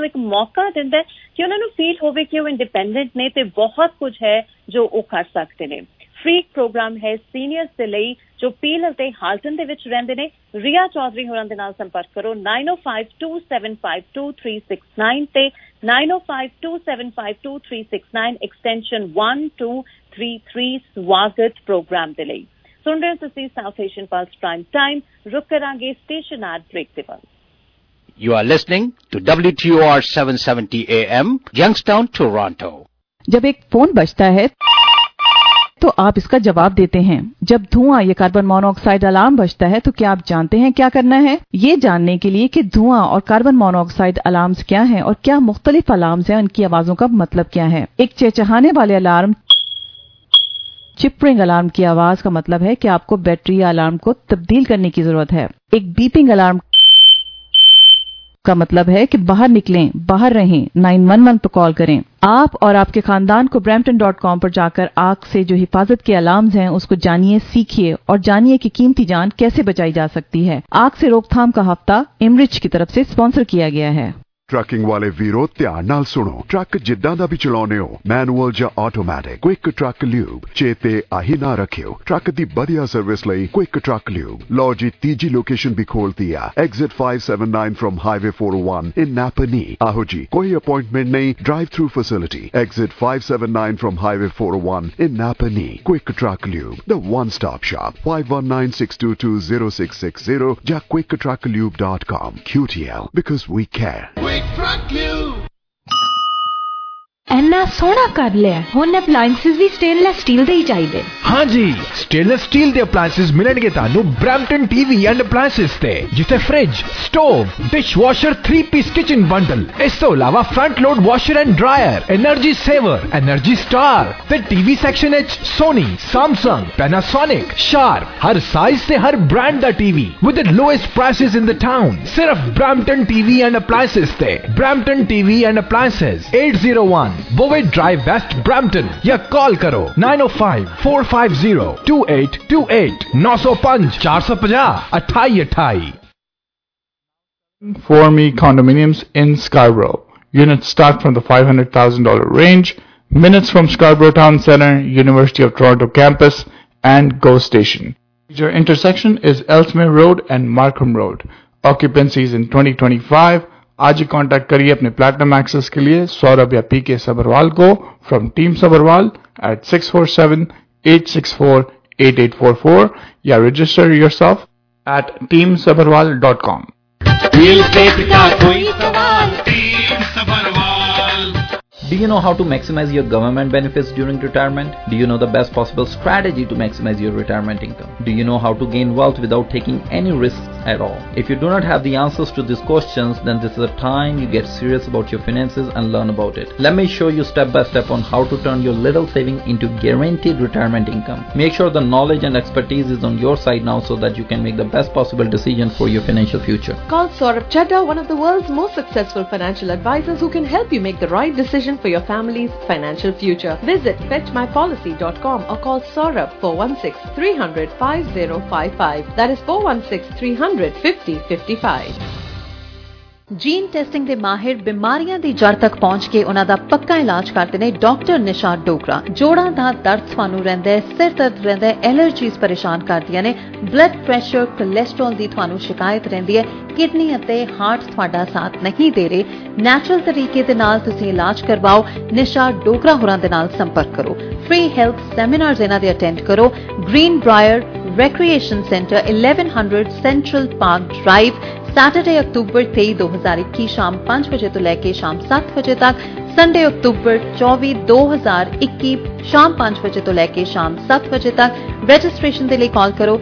ਇੱਕ ਮੌਕਾ ਦਿੰਦਾ ਹੈ ਕਿ ਉਹਨਾਂ ਨੂੰ ਫੀਲ ਹੋਵੇ ਕਿ ਉਹ ਇੰਡੀਪੈਂਡੈਂਟ ਨੇ ਤੇ ਬਹੁਤ ਕੁਝ ਹੈ ਜੋ ਉਹ ਕਰ ਸਕਦੇ ਨੇ। ਫ੍ਰੀ ਪ੍ਰੋਗਰਾਮ ਹੈ ਸੀਨੀਅਰਸ ਦੇ ਲਈ ਜੋ ਪੀਲ ਅਤੇ ਹਾਲਟਨ ਦੇ ਵਿੱਚ ਰਹਿੰਦੇ ਨੇ। ਰੀਆ ਚੌਧਰੀ ਹੋਰਾਂ ਦੇ ਨਾਲ ਸੰਪਰਕ ਕਰੋ 9052752369 ਤੇ 9052752369 ਐਕਸਟੈਂਸ਼ਨ 1233 ਸਵਾਗਤ ਪ੍ਰੋਗਰਾਮ ਦੇ ਲਈ। ਸੁਣ ਰਹੇ ਹੋ ਤੁਸੀਂ south Asian pulse prime time. ਰੁਕ ਕਰਾਂਗੇ ਸਟੇਸ਼ਨ ਐਡ ਬ੍ਰੇਕ ਦੇ ਬਾਅਦ। You are listening to WTOR 770 AM, Youngstown, Toronto. जब एक फोन बजता है तो आप इसका जवाब देते हैं। जब धुआं या कार्बन मोनोऑक्साइड अलार्म बजता है तो क्या आप जानते हैं क्या करना है? ये जानने के लिए कि धुआं और कार्बन मोनोऑक्साइड अलार्म्स क्या हैं और क्या मुख्तलिफ अलार्म्स हैं, उनकी आवाजों का मतलब क्या है। एक चहचहाने वाले अलार्म, चिपरिंग अलार्म की आवाज का मतलब है कि आपको बैटरी या अलार्म को तब्दील करने की जरूरत है। एक बीपिंग अलार्म का मतलब है कि बाहर निकलें, बाहर रहें, 911 पर कॉल करें। आप और आपके खानदान को brampton.com पर जाकर आग से जो हिफाजत के अलार्म्स हैं उसको जानिए, सीखिए और जानिए कि कीमती जान कैसे बचाई जा सकती है। आग से रोकथाम का हफ्ता इमरिच की तरफ से स्पॉन्सर किया गया है। ट्रकिंग वाले वीरो ध्यान नाल सुनो। ट्रक जिद्दां दा भी चलाउने हो, मैनुअल जां ऑटोमैटिक, क्विक ट्रक ल्यूब चेते आही ना रखियो। ट्रक दी बढ़िया सर्विस लई क्विक ट्रक ल्यूब। लो जी तीजी लोकेशन भी खोलती है, exit 579 from highway 401 in Napanee. आहो जी कोई अपॉइंटमेंट नहीं, drive through facility, exit 579 from highway 401 in Napanee. Quick truck lube, the one stop shop, 5196220660 या quicktrucklube.com। QTL because we care। ਇੰਨਾ ਸੋਹਣਾ ਕਰ ਲਿਆ, ਹੁਣ ਅਪਲਾਈਐਂਸਸ ਵੀ ਸਟੇਨਲੈਸ ਸਟੀਲ ਦੇ ਹੀ ਚਾਹੀਦੇ। हाँ जी, स्टेनलेस स्टील ਦੇ ਅਪਲਾਈਐਂਸਸ ਮਿਲਣਗੇ ਤੁਹਾਨੂੰ ਬ੍ਰੈਂਪਟਨ ਟੀਵੀ ਐਂਡ ਅਪਲਾਈਐਂਸਸ ਤੇ, ਜਿੱਥੇ fridge, stove, dishwasher 3 piece kitchen bundle, ਇਸ ਤੋਂ ਇਲਾਵਾ front load washer and dryer, energy saver, energy star ਤੇ ਟੀਵੀ ਸੈਕਸ਼ਨ ਵਿੱਚ ਸੋਨੀ, ਸੈਮਸੰਗ, ਪੈਨਾਸੋਨਿਕ, ਸ਼ਾਰਪ, ਹਰ ਸਾਈਜ਼ ਤੇ ਹਰ ਬ੍ਰਾਂਡ ਦਾ TV with the lowest prices in the town. ਸਿਰਫ ਬ੍ਰੈਂਪਟਨ ਟੀਵੀ ਐਂਡ ਅਪਲਾਈਐਂਸਸ ਤੇ। Brampton TV and appliances 801 Bowen Drive West, Brampton या call करो 905-450-2828 905 450 2828। For Me condominiums in Scarborough. Units start from the $500,000 range. Minutes from Scarborough Town Centre, University of Toronto campus and GO Station. Major intersection is Ellesmere Road and Markham Road. Occupancies in 2025. आज ही contact करिए अपने platinum access के लिए सौरभ या पीके सबरवाल को from team Sabharwal at 647-864-8844 या register yourself at teamsabarwal.com। Real estate का कोई सवाल, team Sabarwal. Do you know how to maximize your government benefits during retirement? Do you know the best possible strategy to maximize your retirement income? Do you know how to gain wealth without taking any risks at all? If you do not have the answers to these questions, then this is the time you get serious about your finances and learn about it. Let me show you step by step on how to turn your little saving into guaranteed retirement income. Make sure the knowledge and expertise is on your side now so that you can make the best possible decision for your financial future. Call Saurabh Chadha, one of the world's most successful financial advisors who can help you make the right decision for your family's financial future. Visit fetchmypolicy.com or call Saurabh 416-300-5055. That is 416-300-5055. Gene testing ਦੇ ਮਾਹਿਰ ਬਿਮਾਰੀਆਂ ਦੀ ਜੜ ਤੱਕ ਪਹੁੰਚ ਕੇ ਉਹਨਾਂ ਦਾ ਪੱਕਾ ਇਲਾਜ ਕਰਦੇ ਨੇ ਡਾਕਟਰ ਨਿਸ਼ਾ ਡੋਗਰਾ। ਜੋੜਾਂ ਦਾ ਦਰਦ ਤੁਹਾਨੂੰ ਰਹਿੰਦਾ ਹੈ, ਸਿਰ ਦਰਦ ਰਹਿੰਦਾ ਹੈ, ਐਲਰਜੀਜ਼ ਪਰੇਸ਼ਾਨ ਕਰਦੀਆਂ ਨੇ, ਬਲੱਡ ਪ੍ਰੈਸ਼ਰ, ਕੋਲੇਸਟ੍ਰੋਲ ਦੀ ਤੁਹਾਨੂੰ ਸ਼ਿਕਾਇਤ ਰਹਿੰਦੀ ਹੈ, ਕਿਡਨੀ ਅਤੇ ਹਾਰਟ ਤੁਹਾਡਾ ਸਾਥ ਨਹੀਂ ਦੇ ਰਹੇ, ਨੈਚੁਰਲ ਤਰੀਕੇ ਦੇ ਨਾਲ ਤੁਸੀਂ ਇਲਾਜ ਕਰਵਾਓ। ਨਿਸ਼ਾ ਡੋਗਰਾ ਹੋਰਾਂ ਦੇ ਨਾਲ ਸੰਪਰਕ ਕਰੋ। ਫ੍ਰੀ ਹੈਲਥ ਸੈਮੀਨਾਰਸ ਇਹਨਾਂ ਦੇ ਅਟੈਂਡ ਕਰੋ। Green briar recreation centre 1100 central park drive, Saturday October 23, 2021 शाम 5 बजे तो लेके शाम 7 बजे तक। संडे अक्टूबर 24, 2021 शाम 5 बजे तो लेके शाम 7 बजे तक। रजिस्ट्रेशन के लिए कॉल करो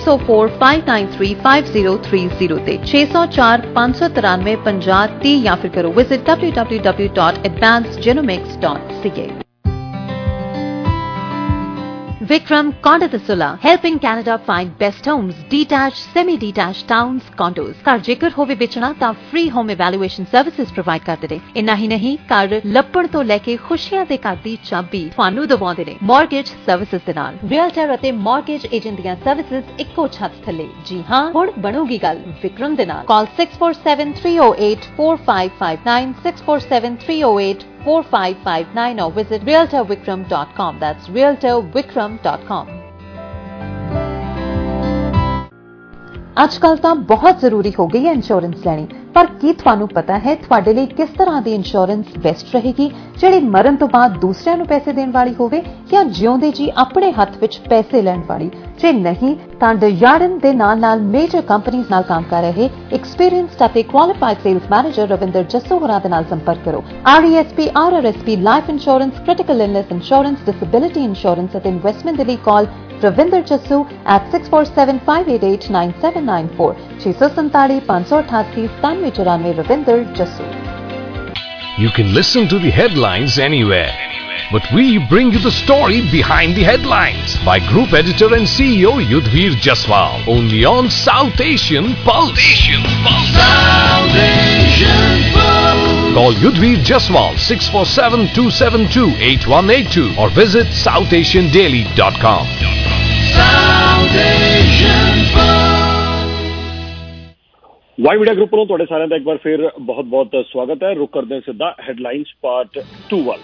604-593-5030 ते 604-593 5030 या फिर करो visit www.advancedgenomics.ca। Vikram Kondatasula, helping Canada find best homes, detached, semi-detached towns, condos. ਘਰ ਜੇਕਰ ਹੋਵੇ ਵੇਚਣਾ ਤਾਂ free home evaluation services provide ਕਰਦੇ ਨੇ। ਇੰਨਾ ਹੀ ਨਹੀਂ, ਘਰ ਲੱਭਣ ਤੋਂ ਲੈ ਕੇ ਖੁਸ਼ੀਆਂ ਦੇ ਘਰ ਦੀ ਚਾਬੀ ਤੁਹਾਨੂੰ ਦਿਵਾਉਂਦੇ ਨੇ mortgage services ਦੇ ਨਾਲ। Realtor ਅਤੇ mortgage agent ਦੀਆਂ services ਇੱਕੋ ਛੱਤ ਥੱਲੇ। ਜੀ ਹਾਂ, ਹੁਣ ਬਣੂਗੀ ਗੱਲ ਵਿਕਰਮ ਦੇ ਨਾਲ। Call 647-308-4559, 647-308-4559 or visit realtorvikram.com. That's realtorvikram.com. ਅੱਜ ਕੱਲ ਤਾਂ ਬਹੁਤ ਜ਼ਰੂਰੀ ਹੋ ਗਈ ਹੈ ਇੰਸ਼ੋਰੈਂਸ ਲੈਣੀ, ਪਰ ਕੀ ਤੁਹਾਨੂੰ ਪਤਾ ਹੈ ਤੁਹਾਡੇ ਲਈ ਕਿਸ ਤਰ੍ਹਾਂ ਦੀ ਇੰਸ਼ੋਰੈਂਸ ਬੈਸਟ ਰਹੇਗੀ, ਜਿਹੜੀ ਮਰਨ ਤੋਂ ਬਾਅਦ ਦੂਸਰਿਆਂ ਨੂੰ ਪੈਸੇ ਦੇਣ ਵਾਲੀ ਹੋਵੇ ਜਾਂ ਜਿਉਂਦੇ ਜੀ ਆਪਣੇ ਹੱਥ ਵਿੱਚ ਪੈਸੇ ਲੈਣ ਵਾਲੀ? ਜੇ ਨਹੀਂ ਤਾਂ ਡਿਜ਼ਾਰਡਨ ਦੇ ਨਾਲ ਮੇਜਰ ਕੰਪਨੀਆਂ ਨਾਲ ਕੰਮ ਕਰ ਰਹੇ ਐਕਸਪੀਰੀਅੰਸਡ ਅਤੇ qualified sales manager Ravinder Jassu ਹੋਰਾਂ ਦੇ ਨਾਲ ਸੰਪਰਕ ਕਰੋ। RESP, RRSP, life insurance, critical illness insurance, disability insurance ਅਤੇ ਇਨਵੈਸਟਮੈਂਟ ਦੇ ਲਈ call Ravinder Jassu at 647-588-9794, 647-588-9794, Ravinder Jassu. You can listen to the headlines anywhere, but we bring you the story behind the headlines by Group Editor and CEO Yudhvir Jaswal, only on South Asian Pulse. South Asian Pulse. Call Yudhvir Jaswal 647-272-8182 or visit southasiandaily.com. South Asian Pulse. Y media group ਨੂੰ ਤੁਹਾਡੇ ਸਾਰਿਆਂ ਦਾ ਇੱਕ ਵਾਰ ਫਿਰ ਬਹੁਤ-ਬਹੁਤ ਸਵਾਗਤ ਹੈ। ਰੁਕ ਕਰਦੇ ਹਾਂ ਸਿੱਧਾ ਹੈਡਲਾਈਨਸ ਪਾਰਟ 2 ਵੱਲ।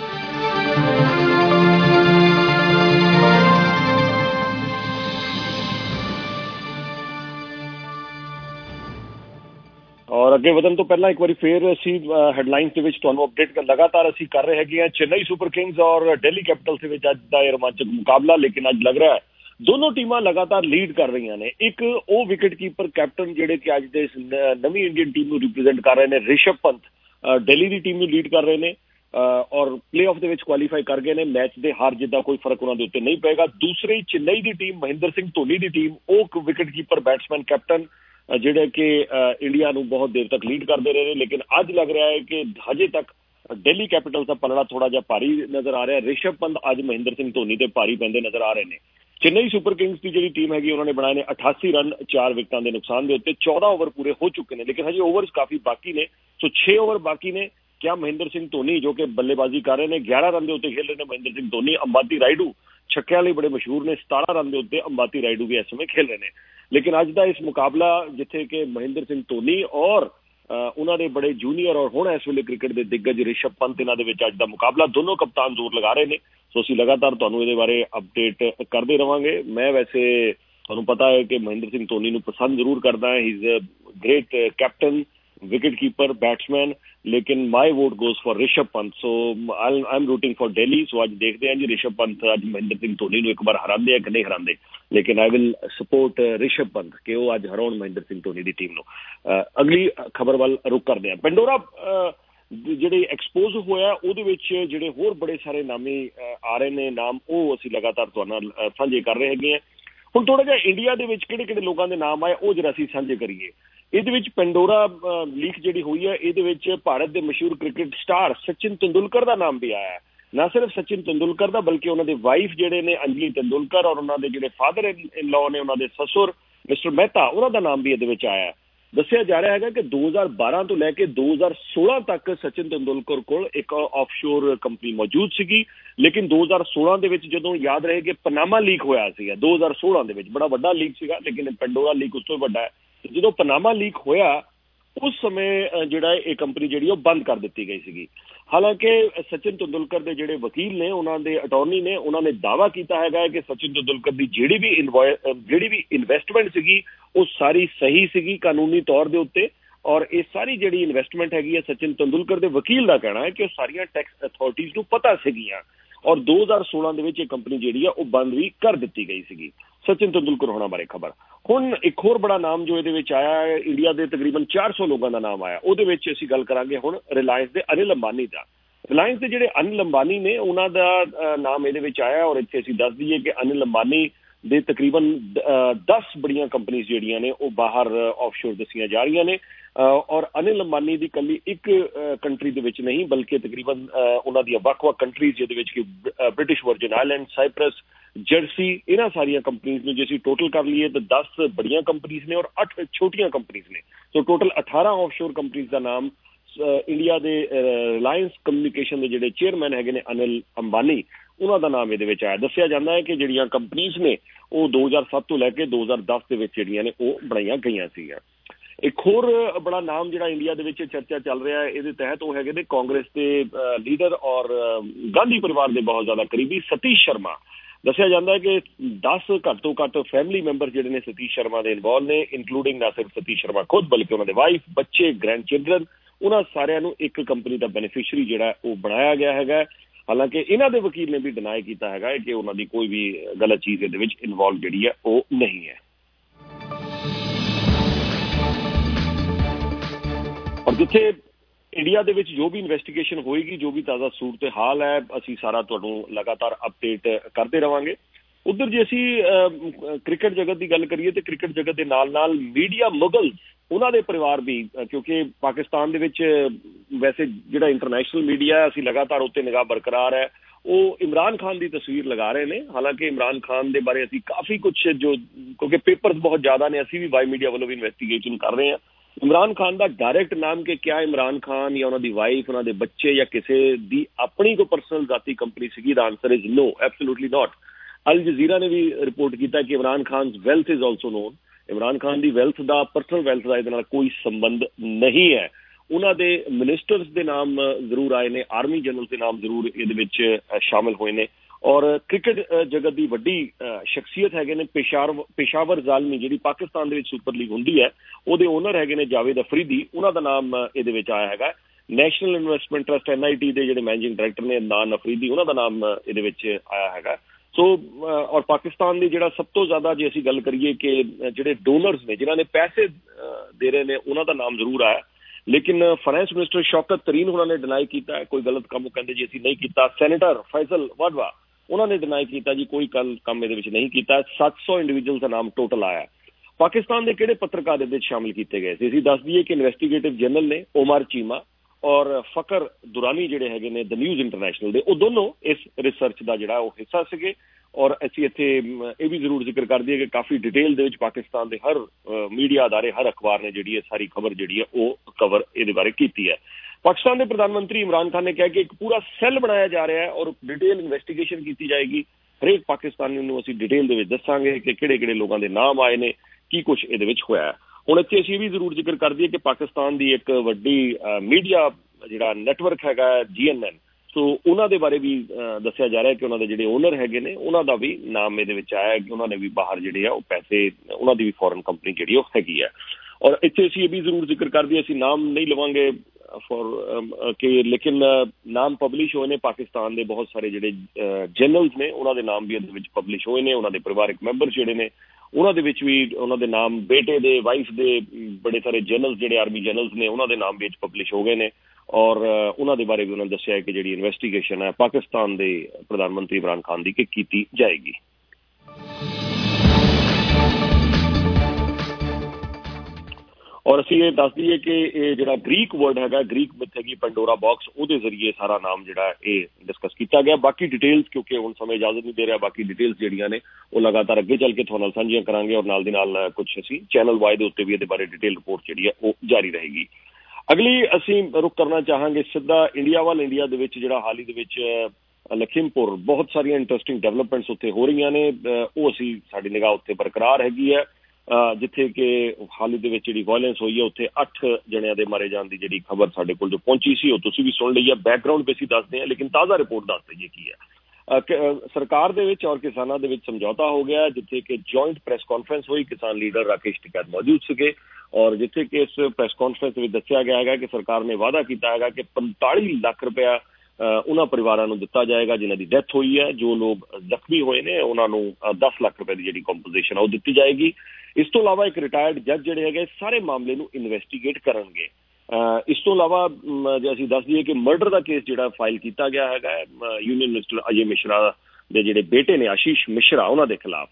ਔਰ ਅੱਗੇ ਵਧਣ ਤੋਂ ਪਹਿਲਾਂ ਇੱਕ ਵਾਰੀ ਫਿਰ ਅਸੀਂ ਹੈਡਲਾਈਨਸ ਦੇ ਵਿੱਚ ਤੁਹਾਨੂੰ ਅਪਡੇਟ ਲਗਾਤਾਰ ਅਸੀਂ ਕਰ ਰਹੇ ਹੈਗੇ ਹਾਂ। ਚੇਨਈ ਸੁਪਰ ਕਿੰਗਸ ਔਰ ਦਿੱਲੀ ਕੈਪੀਟਲਸ ਦੇ ਵਿੱਚ ਅੱਜ ਦਾ ਇਹ ਰੋਮਾਂਚਕ ਮੁਕਾਬਲਾ, ਲੇਕਿਨ ਅੱਜ ਲੱਗ ਰਿਹਾ ਹੈ ਦੋਨੋਂ ਟੀਮਾਂ ਲਗਾਤਾਰ ਲੀਡ ਕਰ ਰਹੀਆਂ ਨੇ। ਇੱਕ ਉਹ ਵਿਕਟ ਕੀਪਰ ਕੈਪਟਨ ਜਿਹੜੇ ਕਿ ਅੱਜ ਦੇ ਨਵੀਂ ਇੰਡੀਅਨ ਟੀਮ ਨੂੰ ਰਿਪਰੈਜ਼ੈਂਟ ਕਰ ਰਹੇ ਨੇ, ਰਿਸ਼ਭ ਪੰਤ, ਦਿੱਲੀ ਦੀ ਟੀਮ ਨੂੰ ਲੀਡ ਕਰ ਰਹੇ ਨੇ ਔਰ ਪਲੇਆਫ ਦੇ ਵਿੱਚ ਕੁਆਲੀਫਾਈ ਕਰ ਗਏ ਨੇ। ਮੈਚ ਦੇ ਹਾਰ ਜਿੱਦਾਂ ਕੋਈ ਫਰਕ ਉਹਨਾਂ ਦੇ ਉੱਤੇ ਨਹੀਂ ਪਏਗਾ। ਦੂਸਰੀ ਚੇਨਈ ਦੀ ਟੀਮ, ਮਹਿੰਦਰ ਸਿੰਘ ਧੋਨੀ ਦੀ ਟੀਮ, ਉਹ ਵਿਕਟ ਕੀਪਰ ਬੈਟਸਮੈਨ ਕੈਪਟਨ ਜਿਹੜੇ ਕਿ ਇੰਡੀਆ ਨੂੰ ਬਹੁਤ ਦੇਰ ਤੱਕ ਲੀਡ ਕਰਦੇ ਰਹੇ ਨੇ, ਲੇਕਿਨ ਅੱਜ ਲੱਗ ਰਿਹਾ ਹੈ ਕਿ ਹਜੇ ਤੱਕ ਦਿੱਲੀ ਕੈਪੀਟਲਸ ਦਾ ਪਲੜਾ ਥੋੜਾ ਜਿਹਾ ਭਾਰੀ ਨਜ਼ਰ ਆ ਰਿਹਾ। ਰਿਸ਼ਭ ਪੰਤ ਅੱਜ ਮਹਿੰਦਰ ਸਿੰਘ ਧੋਨੀ ਤੇ ਭਾਰੀ ਪੈਂਦੇ ਨਜ਼ਰ ਆ ਰਹੇ ਨੇ। ਚੇਨਈ ਸੁਪਰ ਕਿੰਗਸ ਦੀ ਜਿਹੜੀ ਟੀਮ ਹੈਗੀ ਉਹਨਾਂ ਨੇ ਬਣਾਏ ਨੇ 88 ਰਨ 4 ਵਿਕਟਾਂ ਦੇ ਨੁਕਸਾਨ ਦੇ ਉੱਤੇ। 14 ਓਵਰ ਪੂਰੇ ਹੋ ਚੁੱਕੇ ਨੇ, ਲੇਕਿਨ ਹਜੇ ਓਵਰਸ ਕਾਫੀ ਬਾਕੀ ਨੇ। ਸੋ 6 ਓਵਰ ਬਾਕੀ ਨੇ। ਕਿਆ ਮਹਿੰਦਰ ਸਿੰਘ ਧੋਨੀ ਜੋ ਕਿ ਬੱਲੇਬਾਜ਼ੀ ਕਰ ਰਹੇ ਨੇ 11 ਰਨ ਦੇ ਉੱਤੇ ਖੇਲ ਰਹੇ ਨੇ ਮਹਿੰਦਰ ਸਿੰਘ ਧੋਨੀ। ਅੰਬਾਤੀ ਰਾਈਡੂ ਛੱਕਿਆਂ ਲਈ ਬੜੇ ਮਸ਼ਹੂਰ ਨੇ, 17 ਰਨ ਦੇ ਉੱਤੇ ਅੰਬਾਤੀ ਰਾਈਡੂ ਵੀ ਇਸ ਸਮੇਂ ਖੇਲ ਰਹੇ ਨੇ। ਲੇਕਿਨ ਅੱਜ ਦਾ ਇਸ ਮੁਕਾਬਲਾ ਜਿੱਥੇ ਕਿ ਮਹਿੰਦਰ ਸਿੰਘ ਧੋਨੀ ਔਰ ਉਹਨਾਂ ਦੇ ਬੜੇ ਜੂਨੀਅਰ ਔਰ ਹੁਣ ਇਸ ਵੇਲੇ ਕ੍ਰਿਕਟ ਦੇ ਦਿੱਗਜ ਰਿਸ਼ਭ ਪੰਤ ਇਹਨਾਂ ਦੇ ਵਿੱਚ ਅੱਜ ਦਾ ਮੁਕਾਬਲਾ, ਦੋਨੋਂ ਕਪਤਾਨ ਜ਼ੋਰ ਲਗਾ ਰਹੇ ਨੇ। ਸੋ ਅਸੀਂ ਲਗਾਤਾਰ ਤੁਹਾਨੂੰ ਇਹਦੇ ਬਾਰੇ ਅਪਡੇਟ ਕਰਦੇ ਰਵਾਂਗੇ। ਮੈਂ ਵੈਸੇ ਤੁਹਾਨੂੰ ਪਤਾ ਹੈ ਕਿ ਮਹਿੰਦਰ ਸਿੰਘ ਧੋਨੀ ਨੂੰ ਪਸੰਦ ਜ਼ਰੂਰ ਕਰਦਾ ਹੈ। He is a great captain, wicket keeper, batsman, ਲੇਕਿਨ my vote goes for Rishabh Pant. So I am rooting for Delhi. So ਅੱਜ ਦੇਖਦੇ ਹਾਂ ਜੀ ਰਿਸ਼ਭ ਪੰਤ ਅੱਜ ਮਹਿੰਦਰ ਸਿੰਘ ਧੋਨੀ ਨੂੰ ਇੱਕ ਵਾਰ ਹਰਾਉਂਦੇ ਆ ਕਿ ਨਹੀਂ ਹਰਾਉਂਦੇ, ਲੇਕਿਨ I will support Rishabh Pant ਕਿ ਉਹ ਅੱਜ ਹਰਾਉਣ ਮਹਿੰਦਰ ਸਿੰਘ ਧੋਨੀ ਦੀ ਟੀਮ ਨੂੰ। ਅਗਲੀ ਖਬਰ ਵੱਲ ਰੁਕ ਕਰਦੇ ਹਾਂ। ਪੈਂਡੋਰਾ ਜਿਹੜੇ ਐਕਸਪੋਜ਼ ਹੋਇਆ ਉਹਦੇ ਵਿੱਚ ਜਿਹੜੇ ਹੋਰ ਬੜੇ ਸਾਰੇ ਨਾਮੀ ਆ ਰਹੇ ਨੇ ਨਾਮ, ਉਹ ਅਸੀਂ ਲਗਾਤਾਰ ਤੁਹਾਡੇ ਨਾਲ ਸਾਂਝੇ ਕਰ ਰਹੇ ਹੈਗੇ ਹਾਂ। ਹੁਣ ਥੋੜਾ ਜਿਹਾ ਇੰਡੀਆ ਦੇ ਵਿੱਚ ਕਿਹੜੇ ਲੋਕਾਂ ਦੇ ਨਾਮ ਆਏ ਉਹ ਜਿਹੜਾ ਅਸੀਂ ਸਾਂਝੇ ਕਰੀਏ। ਇਹਦੇ ਵਿੱਚ ਪੈਂਡੋਰਾ ਲੀਕ ਜਿਹੜੀ ਹੋਈ ਹੈ ਇਹਦੇ ਵਿੱਚ ਭਾਰਤ ਦੇ ਮਸ਼ਹੂਰ ਕ੍ਰਿਕਟ ਸਟਾਰ ਸਚਿਨ ਤੇਂਦੁਲਕਰ ਦਾ ਨਾਮ ਵੀ ਆਇਆ। ਨਾ ਸਿਰਫ ਸਚਿਨ ਤੇਂਦੁਲਕਰ ਦਾ ਬਲਕਿ ਉਹਨਾਂ ਦੇ ਵਾਈਫ ਜਿਹੜੇ ਨੇ ਅੰਜਲੀ ਤੇਂਦੁਲਕਰ ਔਰ ਉਹਨਾਂ ਦੇ ਜਿਹੜੇ ਫਾਦਰ ਇਨ ਲਾਅ ਨੇ ਉਹਨਾਂ ਦੇ ਸਸੁਰ ਮਿਸਟਰ ਮਹਿਤਾ, ਉਹਨਾਂ ਦਾ ਨਾਮ ਵੀ ਇਹਦੇ ਵਿੱਚ ਆਇਆ। ਦੱਸਿਆ ਜਾ ਰਿਹਾ ਹੈਗਾ ਕਿ 2012 ਤੋਂ ਲੈ ਕੇ 2016 ਤੱਕ ਸਚਿਨ ਤੇਂਦੁਲਕਰ ਕੋਲ ਇੱਕ ਆਫਸ਼ੋਰ ਕੰਪਨੀ ਮੌਜੂਦ ਸੀਗੀ, ਲੇਕਿਨ 2016 ਦੇ ਵਿੱਚ ਜਦੋਂ ਯਾਦ ਰਹੇ ਕਿ ਪਨਾਮਾ ਲੀਕ ਹੋਇਆ ਸੀਗਾ 2016 ਦੇ ਵਿੱਚ, ਬੜਾ ਵੱਡਾ ਲੀਕ ਸੀਗਾ, ਲੇਕਿਨ ਪੈਂਡੋਰਾ ਲੀਕ ਉਸ ਤੋਂ ਵੱਡਾ ਹੈ। ਜਦੋਂ ਪਨਾਮਾ ਲੀਕ ਹੋਇਆ ਉਸ ਸਮੇਂ ਜਿਹੜਾ ਇਹ ਕੰਪਨੀ ਜਿਹੜੀ ਉਹ ਬੰਦ ਕਰ ਦਿੱਤੀ ਗਈ ਸੀਗੀ। ਹਾਲਾਂਕਿ ਸਚਿਨ ਤੇਂਦੁਲਕਰ ਦੇ ਜਿਹੜੇ ਵਕੀਲ ਨੇ, ਉਹਨਾਂ ਦੇ ਅਟਾਰਨੀ ਨੇ, ਉਹਨਾਂ ਨੇ ਦਾਅਵਾ ਕੀਤਾ ਹੈਗਾ ਕਿ ਸਚਿਨ ਤੇਂਦੁਲਕਰ ਦੀ ਜਿਹੜੀ ਵੀ ਇਨਵੈਸਟਮੈਂਟ ਸੀਗੀ ਉਹ ਸਾਰੀ ਸਹੀ ਸੀਗੀ ਕਾਨੂੰਨੀ ਤੌਰ ਦੇ ਉੱਤੇ, ਔਰ ਇਹ ਸਾਰੀ ਜਿਹੜੀ ਇਨਵੈਸਟਮੈਂਟ ਹੈਗੀ ਹੈ ਸਚਿਨ ਤੇਂਦੁਲਕਰ ਦੇ ਵਕੀਲ ਦਾ ਕਹਿਣਾ ਹੈ ਕਿ ਉਹ ਸਾਰੀਆਂ ਟੈਕਸ ਅਥਾਰਟੀਜ਼ ਨੂੰ ਪਤਾ ਸੀਗੀਆਂ ਔਰ 2016 ਦੇ ਵਿੱਚ ਇਹ ਕੰਪਨੀ ਜਿਹੜੀ ਆ ਉਹ ਬੰਦ ਵੀ ਕਰ ਦਿੱਤੀ ਗਈ ਸੀਗੀ। ਸਚਿਨ ਤੇਂਦੁਲਕਰ ਹੋਣਾ ਬਾਰੇ ਖਬਰ। ਹੁਣ ਇੱਕ ਹੋਰ ਬੜਾ ਨਾਮ ਜੋ ਇਹਦੇ ਵਿੱਚ ਆਇਆ ਹੈ, ਇੰਡੀਆ ਦੇ ਤਕਰੀਬਨ 400 ਲੋਕਾਂ ਦਾ ਨਾਮ ਆਇਆ, ਉਹਦੇ ਵਿੱਚ ਅਸੀਂ ਗੱਲ ਕਰਾਂਗੇ ਹੁਣ ਰਿਲਾਇੰਸ ਦੇ ਅਨਿਲ ਅੰਬਾਨੀ ਦਾ। ਰਿਲਾਇੰਸ ਦੇ ਜਿਹੜੇ ਅਨਿਲ ਅੰਬਾਨੀ ਨੇ ਉਹਨਾਂ ਦਾ ਨਾਮ ਇਹਦੇ ਵਿੱਚ ਆਇਆ ਔਰ ਇੱਥੇ ਅਸੀਂ ਦੱਸ ਦਈਏ ਕਿ ਅਨਿਲ ਅੰਬਾਨੀ ਦੇ ਤਕਰੀਬਨ 10 ਬੜੀਆਂ ਕੰਪਨੀਆਂ ਜਿਹੜੀਆਂ ਨੇ ਉਹ ਬਾਹਰ ਆਫਸ਼ੋਰ ਦੱਸੀਆਂ ਜਾ ਰਹੀਆਂ ਨੇ। ਔਰ ਅਨਿਲ ਅੰਬਾਨੀ ਦੀ ਇਕੱਲੀ ਇੱਕ ਕੰਟਰੀ ਦੇ ਵਿੱਚ ਨਹੀਂ ਬਲਕਿ ਤਕਰੀਬਨ ਉਹਨਾਂ ਦੀਆਂ ਵੱਖ-ਵੱਖ ਕੰਟਰੀਜ਼ ਜਿਹਦੇ ਵਿੱਚ ਕਿ British Virgin Island, Cyprus, Jersey, ਇਹਨਾਂ ਸਾਰੀਆਂ ਕੰਪਨੀਆਂ ਨੂੰ ਜੇ ਅਸੀਂ ਟੋਟਲ ਕਰ ਲਈਏ ਤਾਂ 10 ਬੜੀਆਂ ਕੰਪਨੀਆਂ ਨੇ ਔਰ 8 ਛੋਟੀਆਂ ਕੰਪਨੀਆਂ ਨੇ। ਸੋ ਟੋਟਲ 18 ਆਫਸ਼ੋਰ ਕੰਪਨੀਆਂ ਦਾ ਨਾਮ ਇੰਡੀਆ ਦੇ ਰਿਲਾਇੰਸ ਕਮਿਊਨੀਕੇਸ਼ਨ ਦੇ ਜਿਹੜੇ ਚੇਅਰਮੈਨ ਹੈਗੇ ਨੇ ਅਨਿਲ ਅੰਬਾਨੀ, ਉਹਨਾਂ ਦਾ ਨਾਮ ਇਹਦੇ ਵਿੱਚ ਆਇਆ। ਦੱਸਿਆ ਜਾਂਦਾ ਹੈ ਕਿ ਜਿਹੜੀਆਂ ਕੰਪਨੀਆਂ ਨੇ ਉਹ 2007 ਤੋਂ ਲੈ ਕੇ 2010 ਦੇ ਵਿੱਚ ਜਿਹੜੀਆਂ ਨੇ ਉਹ ਬਣਾਈਆਂ ਗਈਆਂ ਸੀਗੀਆਂ। ਇੱਕ ਹੋਰ ਬੜਾ ਨਾਮ ਜਿਹੜਾ ਇੰਡੀਆ ਦੇ ਵਿੱਚ ਚਰਚਾ ਚੱਲ ਰਿਹਾ ਹੈ ਇਹਦੇ ਤਹਿਤ ਉਹ ਹੈਗੇ ਨੇ ਕਾਂਗਰਸ ਦੇ ਲੀਡਰ ਔਰ ਗਾਂਧੀ ਪਰਿਵਾਰ ਦੇ ਬਹੁਤ ਜ਼ਿਆਦਾ ਕਰੀਬੀ ਸਤੀਸ਼ ਸ਼ਰਮਾ। ਦੱਸਿਆ ਜਾਂਦਾ ਹੈ ਕਿ 10 ਘੱਟ ਤੋਂ ਘੱਟ ਫੈਮਿਲੀ ਮੈਂਬਰ ਜਿਹੜੇ ਨੇ ਸਤੀਸ਼ ਸ਼ਰਮਾ ਦੇ ਇਨਵੋਲਵ ਨੇ, ਇਨਕਲੂਡਿੰਗ ਨਾ ਸਿਰਫ ਸਤੀਸ਼ ਸ਼ਰਮਾ ਖੁਦ ਬਲਕਿ ਉਹਨਾਂ ਦੇ ਵਾਈਫ, ਬੱਚੇ, ਗ੍ਰੈਂਡ ਚਿਲਡਰਨ, ਉਹਨਾਂ ਸਾਰਿਆਂ ਨੂੰ ਇੱਕ ਕੰਪਨੀ ਦਾ ਬੈਨੀਫਿਸ਼ਰੀ ਜਿਹੜਾ ਉਹ ਬਣਾਇਆ ਗਿਆ ਹੈਗਾ। ਹਾਲਾਂਕਿ ਇਹਨਾਂ ਦੇ ਵਕੀਲ ਨੇ ਵੀ ਡਿਨਾਈ ਕੀਤਾ ਹੈਗਾ ਕਿ ਉਹਨਾਂ ਦੀ ਕੋਈ ਵੀ ਗਲਤ ਚੀਜ਼ ਇਹਦੇ ਵਿੱਚ ਇਨਵੋਲਵ ਜਿਹੜੀ ਹੈ ਉਹ ਨਹੀਂ ਹੈ। ਔਰ ਜਿੱਥੇ ਇੰਡੀਆ ਦੇ ਵਿੱਚ ਜੋ ਵੀ ਇਨਵੈਸਟੀਗੇਸ਼ਨ ਹੋਏਗੀ, ਜੋ ਵੀ ਤਾਜ਼ਾ ਸੂਰਤ ਹਾਲ ਹੈ, ਅਸੀਂ ਸਾਰਾ ਤੁਹਾਨੂੰ ਲਗਾਤਾਰ ਅਪਡੇਟ ਕਰਦੇ ਰਵਾਂਗੇ। ਉੱਧਰ ਜੇ ਅਸੀਂ ਕ੍ਰਿਕਟ ਜਗਤ ਦੀ ਗੱਲ ਕਰੀਏ ਤੇ ਕ੍ਰਿਕਟ ਜਗਤ ਦੇ ਨਾਲ ਨਾਲ ਮੀਡੀਆ ਮੁਗਲ ਉਹਨਾਂ ਦੇ ਪਰਿਵਾਰ ਵੀ, ਕਿਉਂਕਿ ਪਾਕਿਸਤਾਨ ਦੇ ਵਿੱਚ ਵੈਸੇ ਜਿਹੜਾ ਇੰਟਰਨੈਸ਼ਨਲ ਮੀਡੀਆ ਅਸੀਂ ਲਗਾਤਾਰ ਉੱਤੇ ਨਿਗਾਹ ਬਰਕਰਾਰ ਹੈ, ਉਹ ਇਮਰਾਨ ਖਾਨ ਦੀ ਤਸਵੀਰ ਲਗਾ ਰਹੇ ਨੇ। ਹਾਲਾਂਕਿ ਇਮਰਾਨ ਖਾਨ ਦੇ ਬਾਰੇ ਅਸੀਂ ਕਾਫੀ ਕੁਛ ਜੋ ਕਿਉਂਕਿ ਪੇਪਰਸ ਬਹੁਤ ਜ਼ਿਆਦਾ ਨੇ, ਅਸੀਂ ਵੀ ਵਾਈ ਮੀਡੀਆ ਵੱਲੋਂ ਵੀ ਇਨਵੈਸਟੀਗੇਸ਼ਨ ਕਰ ਰਹੇ ਹਾਂ। ਇਮਰਾਨ ਖਾਨ ਦਾ ਡਾਇਰੈਕਟ ਨਾਮ ਕਿ ਕਿਆ ਇਮਰਾਨ ਖਾਨ ਜਾਂ ਉਹਨਾਂ ਦੀ ਵਾਈਫ, ਉਹਨਾਂ ਦੇ ਬੱਚੇ ਜਾਂ ਕਿਸੇ ਦੀ ਆਪਣੀ ਕੋਈ ਪਰਸਨਲ ਜ਼ਾਤੀ ਕੰਪਨੀ ਸੀਗੀ, ਦਾ answer is no, absolutely not. Al Jazeera ਨੇ ਵੀ ਰਿਪੋਰਟ ਕੀਤਾ ਕਿ Imran Khan's wealth is also known। Imran Khan ਦੀ ਵੈਲਥ ਦਾ, ਪਰਸਨਲ ਵੈਲਥ ਦਾ ਇਹਦੇ ਨਾਲ ਕੋਈ ਸੰਬੰਧ ਨਹੀਂ ਹੈ। ਉਹਨਾਂ ਦੇ ਮਿਨਿਸਟਰਸ ਦੇ ਨਾਮ ਜ਼ਰੂਰ ਆਏ ਨੇ, ਆਰਮੀ ਜਨਰਲ ਦੇ ਨਾਮ ਜ਼ਰੂਰ ਇਹਦੇ ਵਿੱਚ ਸ਼ਾਮਿਲ ਹੋਏ ਨੇ। ਔਰ ਕ੍ਰਿਕਟ ਜਗਤ ਦੀ ਵੱਡੀ ਸ਼ਖਸੀਅਤ ਹੈਗੇ ਨੇ ਪੇਸ਼ਾਵਰ ਜ਼ਾਲਮੀ, ਜਿਹੜੀ ਪਾਕਿਸਤਾਨ ਦੇ ਵਿੱਚ ਸੁਪਰ ਲੀਗ ਹੁੰਦੀ ਹੈ, ਉਹਦੇ ਓਨਰ ਹੈਗੇ ਨੇ ਜਾਵੇਦ ਅਫਰੀਦੀ, ਉਹਨਾਂ ਦਾ ਨਾਮ ਇਹਦੇ ਵਿੱਚ ਆਇਆ ਹੈਗਾ। ਨੈਸ਼ਨਲ ਇਨਵੈਸਟਮੈਂਟ ਟਰਸਟ NIT ਦੇ ਜਿਹੜੇ ਮੈਨੇਜਿੰਗ ਡਾਇਰੈਕਟਰ ਨੇ ਅਦਨਾਨ ਅਫਰੀਦੀ, ਉਹਨਾਂ ਦਾ ਨਾਮ ਇਹਦੇ ਵਿੱਚ ਆਇਆ ਹੈਗਾ। ਸੋ ਔਰ ਪਾਕਿਸਤਾਨ ਦੀ ਜਿਹੜਾ ਸਭ ਤੋਂ ਜ਼ਿਆਦਾ ਜੇ ਅਸੀਂ ਗੱਲ ਕਰੀਏ ਕਿ ਜਿਹੜੇ ਡੋਨਰਸ ਨੇ, ਜਿਨ੍ਹਾਂ ਨੇ ਪੈਸੇ ਦੇ ਰਹੇ ਨੇ, ਉਹਨਾਂ ਦਾ ਨਾਮ ਜ਼ਰੂਰ ਆਇਆ। ਲੇਕਿਨ ਫਾਈਨੈਂਸ ਮਿਨਿਸਟਰ ਸ਼ੌਕਤ ਤਰੀਨ ਉਹਨਾਂ ਨੇ ਡਿਨਾਈ ਕੀਤਾ ਕੋਈ ਗਲਤ ਕੰਮ, ਕਹਿੰਦੇ ਜੀ ਅਸੀਂ ਨਹੀਂ ਕੀਤਾ। ਸੈਨੇਟਰ ਫੈਸਲ ਵਾਧਵਾ ਉਹਨਾਂ ਨੇ ਡਿਨਾਈ ਕੀਤਾ ਜੀ ਕੋਈ ਕੰਮ ਇਹਦੇ ਵਿੱਚ ਨਹੀਂ ਕੀਤਾ। 700 ਇੰਡੀਵਿਜੂਅਲ ਦਾ ਨਾਮ ਟੋਟਲ ਆਇਆ। ਪਾਕਿਸਤਾਨ ਦੇ ਕਿਹੜੇ ਪੱਤਰਕਾਰ ਇਹਦੇ ਵਿੱਚ ਸ਼ਾਮਿਲ ਕੀਤੇ ਗਏ ਸੀ? ਅਸੀਂ ਦੱਸ ਦਈਏ ਕਿ ਇਨਵੈਸਟੀਗੇਟਿਵ ਜਰਨਲ ਨੇ ਉਮਰ ਚੀਮਾ ਔਰ ਫਕਰ ਦੁਰਾਨੀ ਜਿਹੜੇ ਹੈਗੇ ਨੇ ਦ ਨਿਊਜ਼ ਇੰਟਰਨੈਸ਼ਨਲ ਦੇ, ਉਹ ਦੋਨੋਂ ਇਸ ਰਿਸਰਚ ਦਾ ਜਿਹੜਾ ਉਹ ਹਿੱਸਾ ਸੀਗੇ। ਔਰ ਅਸੀਂ ਇੱਥੇ ਇਹ ਵੀ ਜ਼ਰੂਰ ਜ਼ਿਕਰ ਕਰ ਦਈਏ ਕਿ ਕਾਫੀ ਡਿਟੇਲ ਦੇ ਵਿੱਚ ਪਾਕਿਸਤਾਨ ਦੇ ਹਰ ਮੀਡੀਆ ਅਦਾਰੇ, ਹਰ ਅਖਬਾਰ ਨੇ ਜਿਹੜੀ ਹੈ ਸਾਰੀ ਖਬਰ ਜਿਹੜੀ ਹੈ ਉਹ ਕਵਰ ਇਹਦੇ ਬਾਰੇ ਕੀਤੀ ਹੈ। ਪਾਕਿਸਤਾਨ ਦੇ ਪ੍ਰਧਾਨ ਮੰਤਰੀ ਇਮਰਾਨ ਖਾਨ ਨੇ ਕਿਹਾ ਕਿ ਇੱਕ ਪੂਰਾ ਸੈੱਲ ਬਣਾਇਆ ਜਾ ਰਿਹਾ ਹੈ ਔਰ ਡਿਟੇਲ ਇਨਵੈਸਟੀਗੇਸ਼ਨ ਕੀਤੀ ਜਾਏਗੀ। ਹਰੇਕ ਪਾਕਿਸਤਾਨੀ ਨੂੰ ਅਸੀਂ ਡਿਟੇਲ ਦੇ ਵਿੱਚ ਦੱਸਾਂਗੇ ਕਿ ਕਿਹੜੇ-ਕਿਹੜੇ ਲੋਕਾਂ ਦੇ ਨਾਮ ਆਏ ਨੇ, ਕੀ ਕੁਛ ਇਹਦੇ ਵਿੱਚ ਹੋਇਆ ਹੈ। ਹੁਣ ਇੱਥੇ ਅਸੀਂ ਵੀ ਜ਼ਰੂਰ ਜ਼ਿਕਰ ਕਰ ਦਈਏ ਕਿ ਪਾਕਿਸਤਾਨ ਦੀ ਇੱਕ ਵੱਡੀ ਮੀਡੀਆ ਜਿਹੜਾ ਨੈਟਵਰਕ ਹੈਗਾ GNN, ਸੋ ਉਹਨਾਂ ਦੇ ਬਾਰੇ ਵੀ ਦੱਸਿਆ ਜਾ ਰਿਹਾ ਕਿ ਉਹਨਾਂ ਦੇ ਜਿਹੜੇ ਓਨਰ ਹੈਗੇ ਨੇ ਉਹਨਾਂ ਦਾ ਵੀ ਨਾਮ ਇਹਦੇ ਵਿੱਚ ਆਇਆ ਕਿ ਉਹਨਾਂ ਨੇ ਵੀ ਬਾਹਰ ਜਿਹੜੇ ਆ ਉਹ ਪੈਸੇ, ਉਹਨਾਂ ਦੀ ਵੀ ਫੋਰਨ ਕੰਪਨੀ ਜਿਹੜੀ ਉਹ ਹੈਗੀ ਹੈ। ਔਰ ਇੱਥੇ ਅਸੀਂ ਇਹ ਵੀ ਜ਼ਰੂਰ ਜ਼ਿਕਰ ਕਰ ਦਈਏ, ਅਸੀਂ ਨਾਮ ਨਹੀਂ ਲਵਾਂਗੇ ਲੇਕਿਨ ਨਾਮ ਪਬਲਿਸ਼ ਹੋਏ ਨੇ ਪਾਕਿਸਤਾਨ ਦੇ ਬਹੁਤ ਸਾਰੇ ਜਿਹੜੇ ਜਰਨਲਸ ਨੇ, ਉਹਨਾਂ ਦੇ ਨਾਮ ਵੀ ਇਹਦੇ ਵਿੱਚ ਪਬਲਿਸ਼ ਹੋਏ ਨੇ। ਉਹਨਾਂ ਦੇ ਪਰਿਵਾਰਕ ਮੈਂਬਰ ਜਿਹੜੇ ਨੇ ਉਹਨਾਂ ਦੇ ਵਿੱਚ ਵੀ ਉਹਨਾਂ ਦੇ ਨਾਮ, ਬੇਟੇ ਦੇ, ਵਾਈਫ ਦੇ, ਬੜੇ ਸਾਰੇ ਜਰਨਲਸ ਜਿਹੜੇ ਆਰਮੀ ਜਰਨਲਸ ਨੇ ਉਹਨਾਂ ਦੇ ਨਾਮ ਵਿੱਚ ਪਬਲਿਸ਼ ਹੋ ਗਏ ਨੇ। ਔਰ ਉਹਨਾਂ ਦੇ ਬਾਰੇ ਵੀ ਉਹਨਾਂ ਨੇ ਦੱਸਿਆ ਹੈ ਕਿ ਜਿਹੜੀ ਇਨਵੈਸਟੀਗੇਸ਼ਨ ਹੈ ਪਾਕਿਸਤਾਨ ਦੇ ਪ੍ਰਧਾਨ ਮੰਤਰੀ ਇਮਰਾਨ ਖਾਨ ਦੀ ਕਿ ਕੀਤੀ ਜਾਏਗੀ। ਔਰ ਅਸੀਂ ਇਹ ਦੱਸ ਦਈਏ ਕਿ ਇਹ ਜਿਹੜਾ ਗ੍ਰੀਕ ਵਰਡ ਹੈਗਾ, ਗ੍ਰੀਕ ਮਿਥ ਹੈਗੀ ਪੈਂਡੋਰਾ ਬਾਕਸ, ਉਹਦੇ ਜ਼ਰੀਏ ਸਾਰਾ ਨਾਮ ਜਿਹੜਾ ਇਹ ਡਿਸਕਸ ਕੀਤਾ ਗਿਆ। ਬਾਕੀ ਡਿਟੇਲਸ ਕਿਉਂਕਿ ਹੁਣ ਸਮੇਂ ਇਜਾਜ਼ਤ ਨਹੀਂ ਦੇ ਰਿਹਾ, ਬਾਕੀ ਡਿਟੇਲਸ ਜਿਹੜੀਆਂ ਨੇ ਉਹ ਲਗਾਤਾਰ ਅੱਗੇ ਚੱਲ ਕੇ ਤੁਹਾਨੂੰ ਨਾਲ ਸਾਂਝੀਆਂ ਕਰਾਂਗੇ। ਔਰ ਨਾਲ ਦੀ ਨਾਲ ਕੁਛ ਅਸੀਂ ਚੈਨਲ ਵਾਈ ਦੇ ਉੱਤੇ ਵੀ ਇਹਦੇ ਬਾਰੇ ਡਿਟੇਲ ਰਿਪੋਰਟ ਜਿਹੜੀ ਹੈ ਉਹ ਜਾਰੀ ਰਹੇਗੀ। ਅਗਲੀ ਅਸੀਂ ਰੁਕ ਕਰਨਾ ਚਾਹਾਂਗੇ ਸਿੱਧਾ ਇੰਡੀਆ ਵੱਲ। ਇੰਡੀਆ ਦੇ ਵਿੱਚ ਜਿਹੜਾ ਹਾਲ ਹੀ ਦੇ ਵਿੱਚ ਲਖੀਮਪੁਰ ਬਹੁਤ ਸਾਰੀਆਂ ਇੰਟਰਸਟਿੰਗ ਡਿਵੈਲਪਮੈਂਟਸ ਉੱਥੇ ਹੋ ਰਹੀਆਂ ਨੇ, ਉਹ ਅਸੀਂ ਸਾਡੀ ਨਿਗਾਹ ਉੱਤੇ ਬਰਕਰਾਰ ਹੈਗੀ ਹੈ। ਜਿੱਥੇ ਕਿ ਹਾਲ ਹੀ ਦੇ ਵਿੱਚ ਜਿਹੜੀ ਵਾਇਲੈਂਸ ਹੋਈ ਹੈ ਉੱਥੇ 8 ਜਣਿਆਂ ਦੇ ਮਾਰੇ ਜਾਣ ਦੀ ਜਿਹੜੀ ਖਬਰ ਸਾਡੇ ਕੋਲ ਜੋ ਪਹੁੰਚੀ ਸੀ ਉਹ ਤੁਸੀਂ ਵੀ ਸੁਣ ਲਈ ਹੈ। ਬੈਕਗਰਾਊਂਡ ਅਸੀਂ ਦੱਸਦੇ ਹਾਂ, ਲੇਕਿਨ ਤਾਜ਼ਾ ਰਿਪੋਰਟ ਦੱਸ ਦਈਏ ਕੀ ਹੈ। ਸਰਕਾਰ ਦੇ ਵਿੱਚ ਔਰ ਕਿਸਾਨਾਂ ਦੇ ਵਿੱਚ ਸਮਝੌਤਾ ਹੋ ਗਿਆ, ਜਿੱਥੇ ਕਿ ਜੁਆਇੰਟ ਪ੍ਰੈਸ ਕਾਨਫਰੰਸ ਹੋਈ। ਕਿਸਾਨ ਲੀਡਰ ਰਾਕੇਸ਼ ਟਿਕੈਤ ਮੌਜੂਦ ਸੀਗੇ ਔਰ ਜਿੱਥੇ ਕਿ ਇਸ ਪ੍ਰੈਸ ਕਾਨਫਰੰਸ ਵਿੱਚ ਦੱਸਿਆ ਗਿਆ ਹੈਗਾ ਕਿ ਸਰਕਾਰ ਨੇ ਵਾਅਦਾ ਕੀਤਾ ਹੈਗਾ ਕਿ 45 ਲੱਖ ਰੁਪਇਆ ਉਹਨਾਂ ਪਰਿਵਾਰਾਂ ਨੂੰ ਦਿੱਤਾ ਜਾਏਗਾ ਜਿਨ੍ਹਾਂ ਦੀ ਡੈਥ ਹੋਈ ਹੈ। ਜੋ ਲੋਕ ਜ਼ਖਮੀ ਹੋਏ ਨੇ ਉਹਨਾਂ ਨੂੰ 10 ਲੱਖ ਰੁਪਏ ਦੀ ਜਿਹੜੀ ਕੰਪਨਸੇਸ਼ਨ ਉਹ ਦਿੱਤੀ ਜਾਏਗੀ। ਇਸ ਤੋਂ ਇਲਾਵਾ ਇੱਕ ਰਿਟਾਇਰਡ ਜੱਜ ਜਿਹੜੇ ਹੈਗੇ ਸਾਰੇ ਮਾਮਲੇ ਨੂੰ ਇਨਵੈਸਟੀਗੇਟ ਕਰਨਗੇ। ਇਸ ਤੋਂ ਇਲਾਵਾ ਜੇ ਅਸੀਂ ਦੱਸ ਦਈਏ ਕਿ ਮਰਡਰ ਦਾ ਕੇਸ ਜਿਹੜਾ ਫਾਈਲ ਕੀਤਾ ਗਿਆ ਹੈਗਾ ਯੂਨੀਅਨ ਮਿਨਿਸਟਰ ਅਜੇ ਮਿਸ਼ਰਾ ਦੇ ਜਿਹੜੇ ਬੇਟੇ ਨੇ ਆਸ਼ੀਸ਼ ਮਿਸ਼ਰਾ, ਉਹਨਾਂ ਦੇ ਖਿਲਾਫ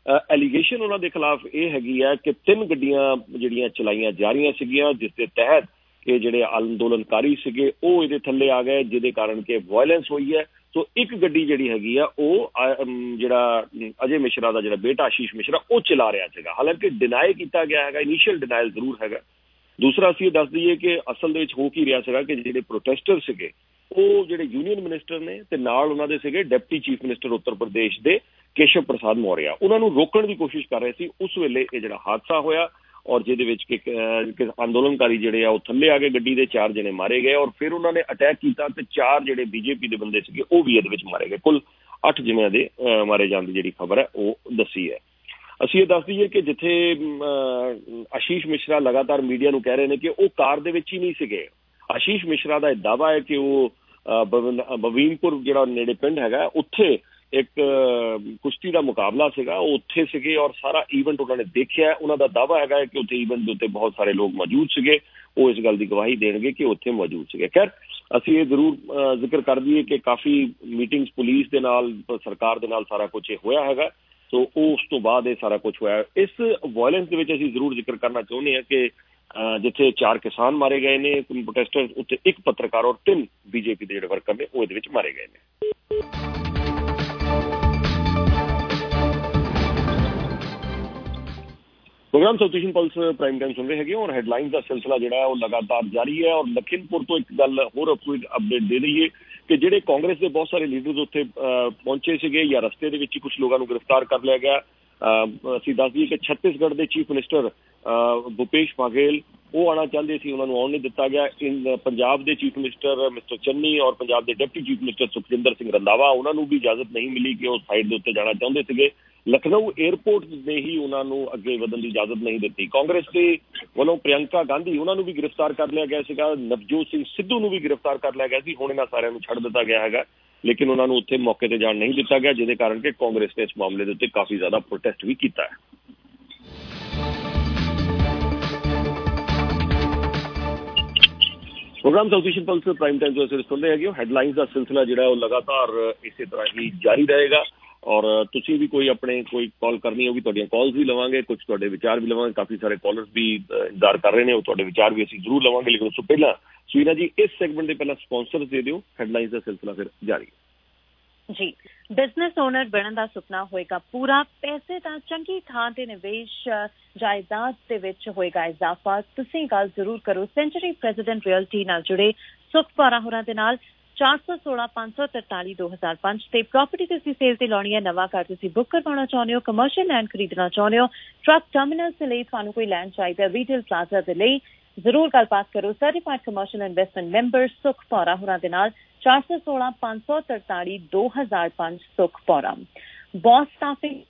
ਐਲੀਗੇਸ਼ਨ ਉਹਨਾਂ ਦੇ ਖਿਲਾਫ ਇਹ ਹੈਗੀ ਹੈ ਕਿ 3 ਗੱਡੀਆਂ ਜਿਹੜੀਆਂ ਚਲਾਈਆਂ ਜਾ ਰਹੀਆਂ ਸੀਗੀਆਂ, ਜਿਸ ਦੇ ਤਹਿਤ ਕਿ ਜਿਹੜੇ ਅੰਦੋਲਨਕਾਰੀ ਸੀਗੇ ਉਹ ਇਹਦੇ ਥੱਲੇ ਆ ਗਏ, ਜਿਹਦੇ ਕਾਰਨ ਕਿ ਵਾਇਲੈਂਸ ਹੋਈ ਹੈ। ਸੋ ਇੱਕ ਗੱਡੀ ਜਿਹੜੀ ਹੈਗੀ ਆ ਉਹ ਜਿਹੜਾ ਅਜੇ ਮਿਸ਼ਰਾ ਦਾ ਜਿਹੜਾ ਬੇਟਾ ਆਸ਼ੀਸ਼ ਮਿਸ਼ਰਾ ਉਹ ਚਲਾ ਰਿਹਾ ਸੀਗਾ, ਹਾਲਾਂਕਿ ਡਿਨਾਈ ਕੀਤਾ ਗਿਆ ਹੈਗਾ, ਇਨੀਸ਼ੀਅਲ ਡਿਨਾਇਲ ਜ਼ਰੂਰ ਹੈਗਾ। ਦੂਸਰਾ ਅਸੀਂ ਇਹ ਦੱਸ ਦਈਏ ਕਿ ਅਸਲ ਦੇ ਵਿੱਚ ਹੋ ਕੀ ਰਿਹਾ ਸੀਗਾ ਕਿ ਜਿਹੜੇ ਪ੍ਰੋਟੈਸਟਰ ਸੀਗੇ ਉਹ ਜਿਹੜੇ ਯੂਨੀਅਨ ਮਿਨਿਸਟਰ ਨੇ ਤੇ ਨਾਲ ਉਹਨਾਂ ਦੇ ਸੀਗੇ deputy chief minister Uttar Pradesh ਦੇ ਕੇਸ਼ਵ ਪ੍ਰਸਾਦ ਮੌਰਿਆ, ਉਹਨਾਂ ਨੂੰ ਰੋਕਣ ਦੀ ਕੋਸ਼ਿਸ਼ ਕਰ ਰਹੇ ਸੀ। ਉਸ ਵੇਲੇ ਇਹ ਜਿਹੜਾ ਹਾਦਸਾ ਹੋਇਆ ਔਰ ਜਿਹਦੇ ਵਿੱਚ ਕਿ ਅੰਦੋਲਨਕਾਰੀ ਜਿਹੜੇ ਆ ਉਹ ਥੱਲੇ ਆ ਗਏ, ਗੱਡੀ ਦੇ 4 ਜਣੇ ਮਾਰੇ ਗਏ ਔਰ ਫਿਰ ਉਹਨਾਂ ਨੇ ਅਟੈਕ ਕੀਤਾ ਤੇ 4 ਜਿਹੜੇ ਬੀਜੇਪੀ ਦੇ ਬੰਦੇ ਸੀਗੇ ਉਹ ਵੀ ਇਹਦੇ ਵਿੱਚ ਮਾਰੇ ਗਏ। ਕੁੱਲ 8 ਜਣਿਆਂ ਦੇ ਮਾਰੇ ਜਾਣ ਦੀ ਜਿਹੜੀ ਖਬਰ ਹੈ ਉਹ ਦੱਸੀ ਹੈ। ਅਸੀਂ ਇਹ ਦੱਸ ਦਈਏ ਕਿ ਜਿੱਥੇ ਆਸ਼ੀਸ਼ ਮਿਸ਼ਰਾ ਲਗਾਤਾਰ ਮੀਡੀਆ ਨੂੰ ਕਹਿ ਰਹੇ ਨੇ ਕਿ ਉਹ ਕਾਰ ਦੇ ਵਿੱਚ ਹੀ ਨਹੀਂ ਸੀਗੇ। ਆਸ਼ੀਸ਼ ਮਿਸ਼ਰਾ ਦਾ ਇਹ ਦਾਅਵਾ ਹੈ ਕਿ ਉਹ ਬਵੀਨਪੁਰ ਜਿਹੜਾ ਨੇੜੇ ਪਿੰਡ ਹੈਗਾ ਉੱਥੇ ਇੱਕ ਕੁਸ਼ਤੀ ਦਾ ਮੁਕਾਬਲਾ ਸੀਗਾ, ਉਹ ਉੱਥੇ ਸੀਗੇ ਔਰ ਸਾਰਾ ਈਵੈਂਟ ਉਹਨਾਂ ਨੇ ਦੇਖਿਆ। ਉਹਨਾਂ ਦਾ ਦਾਅਵਾ ਹੈਗਾ ਕਿ ਉੱਥੇ ਈਵੈਂਟ ਦੇ ਉੱਤੇ ਬਹੁਤ ਸਾਰੇ ਲੋਕ ਮੌਜੂਦ ਸੀਗੇ, ਉਹ ਇਸ ਗੱਲ ਦੀ ਗਵਾਹੀ ਦੇਣਗੇ ਕਿ ਉੱਥੇ ਮੌਜੂਦ ਸੀਗੇ। ਖੈਰ ਅਸੀਂ ਇਹ ਜ਼ਰੂਰ ਜ਼ਿਕਰ ਕਰ ਦਈਏ ਕਿ ਕਾਫੀ ਮੀਟਿੰਗਸ ਪੁਲਿਸ ਦੇ ਨਾਲ, ਸਰਕਾਰ ਦੇ ਨਾਲ ਸਾਰਾ ਕੁਝ ਇਹ ਹੋਇਆ ਹੈਗਾ। ਸੋ ਉਸ ਤੋਂ ਬਾਅਦ ਇਹ ਸਾਰਾ ਕੁਝ ਹੋਇਆ। ਇਸ ਵਾਇਲੈਂਸ ਦੇ ਵਿੱਚ ਅਸੀਂ ਜ਼ਰੂਰ ਜ਼ਿਕਰ ਕਰਨਾ ਚਾਹੁੰਦੇ ਹਾਂ ਕਿ ਜਿੱਥੇ 4 ਕਿਸਾਨ ਮਾਰੇ ਗਏ ਨੇ ਪ੍ਰੋਟੈਸਟਰ, ਉੱਥੇ 1 ਪੱਤਰਕਾਰ ਔਰ 3 ਬੀਜੇਪੀ ਦੇ ਜਿਹੜੇ ਵਰਕਰ ਨੇ ਉਹ ਇਹਦੇ ਵਿੱਚ ਮਾਰੇ ਗਏ ਨੇ। Programme south Asian pulse prime time ਸੁਣ ਰਹੇ ਹੈਗੇ ਔਰ ਹੈਡਲਾਈਨਸ ਦਾ ਸਿਲਸਿਲਾ ਜਿਹੜਾ ਉਹ ਲਗਾਤਾਰ ਜਾਰੀ ਹੈ। ਔਰ ਲਖੀਮਪੁਰ ਤੋਂ ਇੱਕ ਗੱਲ ਹੋਰ ਅਪਡੇਟ ਦੇ ਦਈਏ ਕਿ ਜਿਹੜੇ ਕਾਂਗਰਸ ਦੇ ਬਹੁਤ ਸਾਰੇ ਲੀਡਰਸ ਉੱਥੇ ਪਹੁੰਚੇ ਸੀਗੇ ਜਾਂ ਰਸਤੇ ਦੇ ਵਿੱਚ ਹੀ ਕੁਝ ਲੋਕਾਂ ਨੂੰ ਗ੍ਰਿਫਤਾਰ ਕਰ ਲਿਆ ਗਿਆ। ਅਸੀਂ ਦੱਸ ਦਈਏ ਕਿ ਛੱਤੀਸਗੜ੍ਹ ਦੇ ਚੀਫ ਮਿਨਿਸਟਰ ਭੁਪੇਸ਼ ਬਾਘੇਲ ਉਹ ਆਉਣਾ ਚਾਹੁੰਦੇ ਸੀ, ਉਹਨਾਂ ਨੂੰ ਆਉਣ ਨਹੀਂ ਦਿੱਤਾ ਗਿਆ। ਪੰਜਾਬ ਦੇ ਚੀਫ ਮਿਨਿਸਟਰ ਮਿਸਟਰ ਚੰਨੀ ਔਰ ਪੰਜਾਬ ਦੇ deputy chief minister Sukhjinder Singh Randhawa ਉਹਨਾਂ ਨੂੰ ਵੀ ਇਜਾਜ਼ਤ ਨਹੀਂ ਮਿਲੀ ਕਿ ਉਹ ਸਾਈਡ ਦੇ ਉੱਤੇ ਜਾਣਾ ਚਾਹੁੰਦੇ ਸੀਗੇ। ਲਖਨਊ ਏਅਰਪੋਰਟ ਨੇ ਹੀ ਉਹਨਾਂ ਨੂੰ ਅੱਗੇ ਵਧਣ ਦੀ ਇਜਾਜ਼ਤ ਨਹੀਂ ਦਿੱਤੀ। ਕਾਂਗਰਸ ਦੇ ਵੱਲੋਂ ਪ੍ਰਿਯੰਕਾ ਗਾਂਧੀ ਉਹਨਾਂ ਨੂੰ ਵੀ ਗ੍ਰਿਫਤਾਰ ਕਰ ਲਿਆ ਗਿਆ ਸੀਗਾ, ਨਵਜੋਤ ਸਿੰਘ ਸਿੱਧੂ ਨੂੰ ਵੀ ਗ੍ਰਿਫਤਾਰ ਕਰ ਲਿਆ ਗਿਆ ਸੀ। ਹੁਣ ਇਹਨਾਂ ਸਾਰਿਆਂ ਨੂੰ ਛੱਡ ਦਿੱਤਾ ਗਿਆ ਹੈਗਾ, ਲੇਕਿਨ ਉਹਨਾਂ ਨੂੰ ਉੱਥੇ ਮੌਕੇ ਤੇ ਜਾਣ ਨਹੀਂ ਦਿੱਤਾ ਗਿਆ, ਜਿਹਦੇ ਕਾਰਨ ਕਿ ਕਾਂਗਰਸ ਨੇ ਇਸ ਮਾਮਲੇ ਦੇ ਉੱਤੇ ਕਾਫੀ ਜ਼ਿਆਦਾ ਪ੍ਰੋਟੈਸਟ ਵੀ ਕੀਤਾ ਹੈ। Programme south Asian pulse prime time ਤੋਂ ਅਸੀਂ ਸੁਣਦੇ ਹੈਗੇ। ਹੈਡਲਾਈਨਸ ਦਾ ਸਿਲਸਿਲਾ ਜਿਹੜਾ ਉਹ ਲਗਾਤਾਰ ਇਸੇ ਤਰ੍ਹਾਂ ਹੀ ਜਾਰੀ ਰਹੇਗਾ ਔਰ ਤੁਸੀਂ ਵੀ ਕੋਈ ਕਾਲ ਕਰਨੀ ਹੋਗੀ, ਤੁਹਾਡੀਆਂ ਕਾਲਸ ਵੀ ਲਵਾਂਗੇ, ਕੁਝ ਤੁਹਾਡੇ ਵਿਚਾਰ ਵੀ ਲਵਾਂਗੇ। ਕਾਫੀ ਸਾਰੇ ਕਾਲਰਸ ਵੀ ਇੰਤਜ਼ਾਰ ਕਰ ਰਹੇ ਨੇ, ਉਹ ਤੁਹਾਡੇ ਵਿਚਾਰ ਵੀ ਅਸੀਂ ਜ਼ਰੂਰ ਲਵਾਂਗੇ। ਲੇਕਿਨ ਉਸ ਤੋਂ ਪਹਿਲਾਂ ਸੁਨੀਨਾ ਜੀ ਇਸ ਸੈਗਮੈਂਟ ਦੇ ਪਹਿਲਾਂ ਸਪਾਂਸਰਸ ਦੇ ਦਿਓ। ਹੈਡਲਾਈਨਸ ਦਾ ਸਿਲਸਿਲਾ ਫਿਰ ਜਾਰੀ ਜੀ। ਬਿਜ਼ਨਸ ਓਨਰ ਬਣਨ ਦਾ ਸੁਪਨਾ ਹੋਏਗਾ ਪੂਰਾ, ਪੈਸੇ ਦਾ ਚੰਗੀ ਥਾਂ ਤੇ ਨਿਵੇਸ਼ ਜਾਇਦਾਦ ਦੇ ਵਿੱਚ ਹੋਏਗਾ ਇਜ਼ਾਫਾ। ਤੁਸੀਂ ਗੱਲ ਜ਼ਰੂਰ ਕਰੋ ਸੈਂਚੁਰੀ ਪ੍ਰੈਜ਼ੀਡੈਂਟ ਰੀਅਲਟੀ ਨਾਲ ਜੁੜੇ ਸੁਖ ਪਾਰਾ ਹੋਰਾਂ ਦੇ ਨਾਲ 416-543-2005 ਤੇ ਪ੍ਰਾਪਰਟੀ ਤੁਸੀਂ ਸੇਲ ਤੇ ਲਾਉਣੀ ਹੈ, ਨਵਾਂ ਘਰ ਤੁਸੀਂ ਬੁੱਕ ਕਰਵਾਉਣਾ ਚਾਹੁੰਦੇ ਹੋ, ਕਮਰਸ਼ੀਅਲ ਲੈਂਡ ਖਰੀਦਣਾ ਚਾਹੁੰਦੇ ਹੋ, ਟਰੱਕ ਟਰਮੀਨਲ ਦੇ ਲਈ ਤੁਹਾਨੂੰ ਕੋਈ ਲੈਂਡ ਚਾਹੀਦਾ, ਰੀਟੇਲ ਪਲਾਜ਼ਾ ਦੇ ਲਈ ਜ਼ਰੂਰ ਗੱਲਬਾਤ ਕਰੋ ਸਰਟੀਫਾਈਡ ਕਮਰਸ਼ੀਅਲ ਇਨਵੈਸਟਮੈਂਟ ਮੈਂਬਰ ਸੁਖ ਪਾਰਾ ਹੋਰਾਂ ਦੇ ਨਾਲ 416-543-2005 ਸੁਖ ਪਾਰਾ। ਬੌਸ ਸਟਾਫਿੰਗ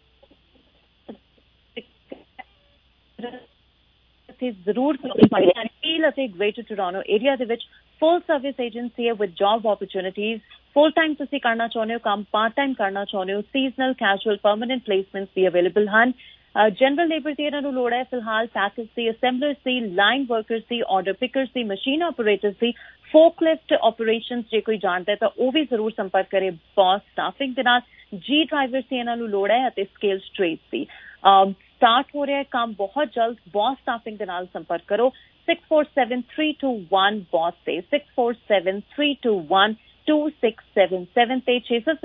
ਜ਼ਰੂਰ ਅਤੇ ਗ੍ਰੇਟਰ ਟੋਰਾਂਟੋ ਏਰੀਆ ਦੇ ਵਿੱਚ ਫੁੱਲ ਸਰਵਿਸ ਏਜੰਸੀ ਹੈ with job opportunities. Full time ਤੁਸੀਂ ਕਰਨਾ ਚਾਹੁੰਦੇ ਹੋ ਕੰਮ, ਪਾਰਟ ਟਾਈਮ ਕਰਨਾ ਚਾਹੁੰਦੇ ਹੋ, ਸੀਜ਼ਨਲ ਕੈਜੂਅਲ ਪਰਮਾਨੈਂਟ ਪਲੇਸਮੈਂਟਸ ਵੀ ਅਵੇਲੇਬਲ ਹਨ। ਜਨਰਲ ਲੇਬਰ ਦੀ ਇਹਨਾਂ ਨੂੰ ਲੋੜ ਹੈ ਫਿਲਹਾਲ, ਪੈਕੇਜ ਦੀ, ਅਸੈਂਬਲਰਸ ਦੀ, ਲਾਈਨ ਵਰਕਰਸ ਦੀ, ਆਰਡਰ ਪਿਕਰਸ ਦੀ, ਮਸ਼ੀਨ ਆਪਰੇਟਰਸ ਦੀ, ਫੋਕਲਿਫਟ ਆਪਰੇਸ਼ਨਸ ਜੇ ਕੋਈ ਜਾਣਦਾ ਤਾਂ ਉਹ ਵੀ ਜ਼ਰੂਰ ਸੰਪਰਕ ਕਰੇ ਬੌਸ ਸਟਾਫਿੰਗ ਦੇ ਨਾਲ। ਜੀ ਡਰਾਈਵਰਸ ਦੀ ਇਹਨਾਂ ਨੂੰ ਲੋੜ ਹੈ ਅਤੇ ਸਕਿਲਡ ਟ੍ਰੇਡਸ ਦੀ। ਸਟਾਰਟ ਹੋ ਰਿਹਾ ਹੈ ਕੰਮ ਬਹੁਤ ਜਲਦ, ਬੌਸ ਸਟਾਫਿੰਗ ਦੇ ਨਾਲ ਸੰਪਰਕ ਕਰੋ 647321 ਬੌਸ ਤੇ 6473212677 ਤੇ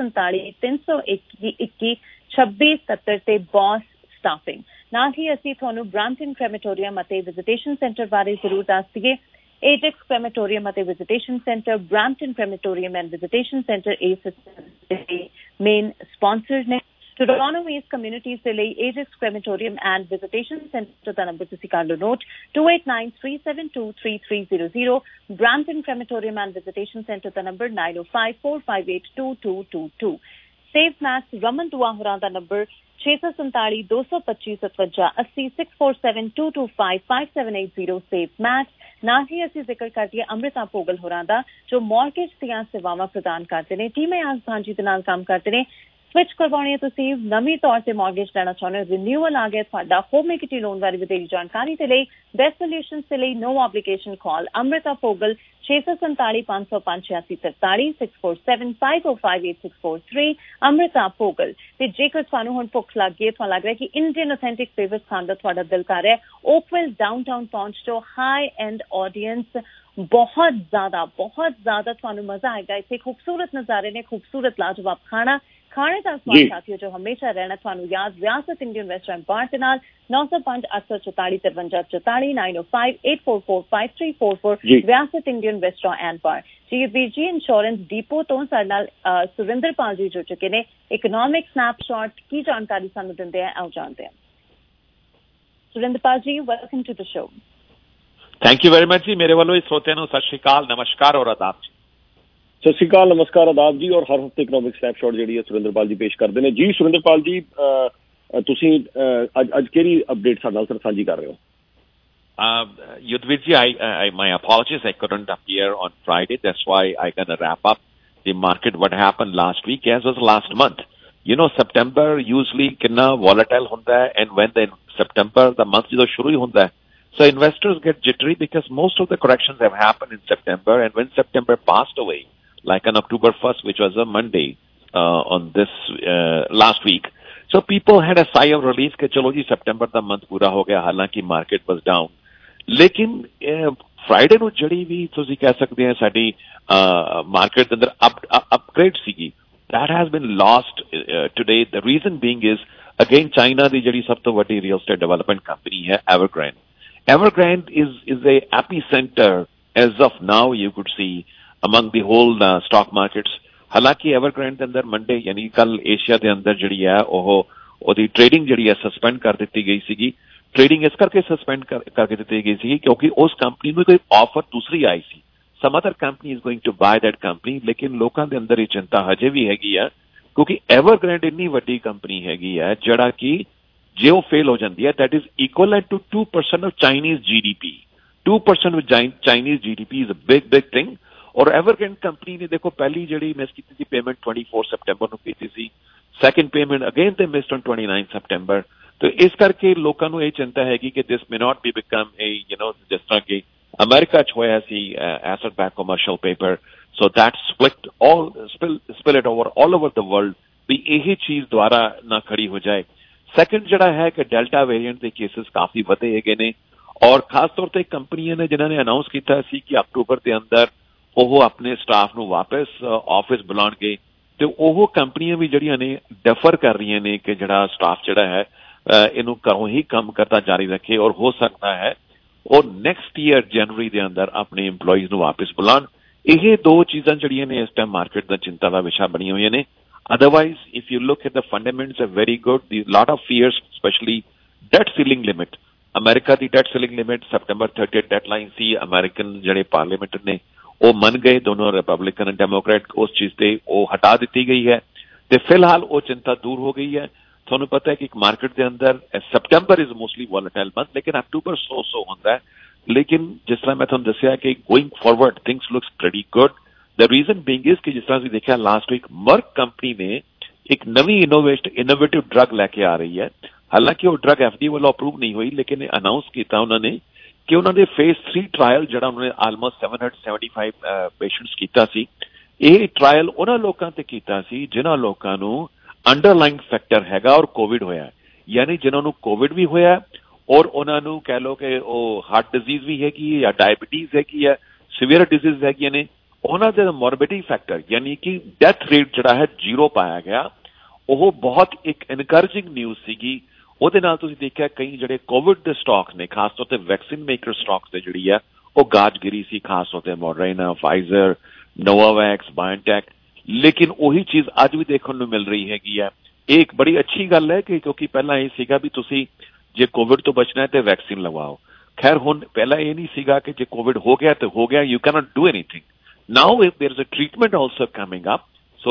647-321-2670 ਤੇ ਬੌਸ ਸਟਾਫਿੰਗ। ਨਾਲ ਹੀ ਅਸੀਂ ਤੁਹਾਨੂੰ ਬ੍ਰੈਂਪਟਨ ਕ੍ਰੈਮੇਟੋਰੀਅਮ ਅਤੇ ਵਿਜ਼ਿਟੇਸ਼ਨ ਸੈਂਟਰ ਬਾਰੇ ਜ਼ਰੂਰ ਦੱਸ ਦਈਏ। ਏਜੈਕਸ ਕ੍ਰੈਮੇਟੋਰੀਅਮ ਅਤੇ visitation centre, Brampton crematorium and visitation centre ਇਸ ਮੇਨ ਸਪਾਂਸਰ ਨੇ। ਟੋਰਾਂਟੋ ਈਸਟ ਕਮਿਊਨਿਟੀਜ਼ ਦੇ ਲਈ Ajax crematorium and visitation centre ਦਾ ਨੰਬਰ ਤੁਸੀਂ ਕਰ ਲਓ note 2893723300। Brampton crematorium and visitation centre ਦਾ number 9054582222। Safe max Raman Dua ਹੋਰਾਂ ਦਾ ਨੰਬਰ 647-225-5780 6472255780 ਸੇਫ ਮੈਕਸ। ਨਾਲ ਹੀ ਅਸੀਂ ਜ਼ਿਕਰ ਕਰਦੀਏ ਅੰਮ੍ਰਿਤਾ ਭੋਗਲ ਹੋਰਾਂ ਦਾ ਜੋ ਮਾਰਗੇਜ ਦੀਆਂ ਸੇਵਾਵਾਂ ਪ੍ਰਦਾਨ ਕਰਦੇ ਨੇ, ਟੀਮ ਆਸ ਭਾਂਜੀ ਦੇ ਨਾਲ ਕੰਮ ਕਰਦੇ ਨੇ। ਸਵਿਚ ਕਰਵਾਉਣੀ ਹੈ ਤੁਸੀਂ, ਨਵੀਂ ਤੌਰ ਤੇ ਮੌਰਗੇਜ ਲੈਣਾ ਚਾਹੁੰਦੇ ਹੋ, ਰਿਨਿਊਅਲ ਆ ਗਿਆ ਤੁਹਾਡਾ, ਹੋਮ ਇਕੁਇਟੀ ਲੋਨ ਬਾਰੇ ਵਧੇਰੀ ਜਾਣਕਾਰੀ ਦੇ ਲਈ, ਬੈਸਟ ਸੋਲਿਊਸ਼ਨਸ ਦੇ ਲਈ no obligation call Amrita Fogal 647-505-8643 647-505-8643 Amrita Fogal. ਤੇ ਜੇਕਰ ਤੁਹਾਨੂੰ ਹੁਣ ਭੁੱਖ ਲੱਗ ਗਈ, ਤੁਹਾਨੂੰ ਲੱਗ ਰਿਹਾ ਕਿ ਇੰਡੀਅਨ ਅਥੈਂਟਿਕ ਫਲੇਵਰਸ ਖਾਣ ਦਾ ਤੁਹਾਡਾ ਦਿਲ ਕਰ ਰਿਹਾ, ਓਕਵਿਲ ਡਾਊਨਟਾਊਨ ਪਹੁੰਚ ਜਾਓ। ਹਾਈ ਐਂਡ ਆਡੀਅੰਸ, ਬਹੁਤ ਜ਼ਿਆਦਾ ਤੁਹਾਨੂੰ ਮਜ਼ਾ ਆਏਗਾ। ਇੱਥੇ ਖੂਬਸੂਰਤ ਨਜ਼ਾਰੇ ਨੇ, ਖੂਬਸੂਰਤ ਲਾਜਵਾਬ ਖਾਣਾ, ਖਾਣੇ ਦਾ ਸਵਾਦ ਸਾਥੀਓ ਜੋ ਹਮੇਸ਼ਾ ਰਹਿਣਾ ਤੁਹਾਨੂੰ ਯਾਦ। ਰਿਆਸਤ ਇੰਡੀਅਨ ਰੈਸਟੋਰੈਂਟ ਬਾਰ ਦੇ ਨਾਲ 905-844-5344 905-844-5344 ਰਿਆਸਤ ਇੰਡੀਅਨ ਰੈਸਟੋਰੈਂਟ ਐਂਡ ਬਾਰ। ਜੀ ਵੀਰ ਜੀ ਇੰਸ਼ੋਰੈਂਸ ਡੀਪੋ ਤੋਂ ਸਾਡੇ ਨਾਲ ਸੁਰਿੰਦਰਪਾਲ ਜੀ ਜੁੜ ਚੁੱਕੇ ਨੇ। ਇਕਨੋਮਿਕ ਸਨੈਪਸ਼ਾਟ ਕੀ ਜਾਣਕਾਰੀ ਸਾਨੂੰ ਦਿੰਦੇ ਆ, ਆਓ ਜਾਣਦੇ ਹਾਂ। Surinderpal ji, welcome to the show. Thank you very much जी। मेरे वालों इस श्रोते ਨੂੰ ਸਤਿ ਸ਼੍ਰੀ ਅਕਾਲ, ਨਮਸਕਾਰ ਔਰ ਆਦਾਬ ਜੀ। ਸਤਿ ਸ਼੍ਰੀ ਅਕਾਲ, ਨਮਸਕਾਰ, ਆਦਾਬ ਜੀ। ਔਰ ਹਰ ਹਫ਼ਤੇ ਇਕਨੋਮਿਕ ਸਨੈਪਸ਼ਾਟ ਜਿਹੜੀ ਹੈ ਸੁਰਿੰਦਰਪਾਲ ਜੀ ਪੇਸ਼ ਕਰਦੇ ਨੇ। ਜੀ ਸੁਰਿੰਦਰਪਾਲ ਜੀ, ਤੁਸੀਂ ਅੱਜ ਕਿਹੜੀ ਅਪਡੇਟ ਸਾਡੇ ਨਾਲ ਸਾਂਝੀ ਕਰ ਰਹੇ ਹੋ? Yudhvir ji, my apologies, I couldn't appear on Friday. That's why I gonna wrap up the market. What happened last week as was last month. You know, September usually kinna volatile hunda hai, and when the September the month jadon shuru hi hunda hai, so investors get jittery because most of the corrections have happened in September, and when September passed away, like on October 1st, which was a Monday on this last week, so people had a sigh of relief कि चलो जी September the month पूरा हो गया, हालांकि market was down. लेकिन Friday ਨੂੰ ਜਿਹੜੀ ਵੀ ਤੁਸੀਂ ਕਹਿ ਸਕਦੇ ਹੋ ਸਾਡੀ market ਦੇ ਅੰਦਰ upgrade ਸੀਗੀ, that has been lost today. The reason being is again China ਦੀ ਜਿਹੜੀ ਸਭ ਤੋਂ ਵੱਡੀ real estate development company ਹੈ Evergrande is a epicenter as of now, you could see, among the whole stock markets. ਹਾਲਾਂਕਿ Evergrande ਦੇ ਅੰਦਰ Monday ਯਾਨੀ ਕੱਲ ਏਸ਼ੀਆ ਦੇ ਅੰਦਰ ਜਿਹੜੀ ਹੈ ਉਹਦੀ ਟ੍ਰੇਡਿੰਗ ਜਿਹੜੀ ਹੈ ਸਸਪੈਂਡ ਕਰ ਦਿੱਤੀ ਗਈ ਸੀਗੀ। ਟ੍ਰੇਡਿੰਗ ਇਸ ਕਰਕੇ ਸਸਪੈਂਡ ਕਰਕੇ ਦਿੱਤੀ ਗਈ ਸੀਗੀ ਕਿਉਂਕਿ ਉਸ ਕੰਪਨੀ ਨੂੰ ਕੋਈ ਆਫਰ ਦੂਸਰੀ ਆਈ ਸੀ, some other company is going to buy that company, ਲੇਕਿਨ ਲੋਕਾਂ ਦੇ ਅੰਦਰ ਇਹ ਚਿੰਤਾ ਹਜੇ ਵੀ ਹੈਗੀ ਆ ਕਿਉਂਕਿ Evergrande ਇੰਨੀ ਵੱਡੀ ਕੰਪਨੀ ਹੈਗੀ ਹੈ ਜਿਹੜਾ ਕਿ ਜੇ ਉਹ ਫੇਲ ਹੋ ਜਾਂਦੀ ਹੈ that is equivalent to 2% of Chinese GDP. 2% of Chinese GDP is a big thing. ਔਰ Evergrande ਕੰਪਨੀ ਨੇ ਦੇਖੋ ਪਹਿਲੀ ਜਿਹੜੀ ਮਿਸ ਕੀਤੀ ਸੀ ਪੇਮੈਂਟ 24 ਸੈਪਟੈਂਬਰ ਨੂੰ ਕੀਤੀ ਸੀ, ਸੈਕੰਡ ਪੇਮੈਂਟ ਅਗੇਨ ਤੇ ਮਿਸਡ ਔਨ 29 ਸੈਪਟੈਂਬਰ। ਤੇ ਇਸ ਕਰਕੇ ਲੋਕਾਂ ਨੂੰ ਇਹ ਚਿੰਤਾ ਹੈਗੀ ਕਿ ਦਿਸ ਮੇ ਨਾਟ ਬੀ ਬਿਕਮ ਏ ਜਿਸ ਤਰ੍ਹਾਂ ਕਿ ਅਮਰੀਕਾ 'ਚ ਹੋਇਆ ਸੀ asset back commercial paper, so that spill it over all over the world ਵੀ ਇਹ ਚੀਜ਼ ਦੁਆਰਾ ਨਾ ਖੜੀ ਹੋ ਜਾਏ। ਸੈਕੰਡ ਜਿਹੜਾ ਹੈ ਕਿ ਡੈਲਟਾ ਵੇਰੀਐਂਟ ਦੇ ਕੇਸਿਸ ਕਾਫੀ ਵਧੇ ਹੈਗੇ ਨੇ ਔਰ ਖਾਸ ਤੌਰ ਤੇ ਕੰਪਨੀਆਂ ਨੇ ਜਿਨ੍ਹਾਂ ਨੇ ਅਨਾਉਂਸ ਕੀਤਾ ਸੀ ਕਿ ਅਕਤੂਬਰ ਦੇ ਅੰਦਰ ਉਹ ਆਪਣੇ ਸਟਾਫ ਨੂੰ ਵਾਪਸ ਆਫਿਸ ਬੁਲਾਉਣਗੇ ਤੇ ਉਹ ਕੰਪਨੀਆਂ ਵੀ ਜਿਹੜੀਆਂ ਨੇ ਡੈਫਰ ਕਰ ਰਹੀਆਂ ਨੇ ਕਿ ਜਿਹੜਾ ਸਟਾਫ ਜਿਹੜਾ ਹੈ ਇਹਨੂੰ ਘਰੋਂ ਹੀ ਕੰਮ ਕਰਦਾ ਜਾਰੀ ਰੱਖੇ ਔਰ ਹੋ ਸਕਦਾ ਹੈ ਉਹ ਨੈਕਸਟ ਈਅਰ ਜਨਵਰੀ ਦੇ ਅੰਦਰ ਆਪਣੇ EMPLOYEES ਨੂੰ ਵਾਪਸ ਬੁਲਾਉਣ। ਇਹ ਦੋ ਚੀਜ਼ਾਂ ਜਿਹੜੀਆਂ ਨੇ ਇਸ ਟਾਈਮ ਮਾਰਕੀਟ ਦਾ ਚਿੰਤਾ ਦਾ ਵਿਸ਼ਾ ਬਣੀਆਂ ਹੋਈਆਂ ਨੇ। Otherwise, if you look at the fundamentals are very good. The lot of fears, especially debt ceiling limit. America the debt ceiling limit September 30th deadline C. American ਜਿਹੜੇ parliament ਨੇ ਉਹ ਮੰਨ ਗਏ, ਦੋਨੋਂ ਰਿਪਬਲਿਕਨ ਅਤੇ ਡੈਮੋਕ੍ਰੈਟ, ਉਸ ਚੀਜ਼ ਤੇ ਉਹ ਹਟਾ ਦਿੱਤੀ ਗਈ ਹੈ ਤੇ ਫਿਲਹਾਲ ਉਹ ਚਿੰਤਾ ਦੂਰ ਹੋ ਗਈ ਹੈ। ਤੁਹਾਨੂੰ ਪਤਾ ਹੈ ਕਿ ਇੱਕ ਮਾਰਕੀਟ ਦੇ ਅੰਦਰ September is mostly volatile month, ਲੇਕਿਨ ਅਕਤੂਬਰ ਸੋ ਹੁੰਦਾ ਹੈ। ਲੇਕਿਨ ਜਿਸ ਤਰ੍ਹਾਂ ਮੈਂ ਤੁਹਾਨੂੰ ਦੱਸਿਆ ਕਿ going forward things looks pretty good. The reason being is ਕਿ ਜਿਸ ਤਰ੍ਹਾਂ ਅਸੀਂ ਦੇਖਿਆ ਲਾਸਟ ਵੀਕ ਮਰਕ ਕੰਪਨੀ ਨੇ ਇੱਕ ਨਵੀਂ ਇਨੋਵੇਟਿਵ ਡਰੱਗ ਲੈ ਕੇ ਆ ਰਹੀ ਹੈ। ਹਾਲਾਂਕਿ ਉਹ ਡਰੱਗ FDA ਵੱਲੋਂ ਅਪਰੂਵ ਨਹੀਂ ਹੋਈ, ਲੇਕਿਨ ਅਨਾਊਂਸ ਕੀਤਾ ਉਹਨਾਂ ਨੇ ਕਿ ਉਹਨਾਂ ਦੇ ਫੇਜ਼ 3 ਟਰਾਇਲ ਜਿਹੜਾ ਉਹਨਾਂ ਨੇ ਆਲਮੋਸਟ 775 ਪੇਸ਼ੈਂਟਸ ਕੀਤਾ ਸੀ, ਇਹ ਟਰਾਇਲ ਉਹਨਾਂ ਲੋਕਾਂ ਤੇ ਕੀਤਾ ਸੀ ਜਿਨ੍ਹਾਂ ਲੋਕਾਂ ਨੂੰ ਅੰਡਰਲਾਈਨ ਫੈਕਟਰ ਹੈਗਾ ਔਰ ਕੋਵਿਡ ਹੋਇਆ, ਯਾਨੀ ਜਿਨ੍ਹਾਂ ਨੂੰ ਕੋਵਿਡ ਵੀ ਹੋਇਆ ਔਰ ਉਹਨਾਂ ਨੂੰ ਕਹਿ ਲਓ ਕਿ ਉਹ ਹਾਰਟ ਡਿਜ਼ੀਜ਼ ਵੀ ਹੈਗੀ ਹੈ ਜਾਂ ਡਾਇਬਟੀਜ਼ ਹੈਗੀ ਹੈ, ਸੀਵੀਅਰ ਡਿਜ਼ੀਜ਼ ਹੈਗੀਆਂ ਨੇ, ਉਹਨਾਂ ਦੇ ਮੋਰਬਿਡਿਟੀ ਫੈਕਟਰ ਯਾਨੀ ਕਿ ਡੈਥ ਰੇਟ ਜਿਹੜਾ ਹੈ 0 ਪਾਇਆ ਗਿਆ। ਉਹ ਬਹੁਤ ਇੱਕ ਇਨਕਰੇਜਿੰਗ ਨਿਊਜ਼ ਸੀਗੀ। ਉਹਦੇ ਨਾਲ ਤੁਸੀਂ ਦੇਖਿਆ ਕਈ ਜਿਹੜੇ ਕੋਵਿਡ ਦੇ ਸਟਾਕ ਨੇ, ਖਾਸ ਤੌਰ ਤੇ ਵੈਕਸੀਨ ਮੇਕਰ ਸਟਾਕਸ ਤੇ ਜਿਹੜੀ ਆ ਉਹ ਗਾਜਗਿਰੀ ਸੀ, ਖਾਸ ਤੌਰ ਤੇ ਮੋਡਰਨਾ, ਫਾਈਜ਼ਰ, ਨੋਵਾਵੈਕਸ, ਬਾਇਓਟੈਕ। ਲੇਕਿਨ ਉਹੀ ਚੀਜ਼ ਅੱਜ ਵੀ ਦੇਖਣ ਨੂੰ ਮਿਲ ਰਹੀ ਹੈਗੀ ਆ। ਇਹ ਇੱਕ ਬੜੀ ਅੱਛੀ ਗੱਲ ਹੈ ਕਿ ਕਿਉਂਕਿ ਪਹਿਲਾਂ ਇਹ ਸੀਗਾ ਵੀ ਤੁਸੀਂ ਜੇ ਕੋਵਿਡ ਤੋਂ ਬਚਣਾ ਹੈ ਤੇ ਵੈਕਸੀਨ ਲਗਵਾਓ। ਖੈਰ ਹੁਣ ਪਹਿਲਾਂ ਇਹ ਨਹੀਂ ਸੀਗਾ ਕਿ ਜੇ ਕੋਵਿਡ ਹੋ ਗਿਆ ਤੇ ਹੋ ਗਿਆ, you cannot do anything. Now if there is a treatment also coming up, so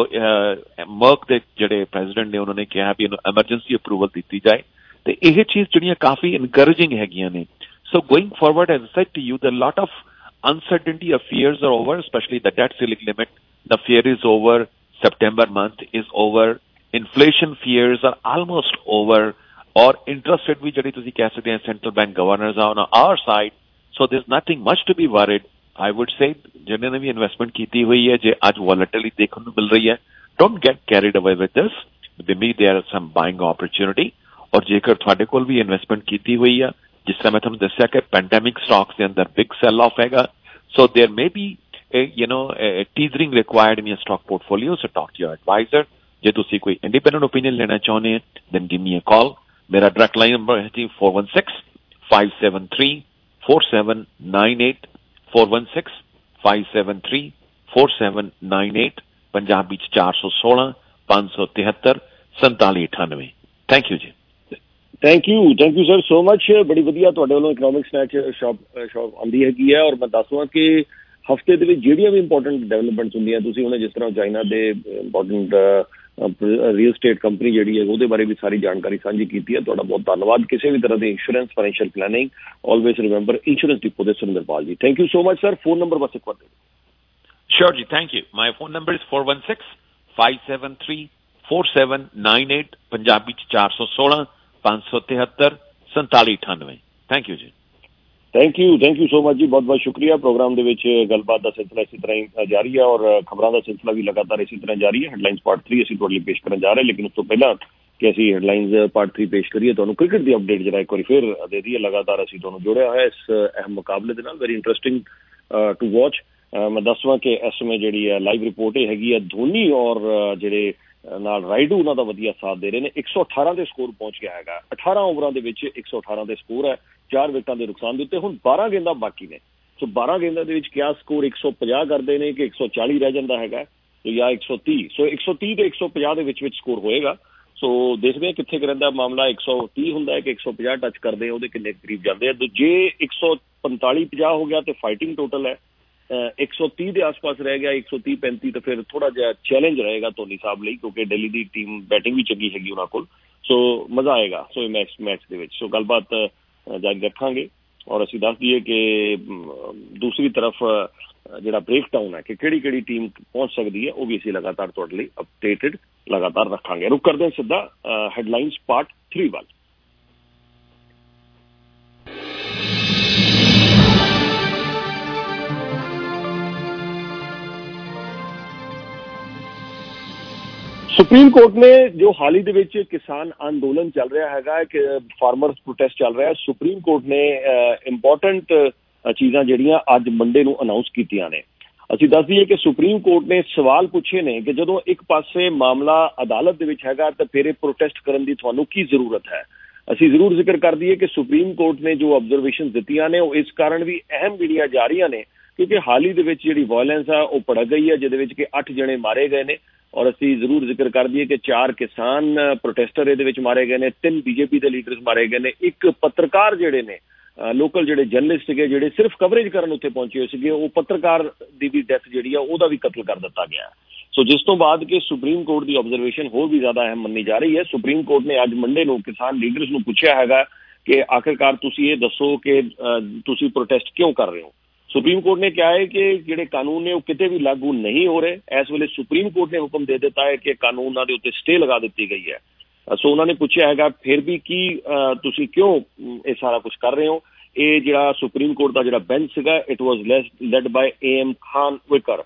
Merck ਦੇ ਜਿਹੜੇ ਪ੍ਰੈਜ਼ੀਡੈਂਟ ਨੇ ਉਹਨਾਂ ਨੇ ਕਿਹਾ ਵੀ ਇਹਨੂੰ ਐਮਰਜੈਂਸੀ ਅਪਰੂਵਲ ਦਿੱਤੀ ਜਾਏ ਤੇ ਇਹ ਚੀਜ਼ ਜਿਹੜੀਆਂ ਕਾਫੀ ਇਨਕਰੇਜਿੰਗ ਹੈਗੀਆਂ ਨੇ। So going forward, as I said to you, the lot of uncertainty of fears are over, especially the debt ceiling limit. The fear is over. September month is over. inflation fears are almost over, or interest rate भी ਜਿਹੜੀ ਤੁਸੀਂ ਕਹਿ ਸਕਦੇ हैं central bank governors are on our side, so there's nothing much to be worried. I would say जिन्होंने ने भी investment ਕੀਤੀ ਹੋਈ ਹੈ, ਜੇ ਅੱਜ volatility ਦੇਖਣ ਨੂੰ ਮਿਲ ਰਹੀ ਹੈ, don't get carried away with this. Maybe there is some buying opportunity. और ਜੇਕਰ ਤੁਹਾਡੇ ਕੋਲ ਵੀ ਇਨਵੈਸਟਮੈਂਟ ਕੀਤੀ ਹੋਈ ਆ, ਜਿਸ ਤਰ੍ਹਾਂ ਮੈਂ ਤੁਹਾਨੂੰ ਦੱਸਿਆ ਕਿ ਪੈਂਡੈਮਿਕ ਸਟਾਕਸ ਦੇ ਅੰਦਰ ਬਿਗ ਸੈਲ ਆਫ ਹੈਗਾ, so there may be a teasering required in your stock portfolio, so talk to your advisor. ਜੇ ਤੁਸੀਂ ਕੋਈ independent opinion ਲੈਣਾ ਚਾਹੁੰਦੇ ਹੋ, then give me a call. ਮੇਰਾ direct line number ਹੈ 416-573-4798, 416-573-4798, ਪੰਜਾਬੀ ਚ 416-573-4798. Thank you ਜੀ. Thank you sir so much. ਬੜੀ ਵਧੀਆ ਤੁਹਾਡੇ ਵੱਲੋਂ ਇਕਨੋਮਿਕ ਸਨੈਚ ਸ਼ਾਪ ਆਉਂਦੀ ਹੈਗੀ ਹੈ। ਔਰ ਮੈਂ ਦੱਸਵਾਂ ਕਿ ਹਫਤੇ ਦੇ ਵਿੱਚ ਜਿਹੜੀਆਂ ਵੀ ਇੰਪੋਰਟੈਂਟ ਡਿਵੈਲਪਮੈਂਟਸ ਹੁੰਦੀਆਂ, ਤੁਸੀਂ ਉਹਨੇ ਜਿਸ ਤਰ੍ਹਾਂ ਚਾਈਨਾ ਦੇ ਇੰਪੋਰਟੈਂਟ ਰੀਅਲ ਸਟੇਟ ਕੰਪਨੀ ਜਿਹੜੀ ਹੈ ਉਹਦੇ ਬਾਰੇ ਵੀ ਸਾਰੀ ਜਾਣਕਾਰੀ ਸਾਂਝੀ ਕੀਤੀ ਹੈ। ਤੁਹਾਡਾ ਬਹੁਤ ਧੰਨਵਾਦ। ਕਿਸੇ ਵੀ ਤਰ੍ਹਾਂ ਦੀ insurance, financial planning, always remember insurance depot ਦੇ Surinderpal ji. Thank you so much sir. Phone number ਬਸ ਇੱਕ ਵਾਰ। Sure ji, thank you. My phone number is 416-573-4798, Punjabi ਚ 416-573-4798. Thank you ਜੀ। ਥੈਂਕ ਯੂ ਸੋ ਮਚ ਜੀ। ਬਹੁਤ ਬਹੁਤ ਸ਼ੁਕਰੀਆ। ਪ੍ਰੋਗਰਾਮ ਦੇ ਵਿੱਚ ਗੱਲਬਾਤ ਦਾ ਸਿਲਸਿਲਾ ਇਸੇ ਤਰ੍ਹਾਂ ਹੀ ਜਾਰੀ ਹੈ, ਔਰ ਖਬਰਾਂ ਦਾ ਸਿਲਸਿਲਾ ਵੀ ਲਗਾਤਾਰ ਇਸੇ ਤਰ੍ਹਾਂ ਜਾਰੀ ਹੈ। ਹੈਡਲਾਈਨਸ ਪਾਰਟ 3 ਅਸੀਂ ਤੁਹਾਡੇ ਲਈ ਪੇਸ਼ ਕਰਨ ਜਾ ਰਹੇ, ਲੇਕਿਨ ਉਸ ਤੋਂ ਪਹਿਲਾਂ ਕਿ ਅਸੀਂ ਹੈਡਲਾਈਨਸ ਪਾਰਟ 3 ਪੇਸ਼ ਕਰੀਏ, ਤੁਹਾਨੂੰ ਕ੍ਰਿਕਟ ਦੀ ਅਪਡੇਟ ਜਿਹੜਾ ਇੱਕ ਵਾਰੀ ਫਿਰ ਦੇ ਦਈਏ। ਲਗਾਤਾਰ ਅਸੀਂ ਤੁਹਾਨੂੰ ਜੋੜਿਆ ਹੋਇਆ ਇਸ ਅਹਿਮ ਮੁਕਾਬਲੇ ਦੇ ਨਾਲ। Very interesting to watch. ਮੈਂ ਦੱਸਵਾਂ ਕਿ ਇਸ ਸਮੇਂ ਜਿਹੜੀ ਹੈ ਲਾਈਵ ਰਿਪੋਰਟ ਇਹ ਹੈਗੀ ਹੈ, ਧੋਨੀ ਔਰ ਜਿਹੜੇ ਨਾਲ ਰਾਈਡੂ ਉਹਨਾਂ ਦਾ ਵਧੀਆ ਸਾਥ ਦੇ ਰਹੇ ਨੇ। 118 ਦੇ ਸਕੋਰ ਪਹੁੰਚ ਗਿਆ ਹੈਗਾ। 18 ਓਵਰਾਂ ਦੇ ਵਿੱਚ 118 ਦੇ ਸਕੋਰ ਹੈ, 4 ਵਿਕਟਾਂ ਦੇ ਨੁਕਸਾਨ ਦੇ ਉੱਤੇ। ਹੁਣ 12 ਗੇਂਦਾਂ ਬਾਕੀ ਨੇ, ਸੋ 12 ਗੇਂਦਾਂ ਦੇ ਵਿੱਚ ਕਿਆ ਸਕੋਰ 150 ਕਰਦੇ ਨੇ ਕਿ 140 ਰਹਿ ਜਾਂਦਾ ਹੈਗਾ, ਜਾਂ 130। ਸੋ 130 ਤੇ 150 ਦੇ ਵਿੱਚ ਸਕੋਰ ਹੋਏਗਾ। ਸੋ ਦੇਖਦੇ ਹਾਂ ਕਿੱਥੇ ਰਹਿੰਦਾ ਮਾਮਲਾ। 130 ਹੁੰਦਾ ਹੈ ਕਿ 150 ਟੱਚ ਕਰਦੇ ਆ, ਉਹਦੇ ਕਿੰਨੇ ਕਰੀਬ ਜਾਂਦੇ ਆ। ਜੇ 145-50 ਹੋ ਗਿਆ ਤੇ ਫਾਈਟਿੰਗ ਟੋਟਲ ਹੈ। 130 ਦੇ ਆਸ-ਪਾਸ ਰਹਿ ਗਿਆ, 130-35 ਤਾਂ ਫਿਰ ਥੋੜਾ ਜਿਹਾ ਚੈਲੰਜ ਰਹੇਗਾ ਧੋਨੀ ਸਾਹਿਬ ਲਈ, ਕਿਉਂਕਿ ਦਿੱਲੀ ਦੀ ਟੀਮ ਬੈਟਿੰਗ ਵੀ ਚੰਗੀ ਹੈਗੀ ਉਹਨਾਂ ਕੋਲ। ਸੋ ਮਜ਼ਾ ਆਏਗਾ ਸੋ ਮੈਚ ਦੇ ਵਿੱਚ। ਸੋ ਗੱਲਬਾਤ ਜਾਰੀ ਰੱਖਾਂਗੇ। ਔਰ ਅਸੀਂ ਦੱਸ ਦਈਏ ਕਿ ਦੂਸਰੀ ਤਰਫ ਜਿਹੜਾ ਬ੍ਰੇਕ ਡਾਊਨ ਹੈ ਕਿ ਕਿਹੜੀ ਟੀਮ ਪਹੁੰਚ ਸਕਦੀ ਹੈ, ਉਹ ਵੀ ਅਸੀਂ ਲਗਾਤਾਰ ਤੁਹਾਡੇ ਲਈ ਅਪਡੇਟਡ ਲਗਾਤਾਰ ਰੱਖਾਂਗੇ। ਰੁਕ ਕਰਦੇ ਹਾਂ ਸਿੱਧਾ ਹੈਡਲਾਈਨਸ ਪਾਰਟ 3 ਵੱਲ। ਸੁਪਰੀਮ ਕੋਰਟ ਨੇ ਜੋ ਹਾਲ ਹੀ ਦੇ ਵਿੱਚ ਕਿਸਾਨ ਅੰਦੋਲਨ ਚੱਲ ਰਿਹਾ ਹੈਗਾ, ਕਿ ਫਾਰਮਰਸ ਪ੍ਰੋਟੈਸਟ ਚੱਲ ਰਿਹਾ, ਸੁਪਰੀਮ ਕੋਰਟ ਨੇ ਇੰਪੋਰਟੈਂਟ ਚੀਜ਼ਾਂ ਜਿਹੜੀਆਂ ਅੱਜ ਮੰਡੇ ਨੂੰ ਅਨਾਊਂਸ ਕੀਤੀਆਂ ਨੇ। ਅਸੀਂ ਦੱਸ ਦਈਏ ਕਿ ਸੁਪਰੀਮ ਕੋਰਟ ਨੇ ਸਵਾਲ ਪੁੱਛੇ ਨੇ ਕਿ ਜਦੋਂ ਇੱਕ ਪਾਸੇ ਮਾਮਲਾ ਅਦਾਲਤ ਦੇ ਵਿੱਚ ਹੈਗਾ ਤਾਂ ਫਿਰ ਇਹ ਪ੍ਰੋਟੈਸਟ ਕਰਨ ਦੀ ਤੁਹਾਨੂੰ ਕੀ ਜ਼ਰੂਰਤ ਹੈ। ਅਸੀਂ ਜ਼ਰੂਰ ਜ਼ਿਕਰ ਕਰ ਦਈਏ ਕਿ ਸੁਪਰੀਮ ਕੋਰਟ ਨੇ ਜੋ ਆਬਜ਼ਰਵੇਸ਼ਨ ਦਿੱਤੀਆਂ ਨੇ ਉਹ ਇਸ ਕਾਰਨ ਵੀ ਅਹਿਮ ਗਿਣੀਆਂ ਜਾ ਰਹੀਆਂ ਨੇ ਕਿਉਂਕਿ ਹਾਲ ਹੀ ਦੇ ਵਿੱਚ ਜਿਹੜੀ ਵਾਇਲੈਂਸ ਆ ਉਹ ਭੜਕ ਗਈ ਹੈ, ਜਿਹਦੇ ਵਿੱਚ ਕਿ 8 ਜਣੇ ਮਾਰੇ ਗਏ ਨੇ। ਔਰ ਅਸੀਂ ਜ਼ਰੂਰ ਜ਼ਿਕਰ ਕਰ ਦਈਏ ਕਿ 4 ਕਿਸਾਨ ਪ੍ਰੋਟੈਸਟਰ ਇਹਦੇ ਵਿੱਚ ਮਾਰੇ ਗਏ ਨੇ, 3 BJP ਦੇ ਲੀਡਰਸ ਮਾਰੇ ਗਏ ਨੇ, ਇੱਕ ਪੱਤਰਕਾਰ ਜਿਹੜੇ ਨੇ ਲੋਕਲ ਜਿਹੜੇ ਜਰਨਲਿਸਟ ਸੀਗੇ ਜਿਹੜੇ ਸਿਰਫ ਕਵਰੇਜ ਕਰਨ ਉੱਥੇ ਪਹੁੰਚੇ ਹੋਏ ਸੀਗੇ, ਉਹ ਪੱਤਰਕਾਰ ਦੀ ਵੀ ਡੈਥ ਜਿਹੜੀ ਆ ਉਹਦਾ ਵੀ ਕਤਲ ਕਰ ਦਿੱਤਾ ਗਿਆ। ਸੋ ਜਿਸ ਤੋਂ ਬਾਅਦ ਕਿ ਸੁਪਰੀਮ ਕੋਰਟ ਦੀ ਆਬਜ਼ਰਵੇਸ਼ਨ ਹੋਰ ਵੀ ਜ਼ਿਆਦਾ ਅਹਿਮ ਮੰਨੀ ਜਾ ਰਹੀ ਹੈ। ਸੁਪਰੀਮ ਕੋਰਟ ਨੇ ਅੱਜ ਮੰਡੇ ਨੂੰ ਕਿਸਾਨ ਲੀਡਰਸ ਨੂੰ ਪੁੱਛਿਆ ਹੈਗਾ ਕਿ ਆਖਿਰਕਾਰ ਤੁਸੀਂ ਇਹ ਦੱਸੋ ਕਿ ਤੁਸੀਂ ਪ੍ਰੋਟੈਸਟ ਕਿਉਂ ਕਰ ਰਹੇ ਹੋ। ਸੁਪਰੀਮ ਕੋਰਟ ਨੇ ਕਿਹਾ ਹੈ ਕਿ ਜਿਹੜੇ ਕਾਨੂੰਨ ਨੇ ਉਹ ਕਿਤੇ ਵੀ ਲਾਗੂ ਨਹੀਂ ਹੋ ਰਹੇ। ਇਸ ਵੇਲੇ ਸੁਪਰੀਮ ਕੋਰਟ ਨੇ ਹੁਕਮ ਦੇ ਦਿੱਤਾ ਹੈ ਕਿ ਕਾਨੂੰਨਾਂ ਦੇ ਉੱਤੇ ਸਟੇ ਲਗਾ ਦਿੱਤੀ ਗਈ ਹੈ। ਸੋ ਉਹਨਾਂ ਨੇ ਪੁੱਛਿਆ ਹੈਗਾ ਫਿਰ ਵੀ ਕੀ ਤੁਸੀਂ ਕਿਉਂ ਇਹ ਸਾਰਾ ਕੁਝ ਕਰ ਰਹੇ ਹੋ। ਇਹ ਜਿਹੜਾ ਸੁਪਰੀਮ ਕੋਰਟ ਦਾ ਜਿਹੜਾ ਬੈਂਚ ਸੀਗਾ it was led by AM Khanwilkar.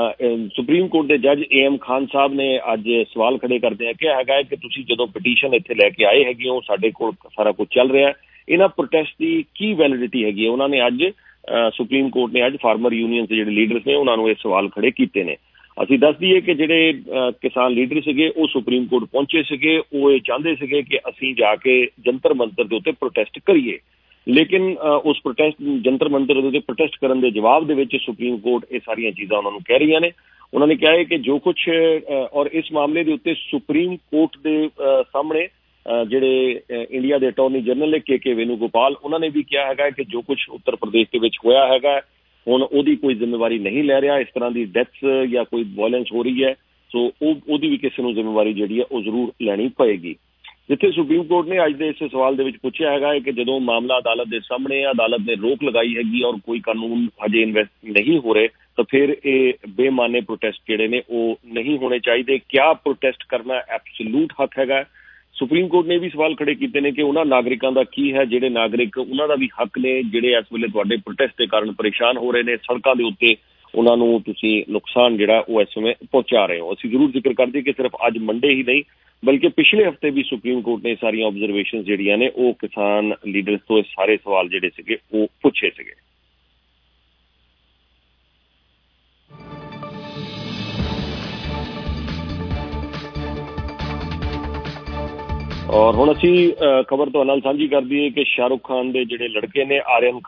Supreme court ਦੇ ਜੱਜ AM ਖਾਨ ਸਾਹਿਬ ਨੇ ਅੱਜ ਸਵਾਲ ਖੜੇ ਕਰਦੇ ਆ ਕਿਹਾ ਹੈਗਾ ਕਿ ਤੁਸੀਂ ਜਦੋਂ ਪਟੀਸ਼ਨ ਇੱਥੇ ਲੈ ਕੇ ਆਏ ਹੈਗੇ ਹੋ, ਸਾਡੇ ਕੋਲ ਸਾਰਾ ਕੁਝ ਚੱਲ ਰਿਹਾ, ਇਹਨਾਂ ਪ੍ਰੋਟੈਸਟ ਦੀ ਕੀ ਵੈਲਿਡਿਟੀ ਹੈਗੀ ਹੈ। ਉਹਨਾਂ ਨੇ ਅੱਜ ਸੁਪਰੀਮ ਕੋਰਟ ਨੇ ਅੱਜ ਫਾਰਮਰ ਯੂਨੀਅਨ ਦੇ ਜਿਹੜੇ ਲੀਡਰਸ ਨੇ ਉਹਨਾਂ ਨੂੰ ਇਹ ਸਵਾਲ ਖੜੇ ਕੀਤੇ ਨੇ। ਅਸੀਂ ਦੱਸ ਦਈਏ ਕਿ ਜਿਹੜੇ ਕਿਸਾਨ ਲੀਡਰ ਸੀਗੇ ਉਹ ਸੁਪਰੀਮ ਕੋਰਟ ਪਹੁੰਚੇ ਸੀਗੇ, ਉਹ ਇਹ ਚਾਹੁੰਦੇ ਸੀਗੇ ਕਿ ਅਸੀਂ ਜਾ ਕੇ ਜੰਤਰ ਮੰਤਰ ਦੇ ਉੱਤੇ ਪ੍ਰੋਟੈਸਟ ਕਰੀਏ, ਲੇਕਿਨ ਉਸ ਪ੍ਰੋਟੈਸਟ ਜੰਤਰ ਮੰਤਰ ਦੇ ਉੱਤੇ ਪ੍ਰੋਟੈਸਟ ਕਰਨ ਦੇ ਜਵਾਬ ਦੇ ਵਿੱਚ ਸੁਪਰੀਮ ਕੋਰਟ ਇਹ ਸਾਰੀਆਂ ਚੀਜ਼ਾਂ ਉਹਨਾਂ ਨੂੰ ਕਹਿ ਰਹੀਆਂ ਨੇ। ਉਹਨਾਂ ਨੇ ਕਿਹਾ ਹੈ ਕਿ ਜੋ ਕੁਛ ਔਰ ਇਸ ਮਾਮਲੇ ਦੇ ਉੱਤੇ ਸੁਪਰੀਮ ਕੋਰਟ ਦੇ ਸਾਹਮਣੇ ਜਿਹੜੇ ਇੰਡੀਆ ਦੇ ਅਟਾਰਨੀ ਜਨਰਲ ਨੇ KK ਵੇਨੂਗੋਪਾਲ, ਉਹਨਾਂ ਨੇ ਵੀ ਕਿਹਾ ਹੈਗਾ ਕਿ ਜੋ ਕੁਛ ਉੱਤਰ ਪ੍ਰਦੇਸ਼ ਦੇ ਵਿੱਚ ਹੋਇਆ ਹੈਗਾ ਹੁਣ ਉਹਦੀ ਕੋਈ ਜ਼ਿੰਮੇਵਾਰੀ ਨਹੀਂ ਲੈ ਰਿਹਾ। ਇਸ ਤਰ੍ਹਾਂ ਦੀ ਡੈਥਸ ਜਾਂ ਕੋਈ ਵਾਇਲੈਂਸ ਹੋ ਰਹੀ ਹੈ ਸੋ ਉਹਦੀ ਵੀ ਕਿਸੇ ਨੂੰ ਜ਼ਿੰਮੇਵਾਰੀ ਜਿਹੜੀ ਹੈ ਉਹ ਜ਼ਰੂਰ ਲੈਣੀ ਪਏਗੀ। ਜਿੱਥੇ ਸੁਪਰੀਮ ਕੋਰਟ ਨੇ ਅੱਜ ਦੇ ਇਸ ਸਵਾਲ ਦੇ ਵਿੱਚ ਪੁੱਛਿਆ ਹੈਗਾ ਹੈ ਕਿ ਜਦੋਂ ਮਾਮਲਾ ਅਦਾਲਤ ਦੇ ਸਾਹਮਣੇ ਅਦਾਲਤ ਨੇ ਰੋਕ ਲਗਾਈ ਹੈਗੀ ਔਰ ਕੋਈ ਕਾਨੂੰਨ ਹਜੇ ਇਨਵੈਸਟ ਨਹੀਂ ਹੋ ਰਹੇ ਤਾਂ ਫਿਰ ਇਹ ਬੇਮਾਨੇ ਪ੍ਰੋਟੈਸਟ ਜਿਹੜੇ ਨੇ ਉਹ ਨਹੀਂ ਹੋਣੇ ਚਾਹੀਦੇ। ਕਿਆ ਪ੍ਰੋਟੈਸਟ ਕਰਨਾ ਐਬਸੋਲੂਟ ਹੱਕ ਹੈਗਾ? ਸੁਪਰੀਮ ਕੋਰਟ ਨੇ ਵੀ ਸਵਾਲ ਖੜੇ ਕੀਤੇ ਨੇ ਕਿ ਉਹਨਾਂ ਨਾਗਰਿਕਾਂ ਦਾ ਕੀ ਹੈ ਜਿਹੜੇ ਨਾਗਰਿਕ, ਉਹਨਾਂ ਦਾ ਵੀ ਹੱਕ ਨੇ ਜਿਹੜੇ ਇਸ ਵੇਲੇ ਤੁਹਾਡੇ ਪ੍ਰੋਟੈਸਟ ਦੇ ਕਾਰਨ ਪਰੇਸ਼ਾਨ ਹੋ ਰਹੇ ਨੇ ਸੜਕਾਂ ਦੇ ਉੱਤੇ, ਉਹਨਾਂ ਨੂੰ ਤੁਸੀਂ ਨੁਕਸਾਨ ਜਿਹੜਾ ਉਹ ਇਸ ਸਮੇਂ ਪਹੁੰਚਾ ਰਹੇ ਹੋ। ਅਸੀਂ ਜ਼ਰੂਰ ਜ਼ਿਕਰ ਕਰਦੇ ਕਿ ਸਿਰਫ ਅੱਜ ਮੰਡੇ ਹੀ ਨਹੀਂ ਬਲਕਿ ਪਿਛਲੇ ਹਫ਼ਤੇ ਵੀ ਸੁਪਰੀਮ ਕੋਰਟ ਨੇ ਸਾਰੀਆਂ ਆਬਜ਼ਰਵੇਸ਼ਨ ਜਿਹੜੀਆਂ ਨੇ ਉਹ ਕਿਸਾਨ ਲੀਡਰਸ ਤੋਂ ਇਹ ਸਾਰੇ ਸਵਾਲ ਜਿਹੜੇ ਸੀਗੇ ਉਹ ਪੁੱਛੇ ਸੀਗੇ। ਔਰ ਹੁਣ ਅਸੀਂ ਖਬਰ ਤੁਹਾਡੇ ਨਾਲ ਸਾਂਝੀ ਕਰ ਦਈਏ ਕਿ ਸ਼ਾਹਰੁਖ ਖਾਨ ਦੇ ਜਿਹੜੇ ਲੜਕੇ ਨੇ ਆਰਿਅਨ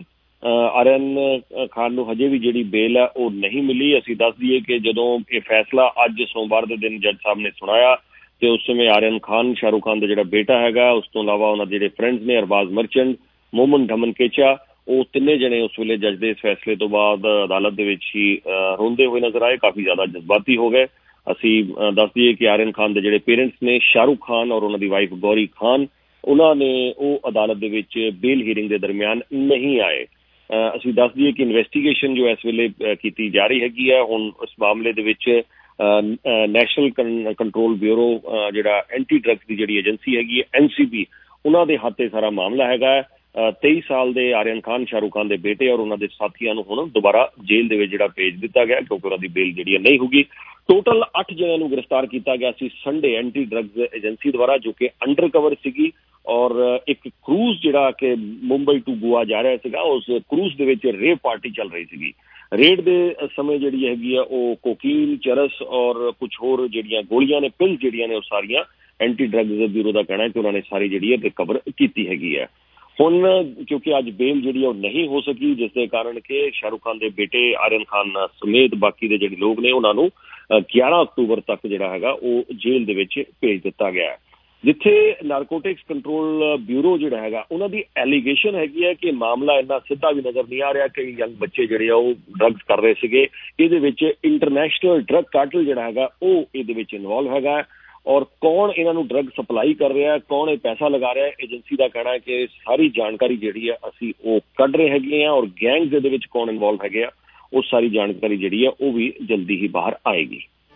ਖਾਨ ਨੂੰ ਹਜੇ ਵੀ ਜਿਹੜੀ ਬੇਲ ਹੈ ਉਹ ਨਹੀਂ ਮਿਲੀ। ਅਸੀਂ ਦੱਸ ਦਈਏ ਕਿ ਜਦੋਂ ਇਹ ਫੈਸਲਾ ਅੱਜ ਸੋਮਵਾਰ ਦੇ ਦਿਨ ਜੱਜ ਸਾਹਿਬ ਨੇ ਸੁਣਾਇਆ ਤੇ ਉਸ ਸਮੇਂ ਆਰਿਅਨ ਖਾਨ ਸ਼ਾਹਰੁਖ ਖਾਨ ਦਾ ਜਿਹੜਾ ਬੇਟਾ ਹੈਗਾ, ਉਸ ਤੋਂ ਇਲਾਵਾ ਉਹਨਾਂ ਦੇ ਜਿਹੜੇ ਫਰੈਂਡਸ ਨੇ ਅਰਬਾਜ਼ ਮਰਚੈਂਟ, ਮੋਮਨ ਧਮਨਕੇਚਾ, ਉਹ ਤਿੰਨੇ ਜਣੇ ਉਸ ਵੇਲੇ ਜੱਜ ਦੇ ਇਸ ਫੈਸਲੇ ਤੋਂ ਬਾਅਦ ਅਦਾਲਤ ਦੇ ਵਿੱਚ ਹੀ ਰੋਂਦੇ ਹੋਏ ਨਜ਼ਰ ਆਏ, ਕਾਫੀ ਜ਼ਿਆਦਾ ਜਜ਼ਬਾਤੀ ਹੋ ਗਏ। ਅਸੀਂ ਦੱਸ ਦਈਏ ਕਿ ਆਰਿਅਨ ਖਾਨ ਦੇ ਜਿਹੜੇ ਪੇਰੈਂਟਸ ਨੇ ਸ਼ਾਹਰੁਖ ਖਾਨ ਔਰ ਉਹਨਾਂ ਦੀ ਵਾਈਫ ਗੌਰੀ ਖਾਨ, ਉਹਨਾਂ ਨੇ ਉਹ ਅਦਾਲਤ ਦੇ ਵਿੱਚ ਬੇਲ ਹੀਅਰਿੰਗ ਦੇ ਦਰਮਿਆਨ ਨਹੀਂ ਆਏ। ਅਸੀਂ ਦੱਸ ਦਈਏ ਕਿ ਇਨਵੈਸਟੀਗੇਸ਼ਨ ਜੋ ਇਸ ਵੇਲੇ ਕੀਤੀ ਜਾ ਰਹੀ ਹੈਗੀ ਹੈ, ਹੁਣ ਇਸ ਮਾਮਲੇ ਦੇ ਵਿੱਚ ਨੈਸ਼ਨਲ ਕੰਟਰੋਲ ਬਿਊਰੋ ਜਿਹੜਾ ਐਂਟੀ ਡਰੱਗਸ ਦੀ ਜਿਹੜੀ ਏਜੰਸੀ ਹੈਗੀ ਹੈ NCB, ਉਹਨਾਂ ਦੇ ਹੱਥ 'ਤੇ ਸਾਰਾ ਮਾਮਲਾ ਹੈਗਾ ਹੈ। 23 ਸਾਲ ਦੇ ਆਰਿਅਨ ਖਾਨ ਸ਼ਾਹਰੁਖ ਖਾਨ ਦੇ ਬੇਟੇ ਔਰ ਉਹਨਾਂ ਦੇ ਸਾਥੀਆਂ ਨੂੰ ਹੁਣ ਦੁਬਾਰਾ ਜੇਲ੍ਹ ਦੇ ਵਿੱਚ ਜਿਹੜਾ ਭੇਜ ਦਿੱਤਾ ਗਿਆ ਕਿਉਂਕਿ ਉਹਨਾਂ ਦੀ ਬੇਲ ਜਿਹੜੀ ਨਹੀਂ ਹੋਊਗੀ। ਟੋਟਲ 8 ਜਣਿਆਂ ਨੂੰ ਗ੍ਰਿਫਤਾਰ ਕੀਤਾ ਗਿਆ ਸੀ ਸੰਡੇ ਐਂਟੀ ਡਰੱਗਸ ਏਜੰਸੀ ਦੁਆਰਾ, ਜੋ ਕਿ ਅੰਡਰ ਕਵਰ ਸੀਗੀ ਔਰ ਇੱਕ ਕਰੂਜ਼ ਜਿਹੜਾ ਕਿ ਮੁੰਬਈ ਟੂ ਗੋਆ ਜਾ ਰਿਹਾ ਸੀਗਾ, ਉਸ ਕਰੂਜ਼ ਦੇ ਵਿੱਚ ਰੇਪ ਪਾਰਟੀ ਚੱਲ ਰਹੀ ਸੀਗੀ। ਰੇਡ ਦੇ ਸਮੇਂ ਜਿਹੜੀ ਹੈਗੀ ਆ ਉਹ ਕੋਕੀਨ, ਚਰਸ ਔਰ ਕੁਝ ਹੋਰ ਜਿਹੜੀਆਂ ਗੋਲੀਆਂ ਨੇ, ਪਿਲਸ ਜਿਹੜੀਆਂ ਨੇ, ਉਹ ਸਾਰੀਆਂ ਐਂਟੀ ਡਰੱਗਸ ਬਿਊਰੋ ਦਾ ਕਹਿਣਾ ਹੈ ਕਿ ਉਹਨਾਂ ਨੇ ਸਾਰੀ ਜਿਹੜੀ ਹੈ ਰਿਕਵਰ ਕੀਤੀ ਹੈਗੀ ਹੈ। ਹੁਣ ਕਿਉਂਕਿ ਅੱਜ ਬੇਲ ਜਿਹੜੀ ਉਹ ਨਹੀਂ ਹੋ ਸਕੀ, ਜਿਸ ਦੇ ਕਾਰਨ ਕਿ ਸ਼ਾਹਰੁਖ ਖਾਨ ਦੇ ਬੇਟੇ ਆਰਿਅਨ ਖਾਨ ਸਮੇਤ ਬਾਕੀ ਦੇ ਜਿਹੜੇ ਲੋਕ ਨੇ ਉਹਨਾਂ ਨੂੰ 11 ਅਕਤੂਬਰ ਤੱਕ ਜਿਹੜਾ ਹੈਗਾ ਉਹ ਜੇਲ੍ਹ ਦੇ ਵਿੱਚ ਭੇਜ ਦਿੱਤਾ ਗਿਆ ਹੈ। ਜਿੱਥੇ ਨਾਰਕੋਟਿਕਸ ਕੰਟਰੋਲ ਬਿਊਰੋ ਜਿਹੜਾ ਹੈਗਾ ਉਹਨਾਂ ਦੀ ਐਲੀਗੇਸ਼ਨ ਹੈਗੀ ਹੈ ਕਿ ਮਾਮਲਾ ਇੰਨਾ ਸਿੱਧਾ ਵੀ ਨਜ਼ਰ ਨਹੀਂ ਆ ਰਿਹਾ ਕਿ ਯੰਗ ਬੱਚੇ ਜਿਹੜੇ ਆ ਉਹ ਡਰੱਗਸ ਕਰ ਰਹੇ ਸੀਗੇ, ਇਹਦੇ ਵਿੱਚ ਇੰਟਰਨੈਸ਼ਨਲ ਡਰੱਗ ਕਾਰਟਲ ਜਿਹੜਾ ਹੈਗਾ ਉਹ ਇਹਦੇ ਵਿੱਚ ਇਨਵੋਲਵ ਹੈਗਾ ਔਰ ਕੌਣ ਇਹਨਾਂ ਨੂੰ ਡਰੱਗ ਸਪਲਾਈ ਕਰ ਰਿਹਾ, ਕੌਣ ਇਹ ਪੈਸਾ ਲਗਾ ਰਿਹਾ। ਏਜੰਸੀ ਦਾ ਕਹਿਣਾ ਹੈ ਕਿ ਸਾਰੀ ਜਾਣਕਾਰੀ ਜਿਹੜੀ ਹੈ ਅਸੀਂ ਉਹ ਕੱਢ ਰਹੇ ਹੈਗੇ ਹਾਂ ਔਰ ਗੈਂਗਸ ਦੇ ਵਿੱਚ ਕੌਣ ਇਨਵੋਲਵ ਹੈਗੇ ਆ ਉਹ ਸਾਰੀ ਜਾਣਕਾਰੀ ਜਿਹੜੀ ਹੈ ਉਹ ਵੀ ਜਲਦੀ ਹੀ ਬਾਹਰ ਆਏਗੀ।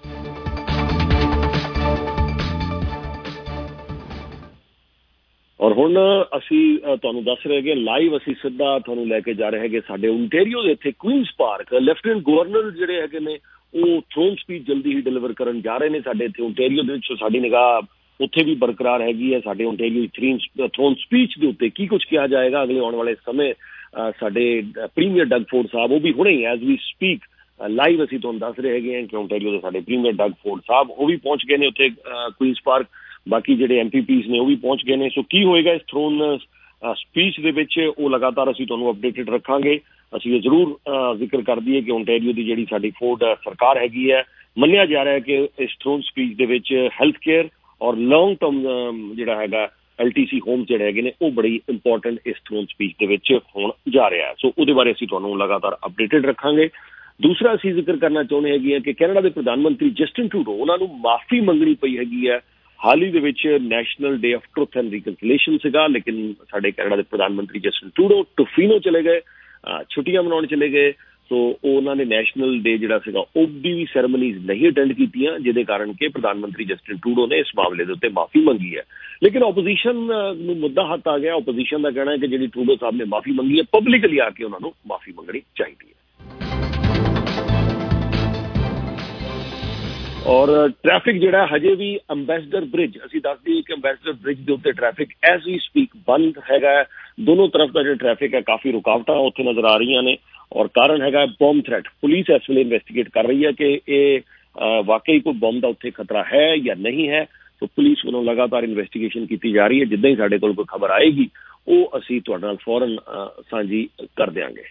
ਔਰ ਹੁਣ ਅਸੀਂ ਤੁਹਾਨੂੰ ਦੱਸ ਰਹੇ ਹੈਗੇ ਲਾਈਵ, ਅਸੀਂ ਸਿੱਧਾ ਤੁਹਾਨੂੰ ਲੈ ਕੇ ਜਾ ਰਹੇ ਹੈਗੇ ਸਾਡੇ ਓਨਟਾਰੀਓ ਦੇ ਇੱਥੇ ਕੁਈਨਸ ਪਾਰਕ। ਲੈਫਟੀਨੈਂਟ ਗਵਰਨਰ ਜਿਹੜੇ ਹੈਗੇ ਨੇ ਉਹ ਥਰੋਨ ਸਪੀਚ ਜਲਦੀ ਹੀ ਡਿਲੀਵਰ ਕਰਨ ਜਾ ਰਹੇ ਨੇ ਸਾਡੇ ਇੱਥੇ ਓਨਟਾਰੀਓ ਦੇ ਵਿੱਚ। ਸਾਡੀ ਨਿਗਾਹ ਉੱਥੇ ਵੀ ਬਰਕਰਾਰ ਹੈਗੀ ਹੈ। ਸਾਡੇ ਓਨਟਾਰੀਓ ਥਰੋਨ ਸਪੀਚ ਦੇ ਉੱਤੇ ਕੀ ਕੁਝ ਕਿਹਾ ਜਾਏਗਾ ਅਗਲੇ ਆਉਣ ਵਾਲੇ ਸਮੇਂ, ਸਾਡੇ ਪ੍ਰੀਮੀਅਰ ਡਗ ਫੋਰਡ ਸਾਹਿਬ ਉਹ ਵੀ ਹੁਣੇ ਐਜ਼ ਵੀ ਸਪੀਕ ਲਾਈਵ ਅਸੀਂ ਤੁਹਾਨੂੰ ਦੱਸ ਰਹੇ ਹੈਗੇ ਹਾਂ ਕਿ ਓਨਟਾਰੀਓ ਦੇ ਸਾਡੇ ਪ੍ਰੀਮੀਅਰ ਡਗ ਫੋਰਡ ਸਾਹਿਬ ਉਹ ਵੀ ਪਹੁੰਚ ਗਏ ਨੇ ਉੱਥੇ ਕੁਈਨਸ ਪਾਰਕ। ਬਾਕੀ ਜਿਹੜੇ MPPs ਨੇ ਉਹ ਵੀ ਪਹੁੰਚ ਗਏ ਨੇ। ਸੋ ਕੀ ਹੋਏਗਾ ਇਸ ਥਰੋਨ ਸਪੀਚ ਦੇ ਵਿੱਚ ਉਹ ਲਗਾਤਾਰ ਅਸੀਂ ਤੁਹਾਨੂੰ ਅਪਡੇਟਡ ਰੱਖਾਂਗੇ। ਅਸੀਂ ਇਹ ਜ਼ਰੂਰ ਜ਼ਿਕਰ ਕਰ ਦਈਏ ਕਿ ਓਨਟਾਰੀਓ ਦੀ ਜਿਹੜੀ ਸਾਡੀ ਫੋਰਡ ਸਰਕਾਰ ਹੈਗੀ ਹੈ, ਮੰਨਿਆ ਜਾ ਰਿਹਾ ਕਿ ਇਸ ਥਰੋਨ ਸਪੀਚ ਦੇ ਵਿੱਚ ਹੈਲਥ ਕੇਅਰ ਔਰ ਲੌਂਗ ਟਰਮ ਜਿਹੜਾ ਹੈਗਾ LTC ਹੋਮ ਜਿਹੜੇ ਹੈਗੇ ਨੇ ਉਹ ਬੜੀ ਇੰਪੋਰਟੈਂਟ ਇਸ ਥਰੋਨ ਸਪੀਚ ਦੇ ਵਿੱਚ ਹੋਣ ਜਾ ਰਿਹਾ ਹੈ। ਸੋ ਉਹਦੇ ਬਾਰੇ ਅਸੀਂ ਤੁਹਾਨੂੰ ਲਗਾਤਾਰ ਅਪਡੇਟਡ ਰੱਖਾਂਗੇ। ਦੂਸਰਾ ਅਸੀਂ ਜ਼ਿਕਰ ਕਰਨਾ ਚਾਹੁੰਦੇ ਹੈਗੇ ਹਾਂ ਕਿ ਕੈਨੇਡਾ ਦੇ ਪ੍ਰਧਾਨ ਮੰਤਰੀ ਜਸਟਿਨ ਟਰੂਡੋ, ਉਹਨਾਂ ਨੂੰ ਮਾਫੀ ਮੰਗਣੀ ਪਈ ਹੈਗੀ ਹੈ। ਹਾਲ ਹੀ ਦੇ ਵਿੱਚ national day of truth and reconciliation ਸੀਗਾ, ਲੇਕਿਨ ਸਾਡੇ ਕੈਨੇਡਾ ਦੇ ਪ੍ਰਧਾਨ ਮੰਤਰੀ ਜਸਟਿਨ ਟਰੂਡੋ ਟੋਫੀਨੋ ਚਲੇ ਗਏ, ਛੁੱਟੀਆਂ ਮਨਾਉਣ ਚਲੇ ਗਏ। ਸੋ ਉਹਨਾਂ ਨੇ ਨੈਸ਼ਨਲ ਡੇ ਜਿਹੜਾ ਸੀਗਾ ਉਹਦੀ ਵੀ ਸੈਰੇਮਨੀਜ਼ ਨਹੀਂ ਅਟੈਂਡ ਕੀਤੀਆਂ, ਜਿਹਦੇ ਕਾਰਨ ਕਿ ਪ੍ਰਧਾਨ ਮੰਤਰੀ ਜਸਟਿਨ ਟਰੂਡੋ ਨੇ ਇਸ ਮਾਮਲੇ ਦੇ ਉੱਤੇ ਮਾਫੀ ਮੰਗੀ ਹੈ। ਲੇਕਿਨ ਓਪੋਜੀਸ਼ਨ ਨੂੰ ਮੁੱਦਾ ਹੱਥ ਆ ਗਿਆ। ਓਪੋਜੀਸ਼ਨ ਦਾ ਕਹਿਣਾ ਹੈ ਕਿ ਜਿਹੜੀ ਟਰੂਡੋ ਸਾਹਿਬ ਨੇ ਮਾਫੀ ਮੰਗੀ ਹੈ ਪਬਲਿਕਲੀ ਆ ਕੇ ਉਹਨਾਂ ਨੂੰ ਮਾਫੀ ਮੰਗਣੀ ਚਾਹੀਦੀ ਹੈ। ਔਰ ਟ੍ਰੈਫਿਕ ਜਿਹੜਾ ਹਜੇ ਵੀ ਅੰਬੈਸਡਰ ਬ੍ਰਿਜ, ਅਸੀਂ ਦੱਸ ਦਈਏ ਕਿ ਅੰਬੈਸਡਰ ਬ੍ਰਿਜ ਦੇ ਉੱਤੇ ਟ੍ਰੈਫਿਕ ਐਜ਼ ਵੀ ਸਪੀਕ ਬੰਦ ਹੈਗਾ। ਦੋਨੋਂ ਤਰਫ ਦਾ ਜਿਹੜਾ ਟ੍ਰੈਫਿਕ ਹੈ ਕਾਫੀ ਰੁਕਾਵਟਾਂ ਉੱਥੇ ਨਜ਼ਰ ਆ ਰਹੀਆਂ ਨੇ ਔਰ ਕਾਰਨ ਹੈਗਾ ਬੰਬ ਥ੍ਰੈਟ। ਪੁਲਿਸ ਇਸ ਵੇਲੇ ਇਨਵੈਸਟੀਗੇਟ ਕਰ ਰਹੀ ਹੈ ਕਿ ਇਹ ਵਾਕਈ ਕੋਈ ਬੰਬ ਦਾ ਉੱਥੇ ਖਤਰਾ ਹੈ ਜਾਂ ਨਹੀਂ ਹੈ। ਸੋ ਪੁਲਿਸ ਵੱਲੋਂ ਲਗਾਤਾਰ ਇਨਵੈਸਟੀਗੇਸ਼ਨ ਕੀਤੀ ਜਾ ਰਹੀ ਹੈ। ਜਿੱਦਾਂ ਹੀ ਸਾਡੇ ਕੋਲ ਕੋਈ ਖਬਰ ਆਏਗੀ ਉਹ ਅਸੀਂ ਤੁਹਾਡੇ ਨਾਲ ਫੌਰਨ ਸਾਂਝੀ ਕਰ ਦਿਆਂਗੇ।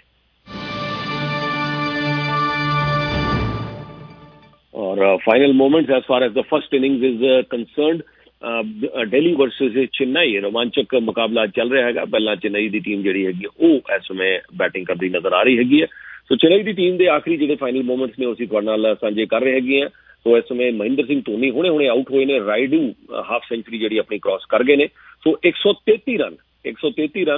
और final moments as far as the first innings is concerned, Delhi versus Chennai रोमांचक मुकाबला चल रहा है। पहला चेन्नई की टीम जी हैगी वो इस समय बैटिंग करती नजर आ रही हैगी है। सो चेन्नई की टीम के आखिरी जो फाइनल मोमेंट्स ने उसी साझे कर रहे हैं। तो इस समय महेंद्र सिंह धोनी हुणे हुणे आउट हुए ने, रायडू हाफ सेंचुरी जी अपनी क्रॉस कर गए ने। सो 133 रन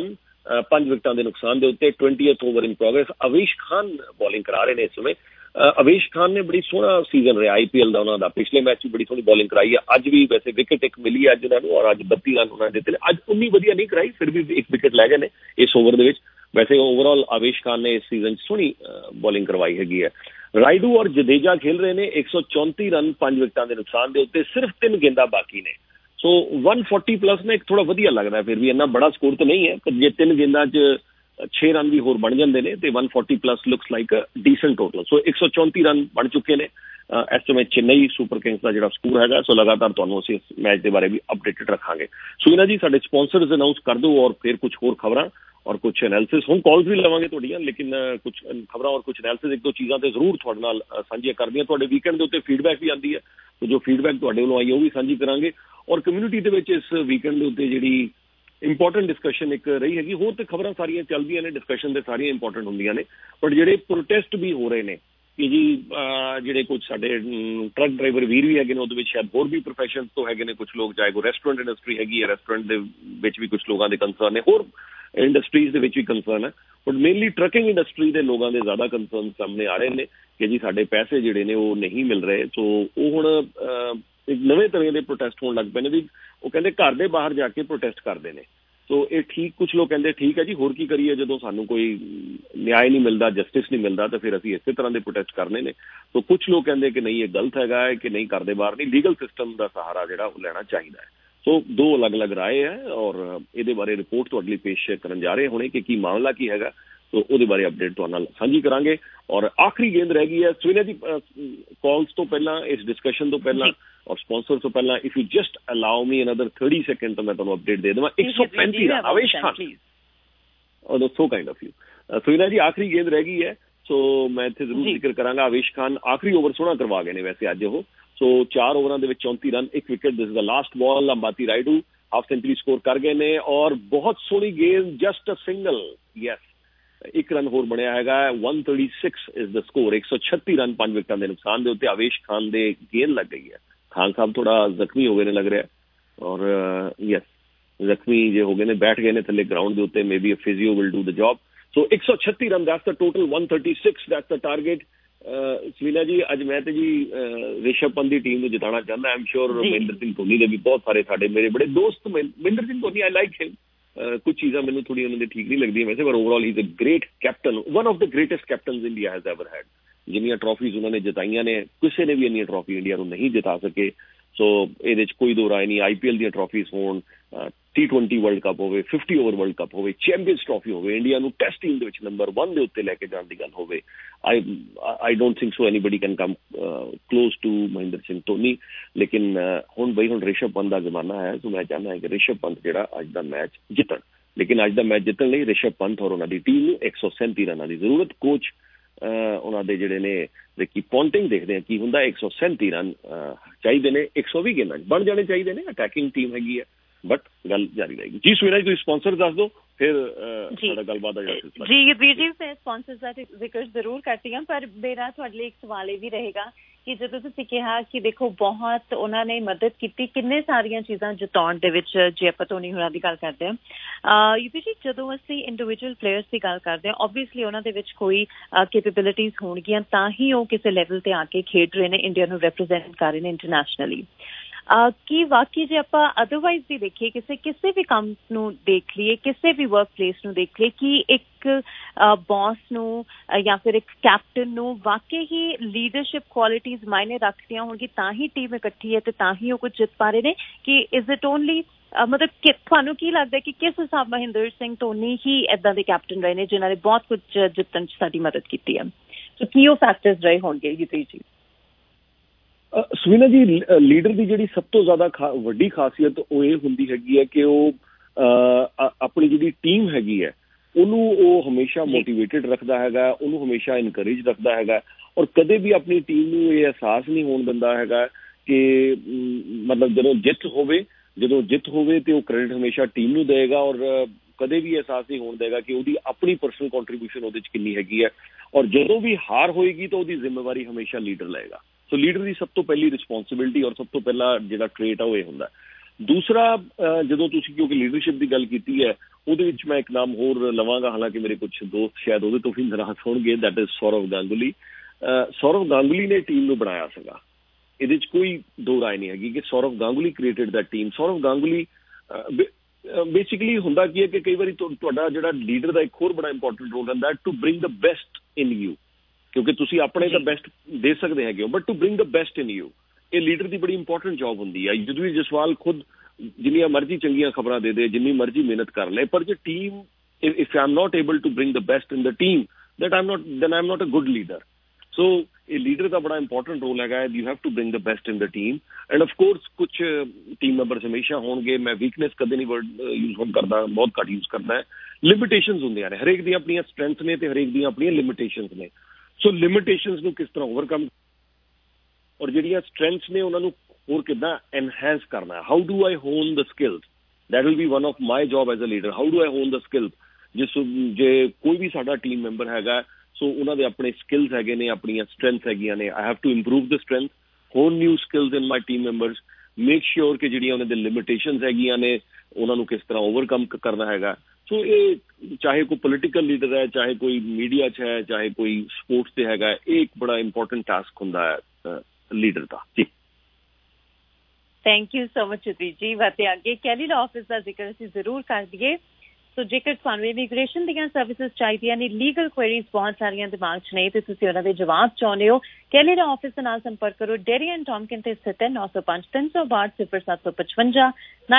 5 ਵਿਕਟਾਂ ਦੇ ਨੁਕਸਾਨ ਦੇ ਉੱਤੇ। 20th over in progress. Avesh Khan bowling ਕਰਾ ਰਹੇ ਨੇ ਇਸ ਸਮੇਂ। ਅਵੇਸ਼ ਖਾਨ ਨੇ ਬੜੀ ਸੋਹਣਾ ਸੀਜ਼ਨ ਰਿਹਾ IPL ਦਾ ਉਹਨਾਂ ਦਾ। ਪਿਛਲੇ ਮੈਚ ਵੀ ਬੜੀ ਸੋਹਣੀ ਬੋਲਿੰਗ ਕਰਾਈ ਹੈ। ਅੱਜ ਵੀ ਵੈਸੇ ਵਿਕਟ ਇੱਕ ਮਿਲੀ ਅੱਜ ਉਹਨਾਂ ਨੂੰ, ਔਰ ਅੱਜ 32 ਰਨ ਉਹਨਾਂ ਨੇ ਦਿੱਤੇ। ਅੱਜ ਉਨੀ ਵਧੀਆ ਨਹੀਂ ਕਰਾਈ, ਫਿਰ ਵੀ ਇੱਕ ਵਿਕਟ ਲੈ ਗਏ ਨੇ ਇਸ ਓਵਰ ਦੇ ਵਿੱਚ। ਵੈਸੇ ਓਵਰਆਲ ਅਵੇਸ਼ ਖਾਨ ਨੇ ਇਸ ਸੀਜ਼ਨ 'ਚ ਸੋਹਣੀ ਬੋਲਿੰਗ ਕਰਵਾਈ ਹੈਗੀ ਹੈ। ਰਾਈਡੂ ਔਰ ਜਡੇਜਾ ਖੇਲ ਰਹੇ ਨੇ। 134 ਰਨ 5 ਵਿਕਟਾਂ ਦੇ ਨੁਕਸਾਨ ਦੇ ਉੱਤੇ। ਸਿਰਫ 3 ਗੇਂਦਾਂ ਬਾਕੀ ਨੇ। ਸੋ 140 ਪਲੱਸ ਨੇ, ਇੱਕ ਥੋੜਾ ਵਧੀਆ ਲੱਗਦਾ। ਫਿਰ ਵੀ ਇੰਨਾ ਬੜਾ ਸਕੋਰ ਤਾਂ ਨਹੀਂ ਹੈ, ਪਰ ਜੇ 3 ਗੇਂਦਾਂ 'ਚ 6 ਰਨ ਵੀ ਹੋਰ ਬਣ ਜਾਂਦੇ ਨੇ ਤੇ 140 plus looks like decent total. So 134 run ਬਣ ਚੁੱਕੇ ਨੇ ਇਸ ਸਮੇਂ ਚੇਨਈ ਸੁਪਰ ਕਿੰਗਸ ਦਾ ਜਿਹੜਾ ਸਕੋਰ ਹੈਗਾ। ਸੋ ਲਗਾਤਾਰ ਤੁਹਾਨੂੰ ਅਸੀਂ ਇਸ ਮੈਚ ਦੇ ਬਾਰੇ ਵੀ ਅਪਡੇਟਡ ਰੱਖਾਂਗੇ। ਸੁਵੀਨਾ ਜੀ, ਸਾਡੇ ਸਪਾਂਸਰਸ ਅਨਾਊਂਸ ਕਰ ਦਿਓ ਔਰ ਫਿਰ ਕੁਝ ਹੋਰ ਖਬਰਾਂ ਔਰ ਕੁਝ ਐਨਾਲਿਸਿਸ। ਹੁਣ ਕਾਲਸ ਵੀ ਲਵਾਂਗੇ ਤੁਹਾਡੀਆਂ, ਲੇਕਿਨ ਕੁਝ ਖਬਰਾਂ ਔਰ ਕੁਝ ਐਨਾਲਿਸਿਸ ਇੱਕ ਦੋ ਚੀਜ਼ਾਂ ਤੇ ਜ਼ਰੂਰ ਤੁਹਾਡੇ ਨਾਲ ਸਾਂਝੀਆਂ ਕਰਦੀਆਂ। ਤੁਹਾਡੇ ਵੀਕਐਂਡ ਦੇ ਉੱਤੇ ਫੀਡਬੈਕ ਵੀ ਆਉਂਦੀ ਹੈ, ਤੇ ਜੋ ਫੀਡਬੈਕ ਤੁਹਾਡੇ ਵੱਲੋਂ ਆਈ ਉਹ ਵੀ ਸਾਂਝੀ ਕਰਾਂਗੇ। ਔਰ ਕਮਿਊਨਿਟੀ ਦੇ ਵਿੱਚ ਇਸ ਵੀਕਐਂਡ ਦੇ ਉੱਤੇ ਜਿਹੜੀ ਇੰਪੋਰਟੈਂਟ ਡਿਸਕਸ਼ਨ ਇੱਕ ਰਹੀ ਹੈਗੀ। ਹੋਰ ਤੇ ਖਬਰਾਂ ਸਾਰੀਆਂ ਚੱਲਦੀਆਂ ਨੇ, ਡਿਸਕਸ਼ਨ ਤੇ ਸਾਰੀਆਂ ਇੰਪੋਰਟੈਂਟ ਹੁੰਦੀਆਂ ਨੇ, ਬਟ ਜਿਹੜੇ ਪ੍ਰੋਟੈਸਟ ਵੀ ਹੋ ਰਹੇ ਨੇ ਕਿ ਜੀ ਜਿਹੜੇ ਕੁਝ ਸਾਡੇ ਟਰੱਕ ਡਰਾਈਵਰ ਵੀਰ ਵੀ ਹੈਗੇ ਨੇ, ਉਹਦੇ ਵਿੱਚ ਸ਼ਾਇਦ ਹੋਰ ਵੀ ਪ੍ਰੋਫੈਸ਼ਨਸ ਤੋਂ ਹੈਗੇ ਨੇ ਕੁਝ ਲੋਕ, ਚਾਹੇ ਕੋਈ ਰੈਸਟੋਰੈਂਟ ਇੰਡਸਟਰੀ ਹੈਗੀ ਹੈ, ਰੈਸਟੋਰੈਂਟ ਦੇ ਵਿੱਚ ਵੀ ਕੁਝ ਲੋਕਾਂ ਦੇ ਕੰਸਰਨ ਨੇ, ਹੋਰ ਇੰਡਸਟਰੀਜ਼ ਦੇ ਵਿੱਚ ਵੀ ਕੰਸਰਨ ਹੈ, ਬਟ ਮੇਨਲੀ ਟਰੱਕਿੰਗ ਇੰਡਸਟਰੀ ਦੇ ਲੋਕਾਂ ਦੇ ਜ਼ਿਆਦਾ ਕੰਸਰਨ ਸਾਹਮਣੇ ਆ ਰਹੇ ਨੇ ਕਿ ਜੀ ਸਾਡੇ ਪੈਸੇ ਜਿਹੜੇ ਨੇ ਉਹ ਨਹੀਂ ਮਿਲ ਰਹੇ। ਸੋ ਉਹ ਹੁਣ ਇੱਕ ਨਵੇਂ ਤਰ੍ਹਾਂ ਦੇ ਪ੍ਰੋਟੈਸਟ ਹੋਣ ਲੱਗ ਪਏ ਨੇ। ਵੀ ਉਹ ਕਹਿੰਦੇ ਘਰ ਦੇ ਬਾਹਰ ਜਾ ਕੇ ਪ੍ਰੋਟੈਸਟ ਕਰਦੇ ਨੇ। ਸੋ ਇਹ ਠੀਕ, ਕੁਝ ਲੋਕ ਕਹਿੰਦੇ ਠੀਕ ਹੈ ਜੀ, ਹੋਰ ਕੀ ਕਰੀਏ, ਜਦੋਂ ਸਾਨੂੰ ਕੋਈ ਨਿਆਂ ਨਹੀਂ ਮਿਲਦਾ, ਜਸਟਿਸ ਨਹੀਂ ਮਿਲਦਾ, ਤਾਂ ਫਿਰ ਅਸੀਂ ਇਸੇ ਤਰ੍ਹਾਂ ਦੇ ਪ੍ਰੋਟੈਸਟ ਕਰਨੇ ਨੇ। ਸੋ ਕੁਝ ਲੋਕ ਕਹਿੰਦੇ ਕਿ ਨਹੀਂ, ਇਹ ਗਲਤ ਹੈਗਾ ਹੈ, ਕਿ ਨਹੀਂ, ਘਰ ਦੇ ਬਾਹਰ ਨਹੀਂ, ਲੀਗਲ ਸਿਸਟਮ ਦਾ ਸਹਾਰਾ ਜਿਹੜਾ ਉਹ ਲੈਣਾ ਚਾਹੀਦਾ ਹੈ। ਸੋ ਦੋ ਅਲੱਗ-ਅਲੱਗ ਰਾਏ ਹੈ ਔਰ ਇਹਦੇ ਬਾਰੇ ਰਿਪੋਰਟ ਤੁਹਾਡੇ ਲਈ ਪੇਸ਼ ਕਰਨ ਜਾ ਰਹੇ ਹੋਣੇ ਕਿ ਕੀ ਮਾਮਲਾ ਕੀ ਹੈਗਾ। ਸੋ ਉਹਦੇ ਬਾਰੇ ਅਪਡੇਟ ਤੁਹਾਡੇ ਨਾਲ ਸਾਂਝੀ ਕਰਾਂਗੇ। ਔਰ ਆਖਰੀ ਗੇਂਦ ਰਹਿ ਗਈ ਹੈ ਸਵੇਰੇ ਦੀ ਕਾਲਸ ਤੋਂ ਪਹਿਲਾਂ, ਇਸ ਡਿਸਕਸ਼ਨ ਤੋਂ ਪਹਿਲਾਂ ਔਰ ਸਪਾਂਸਰ ਤੋਂ ਪਹਿਲਾਂ, if you just allow me another 30 second ਤਾਂ ਮੈਂ ਤੁਹਾਨੂੰ ਅਪਡੇਟ ਦੇ ਦੇਵਾਂ। 135 ਰਨ ਅਵੇਸ਼ ਖਾਨ, ਔਰ ਸੋ ਕਾਈਂਡ ਆਫ ਯੂ। ਸਵੇਰੇ ਜੀ ਆਖਰੀ ਗੇਂਦ ਰਹਿ ਗਈ ਹੈ, ਸੋ ਮੈਂ ਇੱਥੇ ਜ਼ਰੂਰ ਜ਼ਿਕਰ ਕਰਾਂਗਾ। ਅਵੇਸ਼ ਖਾਨ ਆਖਰੀ ਓਵਰ ਸੋਹਣਾ ਕਰਵਾ ਗਏ ਨੇ ਵੈਸੇ ਅੱਜ ਉਹ। ਸੋ 4 ਓਵਰਾਂ ਦੇ ਵਿੱਚ 34 run, 1 wicket. This is the last ball. Ambati Rayudu half century score ਕਰ ਗਏ ਨੇ ਔਰ ਬਹੁਤ ਸੋਹਣੀ ਗੇਂਦ, just a single, yes, 1 run ਹੋਰ ਬਣਿਆ ਹੈਗਾ। 136 ਇਜ਼ ਦਾ ਸਕੋਰ। 136 ਰਨ 5 ਵਿਕਟਾਂ ਦੇ ਨੁਕਸਾਨ ਦੇ ਉੱਤੇ ਅਵੇਸ਼ ਖਾਨ ਦੇ ਗੇਂਦ ਲੱਗ ਗਈ ਹੈ। ਖਾਨ ਸਾਹਿਬ ਥੋੜਾ ਜ਼ਖਮੀ ਹੋ ਗਏ ਨੇ ਲੱਗ ਰਿਹਾ, ਔਰ ਯੈਸ, ਜ਼ਖਮੀ ਜੇ ਹੋ ਗਏ ਨੇ, ਬੈਠ ਗਏ ਨੇ ਥੱਲੇ ਗਰਾਊਂਡ ਦੇ ਉੱਤੇ। May be a physio will do the job. So 136 run, that's the total. 136, that's the target. Sweena ji, ਅੱਜ ਮੈਂ ਤੇ ਜੀ ਰਿਸ਼ਭ ਪੰਤ ਦੀ ਟੀਮ ਨੂੰ ਜਿਤਾਉਣਾ ਚਾਹੁੰਦਾ। I am sure Mahendra Singh Dhoni ਦੇ ਵੀ ਬਹੁਤ ਸਾਰੇ ਸਾਡੇ ਮੇਰੇ ਬੜੇ ਦੋਸਤ, Mahendra Singh Dhoni, I like him. ਕੁਝ ਚੀਜ਼ਾਂ ਮੈਨੂੰ ਥੋੜ੍ਹੀਆਂ ਉਹਨਾਂ ਦੀ ਠੀਕ ਨਹੀਂ ਲੱਗਦੀਆਂ ਵੈਸੇ, ਪਰ overall he is a great captain, one of the greatest captains India has ever had. ਜਿੰਨੀਆਂ ਟਰੋਫੀਜ਼ ਉਹਨਾਂ ਨੇ ਜਿਤਾਈਆਂ ਨੇ, ਕਿਸੇ ਨੇ ਵੀ ਇੰਨੀਆਂ ਟਰੋਫੀ ਇੰਡੀਆ ਨੂੰ ਨਹੀਂ ਜਿਤਾ ਸਕੇ। ਸੋ ਇਹਦੇ 'ਚ ਕੋਈ ਦੋ ਰਾਏ ਨਹੀਂ। IPL ਦੀਆਂ ਟਰੋਫੀਜ਼ ਹੋਣ, T20 ਵਰਲਡ ਕੱਪ ਹੋਵੇ, 50 ਓਵਰ ਵਰਲਡ ਕੱਪ ਹੋਵੇ, ਚੈਂਪੀਅਨਸ ਟਰੋਫੀ ਹੋਵੇ, ਇੰਡੀਆ ਨੂੰ ਟੈਸਟ ਟੀਮ ਦੇ ਵਿੱਚ ਨੰਬਰ 1 ਦੇ ਉੱਤੇ ਲੈ ਕੇ ਜਾਣ ਦੀ ਗੱਲ ਹੋਵੇ, I don't think so anybody can come close to Mahendra Singh Dhoni. ਲੇਕਿਨ ਹੁਣ ਰਿਸ਼ਭ ਪੰਤ ਦਾ ਜ਼ਮਾਨਾ ਹੈ। ਸੋ ਮੈਂ ਚਾਹੁੰਦਾ ਹਾਂ ਕਿ ਰਿਸ਼ਭ ਪੰਤ ਜਿਹੜਾ ਅੱਜ ਦਾ ਮੈਚ ਜਿੱਤਣ। ਲੇਕਿਨ ਅੱਜ ਦਾ ਮੈਚ ਜਿੱਤਣ ਲਈ ਰਿਸ਼ਭ ਪੰਤ ਔਰ ਉਹਨਾਂ ਦੀ ਟੀਮ ਨੂੰ 137 ਰਨਾਂ ਦੀ ਜ਼ਰੂਰਤ। ਕੋਚ ਉਹਨਾਂ ਦੇ ਜਿਹੜੇ ਨੇ ਰਿਕੀ ਪੌਂਟਿੰਗ, ਦੇਖਦੇ ਹਾਂ ਕੀ ਹੁੰਦਾ। 137 ਰਨ ਚਾਹੀਦੇ ਨੇ, 120 ਗੇਂਦਾਂ ਬਣ ਜਾਣੇ ਚਾਹੀਦੇ ਨੇ। ਅਟੈਕਿੰਗ ਟੀਮ ਹੈਗੀ ਹੈ, ਬਟ ਗੱਲ ਜਾਰੀ ਰਹੇਗੀ। ਜੀ ਸੁਵੀਨਾ ਜੀ, ਤੁਸੀਂ ਸਪਾਂਸਰ ਦੱਸ ਦਿਓ, ਫਿਰ ਸਾਡਾ ਗੱਲਬਾਤ ਦਾ ਜਿਹੜਾ ਸਿਲਸਿਲਾ। ਜੀ ਵੀਰ ਜੀ, ਮੈਂ ਸਪਾਂਸਰਸ ਦਾ ਜ਼ਿਕਰ ਜ਼ਰੂਰ ਕਰਦੀ ਹਾਂ, ਪਰ ਮੇਰਾ ਤੁਹਾਡੇ ਲਈ ਇੱਕ ਸਵਾਲ ਇਹ ਵੀ ਰਹੇਗਾ ਕਿ ਜਦੋਂ ਤੁਸੀਂ ਕਿਹਾ ਕਿ ਦੇਖੋ ਬਹੁਤ ਉਹਨਾਂ ਨੇ ਮਦਦ ਕੀਤੀ ਕਿੰਨੇ ਸਾਰੀਆਂ ਚੀਜ਼ਾਂ ਜਿਤਾਉਣ ਦੇ ਵਿੱਚ, ਜੇ ਆਪਾਂ ਧੋਨੀ ਹੋਰਾਂ ਦੀ ਗੱਲ ਕਰਦੇ ਹਾਂ, ਯੂਪੀ ਜੀ, ਜਦੋਂ ਅਸੀਂ ਇੰਡੀਵਿਜੂਅਲ ਪਲੇਅਰਸ ਦੀ ਗੱਲ ਕਰਦੇ ਹਾਂ, ਓਬਵੀਅਸਲੀ ਉਹਨਾਂ ਦੇ ਵਿੱਚ ਕੋਈ ਕੈਪੇਬਿਲਿਟੀਜ਼ ਹੋਣਗੀਆਂ ਤਾਂ ਹੀ ਉਹ ਕਿਸੇ ਲੈਵਲ ਤੇ ਆ ਕੇ ਖੇਡ ਰਹੇ ਨੇ, ਇੰਡੀਆ ਨੂੰ ਰਿਪਰੈਜ਼ੈਂਟ ਕਰ ਰਹੇ ਨੇ ਇੰਟਰਨੈਸ਼ਨਲੀ। ਕੀ ਵਾਕਈ ਜੇ ਆਪਾਂ ਅਦਰਵਾਈਜ਼ ਵੀ ਦੇਖੀਏ, ਕਿਸੇ ਵੀ ਕੰਮ ਨੂੰ ਦੇਖ ਲਈਏ, ਕਿਸੇ ਵੀ ਵਰਕ ਪਲੇਸ ਨੂੰ ਦੇਖ ਲਈਏ, ਕਿ ਇੱਕ ਬੌਸ ਨੂੰ ਜਾਂ ਫਿਰ ਇੱਕ ਕੈਪਟਨ ਨੂੰ ਵਾਕਈ ਹੀ ਲੀਡਰਸ਼ਿਪ ਕੁਆਲਿਟੀਜ਼ ਮਾਇਨੇ ਰੱਖਦੀਆਂ ਹੋਣਗੀ ਤਾਂ ਹੀ ਟੀਮ ਇਕੱਠੀ ਹੈ ਤੇ ਤਾਂ ਹੀ ਉਹ ਕੁਝ ਜਿੱਤ ਪਾ ਰਹੇ ਨੇ, ਕਿ ਇਜ਼ ਇਟ ਓਨਲੀ ਮਤਲਬ ਕਿ ਤੁਹਾਨੂੰ ਕੀ ਲੱਗਦਾ ਕਿ ਕਿਸ ਹਿਸਾਬ ਮਹਿੰਦਰ ਸਿੰਘ ਧੋਨੀ ਹੀ ਏਦਾਂ ਦੇ ਕੈਪਟਨ ਰਹੇ ਨੇ ਜਿਨ੍ਹਾਂ ਨੇ ਬਹੁਤ ਕੁਝ ਜਿੱਤਣ 'ਚ ਸਾਡੀ ਮਦਦ ਕੀਤੀ ਹੈ? ਸੋ ਕੀ ਉਹ ਫੈਕਟਰਸ ਰਹੇ ਹੋਣਗੇ ਯੂਪੀ ਜੀ? ਸੁਵੀਨਾ ਜੀ, ਲੀਡਰ ਦੀ ਜਿਹੜੀ ਸਭ ਤੋਂ ਜ਼ਿਆਦਾ ਵੱਡੀ ਖਾਸੀਅਤ ਉਹ ਇਹ ਹੁੰਦੀ ਹੈਗੀ ਹੈ ਕਿ ਉਹ ਆਪਣੀ ਜਿਹੜੀ ਟੀਮ ਹੈਗੀ ਹੈ ਉਹਨੂੰ ਉਹ ਹਮੇਸ਼ਾ ਮੋਟੀਵੇਟਿਡ ਰੱਖਦਾ ਹੈਗਾ, ਉਹਨੂੰ ਹਮੇਸ਼ਾ ਇਨਕਰੇਜ ਰੱਖਦਾ ਹੈਗਾ, ਔਰ ਕਦੇ ਵੀ ਆਪਣੀ ਟੀਮ ਨੂੰ ਇਹ ਅਹਿਸਾਸ ਨਹੀਂ ਹੋਣ ਦਿੰਦਾ ਹੈਗਾ ਕਿ ਮਤਲਬ ਜਦੋਂ ਜਿੱਤ ਹੋਵੇ ਤੇ ਉਹ ਕ੍ਰੈਡਿਟ ਹਮੇਸ਼ਾ ਟੀਮ ਨੂੰ ਦੇਵੇਗਾ, ਔਰ ਕਦੇ ਵੀ ਅਹਿਸਾਸ ਨਹੀਂ ਹੋਣ ਦੇਗਾ ਕਿ ਉਹਦੀ ਆਪਣੀ ਪਰਸਨਲ ਕੰਟਰੀਬਿਊਸ਼ਨ ਉਹਦੇ 'ਚ ਕਿੰਨੀ ਹੈਗੀ ਹੈ। ਔਰ ਜਦੋਂ ਵੀ ਹਾਰ ਹੋਏਗੀ ਤਾਂ ਉਹਦੀ ਜ਼ਿੰਮੇਵਾਰੀ ਹਮੇਸ਼ਾ ਲੀਡਰ ਲਏਗਾ। ਸੋ ਲੀਡਰ ਦੀ ਸਭ ਤੋਂ ਪਹਿਲੀ ਰਿਸਪੌਂਸਿਬਿਲਿਟੀ ਔਰ ਸਭ ਤੋਂ ਪਹਿਲਾ ਜਿਹੜਾ ਟ੍ਰੇਟ ਆ ਉਹ ਇਹ ਹੁੰਦਾ। ਦੂਸਰਾ ਜਦੋਂ ਤੁਸੀਂ ਕਿਉਂਕਿ ਲੀਡਰਸ਼ਿਪ ਦੀ ਗੱਲ ਕੀਤੀ ਹੈ ਉਹਦੇ ਵਿੱਚ ਮੈਂ ਇੱਕ ਨਾਮ ਹੋਰ ਲਵਾਂਗਾ, ਹਾਲਾਂਕਿ ਮੇਰੇ ਕੁਝ ਦੋਸਤ ਸ਼ਾਇਦ ਉਹਦੇ ਤੋਂ ਵੀ ਨਾਰਾਜ਼ ਹੋਣਗੇ, ਦੈਟ ਇਜ਼ ਸੌਰਵ ਗਾਂਗੁਲੀ। ਸੌਰਵ ਗਾਂਗੁਲੀ ਨੇ ਟੀਮ ਨੂੰ ਬਣਾਇਆ ਸੀਗਾ, ਇਹਦੇ 'ਚ ਕੋਈ ਦੋ ਰਾਏ ਨਹੀਂ ਹੈਗੀ ਕਿ Sourav Ganguly created the team. Sourav Ganguly basically ਹੁੰਦਾ ਕੀ ਹੈ ਕਿ ਕਈ ਵਾਰੀ ਤੁਹਾਡਾ ਜਿਹੜਾ ਲੀਡਰ ਦਾ ਇੱਕ ਹੋਰ ਬੜਾ ਇੰਪੋਰਟੈਂਟ ਰੋਲ ਹੁੰਦਾ to bring the best in you, ਕਿਉਂਕਿ ਤੁਸੀਂ ਆਪਣੇ ਤਾਂ ਬੈਸਟ ਦੇ ਸਕਦੇ ਹੈਗੇ ਹੋ, but to bring the best in you, ਇਹ ਲੀਡਰ ਦੀ ਬੜੀ ਇੰਪੋਰਟੈਂਟ ਜੌਬ ਹੁੰਦੀ ਹੈ। ਯੁਧਵੀਰ ਜਸਵਾਲ ਖੁਦ ਜਿੰਨੀਆਂ ਮਰਜ਼ੀ ਚੰਗੀਆਂ ਖਬਰਾਂ ਦੇ ਦੇ, ਜਿੰਨੀ ਮਰਜ਼ੀ ਮਿਹਨਤ ਕਰ ਲੈ, ਪਰ ਜੇ team if I am not able to bring the best in the team then I am not a good leader. So ਇਹ ਲੀਡਰ ਦਾ ਬੜਾ ਇੰਪੋਰਟੈਂਟ ਰੋਲ ਹੈਗਾ, you have to bring the best in the team. And of course ਕੁਛ team members ਹਮੇਸ਼ਾ ਹੋਣਗੇ, ਮੈਂ weakness ਕਦੇ ਨਹੀਂ ਵਰਡ ਯੂਜ਼ ਕਰਦਾ, ਬਹੁਤ ਘੱਟ ਯੂਜ਼ ਕਰਦਾ ਹੈ। ਲਿਮਿਟੇਸ਼ਨਸ ਹੁੰਦੀਆਂ ਨੇ, ਹਰੇਕ ਦੀਆਂ ਆਪਣੀਆਂ ਸਟਰੈਂਥ ਨੇ ਤੇ ਹਰੇਕ ਦੀਆਂ ਆਪਣੀਆਂ ਲਿਮਿਟੇਸ਼ਨਸ ਨੇ। ਸੋ ਲਿਮਿਟੇਸ਼ਨਸ ਨੂੰ ਕਿਸ ਤਰ੍ਹਾਂ ਓਵਰਕਮ ਔਰ ਜਿਹੜੀਆਂ ਸਟਰੈਂਥਸ ਨੇ ਉਹਨਾਂ ਨੂੰ ਹੋਰ ਕਿੱਦਾਂ ਐਨਹੈਂਸ ਕਰਨਾ, how do I hone the skills, that will be one of my job as a leader. How do I hone the skills, ਜੇ ਕੋਈ ਵੀ ਸਾਡਾ ਟੀਮ ਮੈਂਬਰ ਹੈਗਾ ਸੋ ਉਹਨਾਂ ਦੇ ਆਪਣੇ ਸਕਿਲਸ ਹੈਗੇ ਨੇ, ਆਪਣੀਆਂ ਸਟਰੈਂਥ ਹੈਗੀਆਂ ਨੇ, I have to improve the strength, hone new skills in my team members, make sure ਕਿ ਜਿਹੜੀਆਂ ਉਹਨਾਂ ਦੇ ਲਿਮਿਟੇਸ਼ਨਸ ਹੈਗੀਆਂ ਨੇ ਉਹਨਾਂ ਨੂੰ ਕਿਸ ਤਰ੍ਹਾਂ ਓਵਰਕਮ ਕਰਨਾ ਹੈਗਾ। ਸੋ ਇਹ ਚਾਹੇ ਕੋਈ ਪੋਲੀਟੀਕਲ ਲੀਡਰ ਹੈ, ਚਾਹੇ ਕੋਈ ਮੀਡੀਆ 'ਚ ਹੈ, ਚਾਹੇ ਕੋਈ ਸਪੋਰਟਸ 'ਤੇ ਹੈਗਾ, ਇਹ ਇੱਕ ਬੜਾ ਇੰਪੋਰਟੈਂਟ ਟਾਸਕ ਹੁੰਦਾ ਹੈ ਲੀਡਰ ਦਾ। ਜੀ thank you so much Judhvir ji. ਅਤੇ ਅੱਗੇ ਕੈਲੀ ਲਾਅ ਆਫਿਸ ਦਾ ਜ਼ਿਕਰ ਅਸੀਂ ਜ਼ਰੂਰ ਕਰ ਦਈਏ। ਸੋ ਜੇਕਰ ਤੁਹਾਨੂੰ ਇਮੀਗ੍ਰੇਸ਼ਨ ਦੀਆਂ ਸਰਵਿਸਿਜ਼ ਚਾਹੀਦੀਆਂ ਨੇ, ਲੀਗਲ ਕੁਐਰੀਜ਼ ਬਹੁਤ ਸਾਰੀਆਂ ਦਿਮਾਗ 'ਚ ਨੇ ਤੇ ਤੁਸੀਂ ਉਹਨਾਂ ਦੇ ਜਵਾਬ ਚਾਹੁੰਦੇ ਹੋ, ਕੈਲੀ ਲਾਅ ਆਫਿਸ ਦੇ ਨਾਲ ਸੰਪਰਕ ਕਰੋ। ਡੇਰੀ ਐਂਡ ਟੌਮਕਿਨ ਤੇ ਸਥਿਤ ਹੈ, 905-362-0755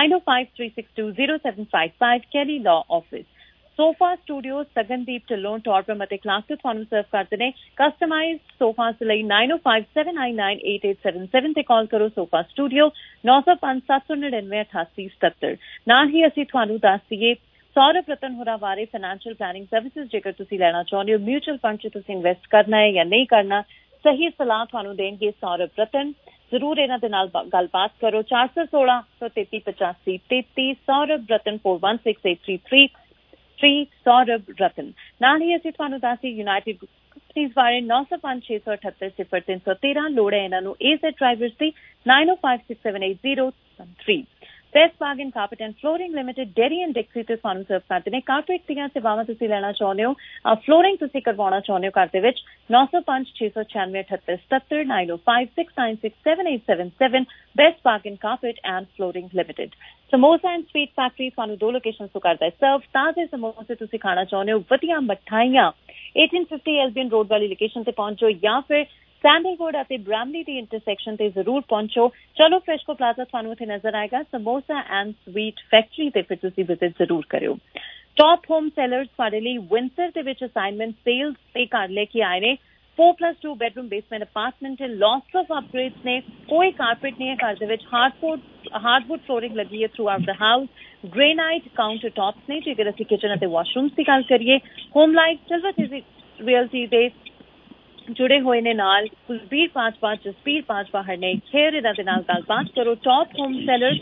9053620755 Kelly law office. Sofa studio Sagandeep Dhillon, ਟੌਰਪਮ ਅਤੇ ਕਲਾਸ ਤੋਂ ਤੁਹਾਨੂੰ ਸਰਵ ਕਰਦੇ ਨੇ ਕਸਟਮਾਈਜ਼ ਸੋਫਾਸ ਲਈ 9057998877 ਤੇ ਕਾਲ ਕਰੋ। Sofa studio 9057998877। ਨਾਲ ਹੀ ਅਸੀਂ ਤੁਹਾਨੂੰ ਦੱਸ ਦਈਏ ਸੌਰਵ ਰਤਨ ਹੋਰਾਂ ਬਾਰੇ ਫਾਈਨੈਂਸ਼ੀਅਲ ਪਲੈਨਿੰਗ ਸਰਵਿਸਿਜ਼ ਜੇਕਰ ਤੁਸੀਂ ਲੈਣਾ ਚਾਹੁੰਦੇ ਹੋ, ਮਿਊਚੁਅਲ ਫੰਡ 'ਚ ਤੁਸੀਂ ਇਨਵੈਸਟ ਕਰਨਾ ਹੈ ਜਾਂ ਨਹੀਂ ਕਰਨਾ, ਸਹੀ ਸਲਾਹ ਤੁਹਾਨੂੰ ਦੇਣਗੇ ਸੌਰਵ ਰਤਨ। ਜ਼ਰੂਰ ਇਹਨਾਂ ਦੇ ਨਾਲ ਗੱਲਬਾਤ ਕਰੋ। 416-33-85-33 ਸੌਰਵ ਰਤਨ 416833 ਸੌਰਵ ਰਤਨ। ਨਾਲ ਹੀ ਅਸੀਂ ਤੁਹਾਨੂੰ ਦੱਸੀ ਯੂਨਾਈਟਿਡ ਕੰਪਨੀਜ਼ ਬਾਰੇ 9056780313 ਲੋੜ ਹੈ ਇਹਨਾਂ ਨੂੰ AZ ਡਰਾਈਵਰਸ ਦੀ 90567803। Best bargain carpet and flooring limited, Derry and Dixie ਤੇ ਤੁਹਾਨੂੰ ਸਰਵ ਕਰਦੇ ਨੇ। ਕਾਰਪੇਟ ਦੀਆਂ ਸੇਵਾਵਾਂ ਤੁਸੀਂ ਲੈਣਾ ਚਾਹੁੰਦੇ ਹੋ, ਫਲੋਰਿੰਗ ਤੁਸੀਂ ਕਰਵਾਉਣਾ ਚਾਹੁੰਦੇ ਹੋ ਘਰ ਦੇ ਵਿੱਚ, 9056967877 9056967877 best bargain carpet and flooring limited. Samosa and sweet factory ਤੁਹਾਨੂੰ 2 ਲੋਕੇਸ਼ਨ ਤੋਂ ਕਰਦਾ ਹੈ ਸਰਵ। ਤਾਜ਼ੇ ਸਮੋਸੇ ਤੁਸੀਂ ਖਾਣਾ ਚਾਹੁੰਦੇ ਹੋ, ਵਧੀਆ ਮਠਾਈਆਂ 1850 ਐਲਬੀਨ ਰੋਡ ਵਾਲੀ ਲੋਕੇਸ਼ਨ ਤੇ ਪਹੁੰਚੋ ਜਾਂ ਫਿਰ ਸੈਂਡਲਵੁੱਡ ਅਤੇ ਬ੍ਰਾਮਲੀ ਦੀ ਇੰਟਰਸੈਕਸ਼ਨ ਤੇ ਜ਼ਰੂਰ ਪਹੁੰਚੋ। ਚਲੋ ਫਰੈਸ਼ਕੋ ਪਲਾਜ਼ਾ ਤੁਹਾਨੂੰ ਉੱਥੇ ਨਜ਼ਰ ਆਏਗਾ। ਸਮੋਸਾ ਐਂਡ ਸਵੀਟ ਫੈਕਟਰੀ ਤੇ ਫਿਰ ਤੁਸੀਂ ਵਿਜ਼ਿਟ ਜ਼ਰੂਰ ਕਰਿਓ। ਟੌਪ ਹੋਮ ਸੈਲਰਸ ਤੁਹਾਡੇ ਲਈ ਵਿੰਸਰ ਦੇ ਵਿੱਚ ਅਸਾਈਨਮੈਂਟ ਸੇਲਸ ਤੇ ਘਰ ਲੈ ਕੇ ਆਏ ਨੇ। 4+2 ਬੈਡਰੂਮ ਬੇਸਮੈਂਟ ਅਪਾਰਟਮੈਂਟ ਹੈ, ਲੌਟਸ ਆਫ ਅਪਗ੍ਰੇਡਸ ਨੇ, ਕੋਈ ਕਾਰਪੇਟ ਨਹੀਂ ਹੈ ਘਰ ਦੇ ਵਿੱਚ, ਹਾਰਡਵੁੱਡ ਫਲੋਰਿੰਗ ਲੱਗੀ ਹੈ throughout the house, granite countertops ਨੇ। ਜੇਕਰ ਅਸੀਂ ਕਿਚਨ ਅਤੇ ਵਾਸ਼ਰੂਮਸ ਦੀ ਗੱਲ ਕਰੀਏ, ਹੋਮ ਲਾਈਫ ਸਿਲਵਰ ਰੀਅਲਟੀ ਦੇ ਜੁੜੇ ਹੋਏ ਨੇ ਨਾਲ ਕੁਲਬੀਰ ਬਾਜਵਾ, ਜਸਬੀਰ ਬਾਜਵਾ ਹਰਨੇਕ ਖੇਰ, ਇਹਨਾਂ ਦੇ ਨਾਲ ਗੱਲਬਾਤ ਕਰੋ। ਟੌਪ ਹੋਮ ਸੈਲਰਸ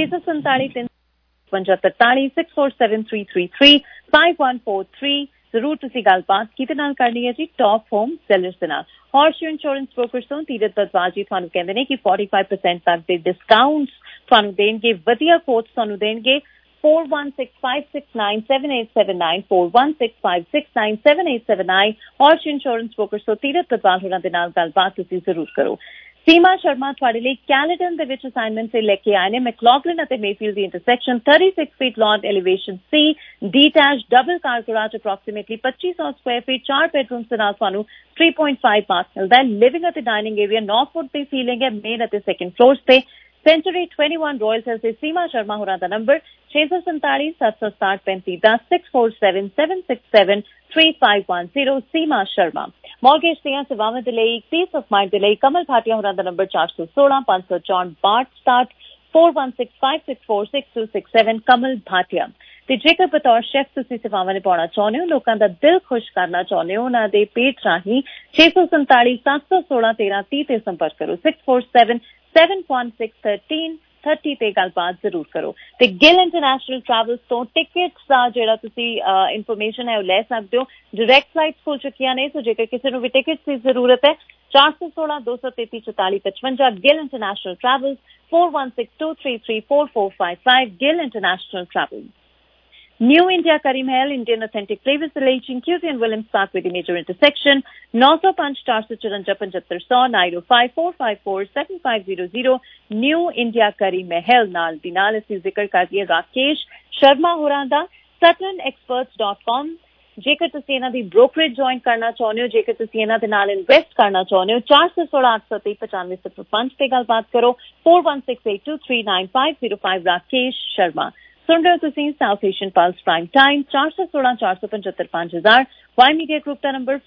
647-355-43 647-333-5143 ਜ਼ਰੂਰ ਤੁਸੀਂ ਗੱਲਬਾਤ ਕਿਹਦੇ ਨਾਲ ਕਰਨੀ ਹੈ ਜੀ? ਟੌਪ ਹੋਮ ਸੈਲਰਸ ਦੇ ਨਾਲ। ਹੌਰਸ਼ੂ ਇੰਸ਼ੋਰੈਂਸ ਬ੍ਰੋਕਰਸ ਤੋਂ ਧੀਰਜ ਬਜਵਾਜ ਜੀ ਤੁਹਾਨੂੰ ਕਹਿੰਦੇ ਨੇ ਕਿ 45% ਤੱਕ ਦੇ ਡਿਸਕਾਊਂਟਸ ਤੁਹਾਨੂੰ ਦੇਣਗੇ, ਵਧੀਆ ਕੋਟਸ ਤੁਹਾਨੂੰ ਦੇਣਗੇ। 4165697879 4165697879 ਹੌਰਸ਼ ਇੰਸ਼ੋਰੈਂਸ ਬ੍ਰੋਕਰਸ ਤੋਂ ਧੀਰਜ ਬਜਵਾਜ ਹੋਰਾਂ ਦੇ ਨਾਲ ਗੱਲਬਾਤ ਤੁਸੀਂ ਜ਼ਰੂਰ ਕਰੋ। ਸੀਮਾ ਸ਼ਰਮਾ ਤੁਹਾਡੇ ਲਈ ਕੈਲੇਡਨ ਦੇ ਵਿੱਚ ਅਸਾਈਨਮੈਂਟ ਤੇ ਲੈ ਕੇ ਆਏ ਨੇ। ਮੈਕਲੌਗਲਿਨ ਅਤੇ ਮੇਫੀਲਡ ਦੀ intersection 36 feet lawn elevation C, detach double car garage approximately 2500 square feet, 4 bedrooms ਦੇ ਨਾਲ ਤੁਹਾਨੂੰ 3.5 ਮਾਰਕ ਮਿਲਦਾ ਹੈ। ਲਿਵਿੰਗ ਅਤੇ ਡਾਈਨਿੰਗ ਏਰੀਆ 9 ਫੁੱਟ ਦੀ ਸੀਲਿੰਗ ਹੈ ਮੇਨ ਅਤੇ ਸੈਕੰਡ ਫਲੋਰਸ ਤੇ। ਸੈਂਚੁਰੀ 21 ਰॉयल ਹਿਲਸ ਤੇ ਸੀਮਾ ਸ਼ਰਮਾ ਹੋਰਾਂ ਦਾ ਨੰਬਰ 647-767-3510 6477-367-3510 ਸੀਮਾ ਸ਼ਰਮਾ। ਮੌਰਗੇਜ ਦੀਆਂ ਸੇਵਾਵਾਂ ਦੇ ਲਈ, ਪੀਸ ਆਫ ਮਾਈਂਡ ਦੇ ਲਈ ਕਮਲ ਭਾਟੀਆ ਹੋਰਾਂ ਦਾ ਨੰਬਰ 416-564 4165646267 ਕਮਲ ਭਾਟੀਆ। ਤੇ ਜੇਕਰ ਬਤੌਰ ਸ਼ੈਫ ਤੁਸੀਂ ਸੇਵਾਵਾਂ ਨਿਭਾਉਣਾ ਚਾਹੁੰਦੇ ਹੋ, ਲੋਕਾਂ ਦਾ ਦਿਲ ਖੁਸ਼ ਕਰਨਾ ਚਾਹੁੰਦੇ ਹੋ, ਉਹਨਾਂ ਦੇ ਪੇਟ ਰਾਹੀਂ 647-716-1330 ਤੇ ਸੰਪਰਕ ਕਰੋ। 6477161330 ਤੇ ਗੱਲਬਾਤ ਜ਼ਰੂਰ ਕਰੋ। ਤੇ ਗਿਲ ਇੰਟਰਨੈਸ਼ਨਲ ਟਰੈਵਲਸ ਤੋਂ ਟਿਕਟਸ ਦਾ ਜਿਹੜਾ ਤੁਸੀਂ ਇਨਫੋਰਮੇਸ਼ਨ ਹੈ ਉਹ ਲੈ ਸਕਦੇ ਹੋ। ਡਾਇਰੈਕਟ ਫਲਾਈਟਸ ਖੁੱਲ ਚੁੱਕੀਆਂ ਨੇ, ਸੋ ਜੇਕਰ ਕਿਸੇ ਨੂੰ ਵੀ ਟਿਕਟਸ ਦੀ ਜ਼ਰੂਰਤ ਹੈ 416-233-4455, Gill International Travels, 4162334455, Gill International Travels. New India Karimahal, Indian Authentic Flavors Village, QC and Williams Park with the major intersection, 905 454 7500, 905 454 7500, New India Karimahal ਨਾਲ ਦੀ ਨਾਲ ਅਸੀਂ ਜ਼ਿਕਰ ਕਰ ਦਈਏ ਰਾਕੇਸ਼ ਸ਼ਰਮਾ ਹੋਰਾਂ ਦਾ SaturnExperts.com। ਜੇਕਰ ਤੁਸੀਂ ਇਹਨਾਂ ਦੀ ਬ੍ਰੋਕਰੇਜ ਜੁਆਇਨ ਕਰਨਾ ਚਾਹੁੰਦੇ ਹੋ, ਜੇਕਰ ਤੁਸੀਂ ਇਹਨਾਂ ਦੇ ਨਾਲ ਇਨਵੈਸਟ ਕਰਨਾ ਚਾਹੁੰਦੇ ਹੋ, 416-895 ਤੇ ਗੱਲਬਾਤ ਕਰੋ, 4168239505 ਰਾਕੇਸ਼ ਸ਼ਰਮਾ। ਸੁਣ ਰਹੇ ਹੋ ਤੁਸੀਂ south Asian pulse prime time, 416-475 Y media group ਦਾ ਨੰਬਰ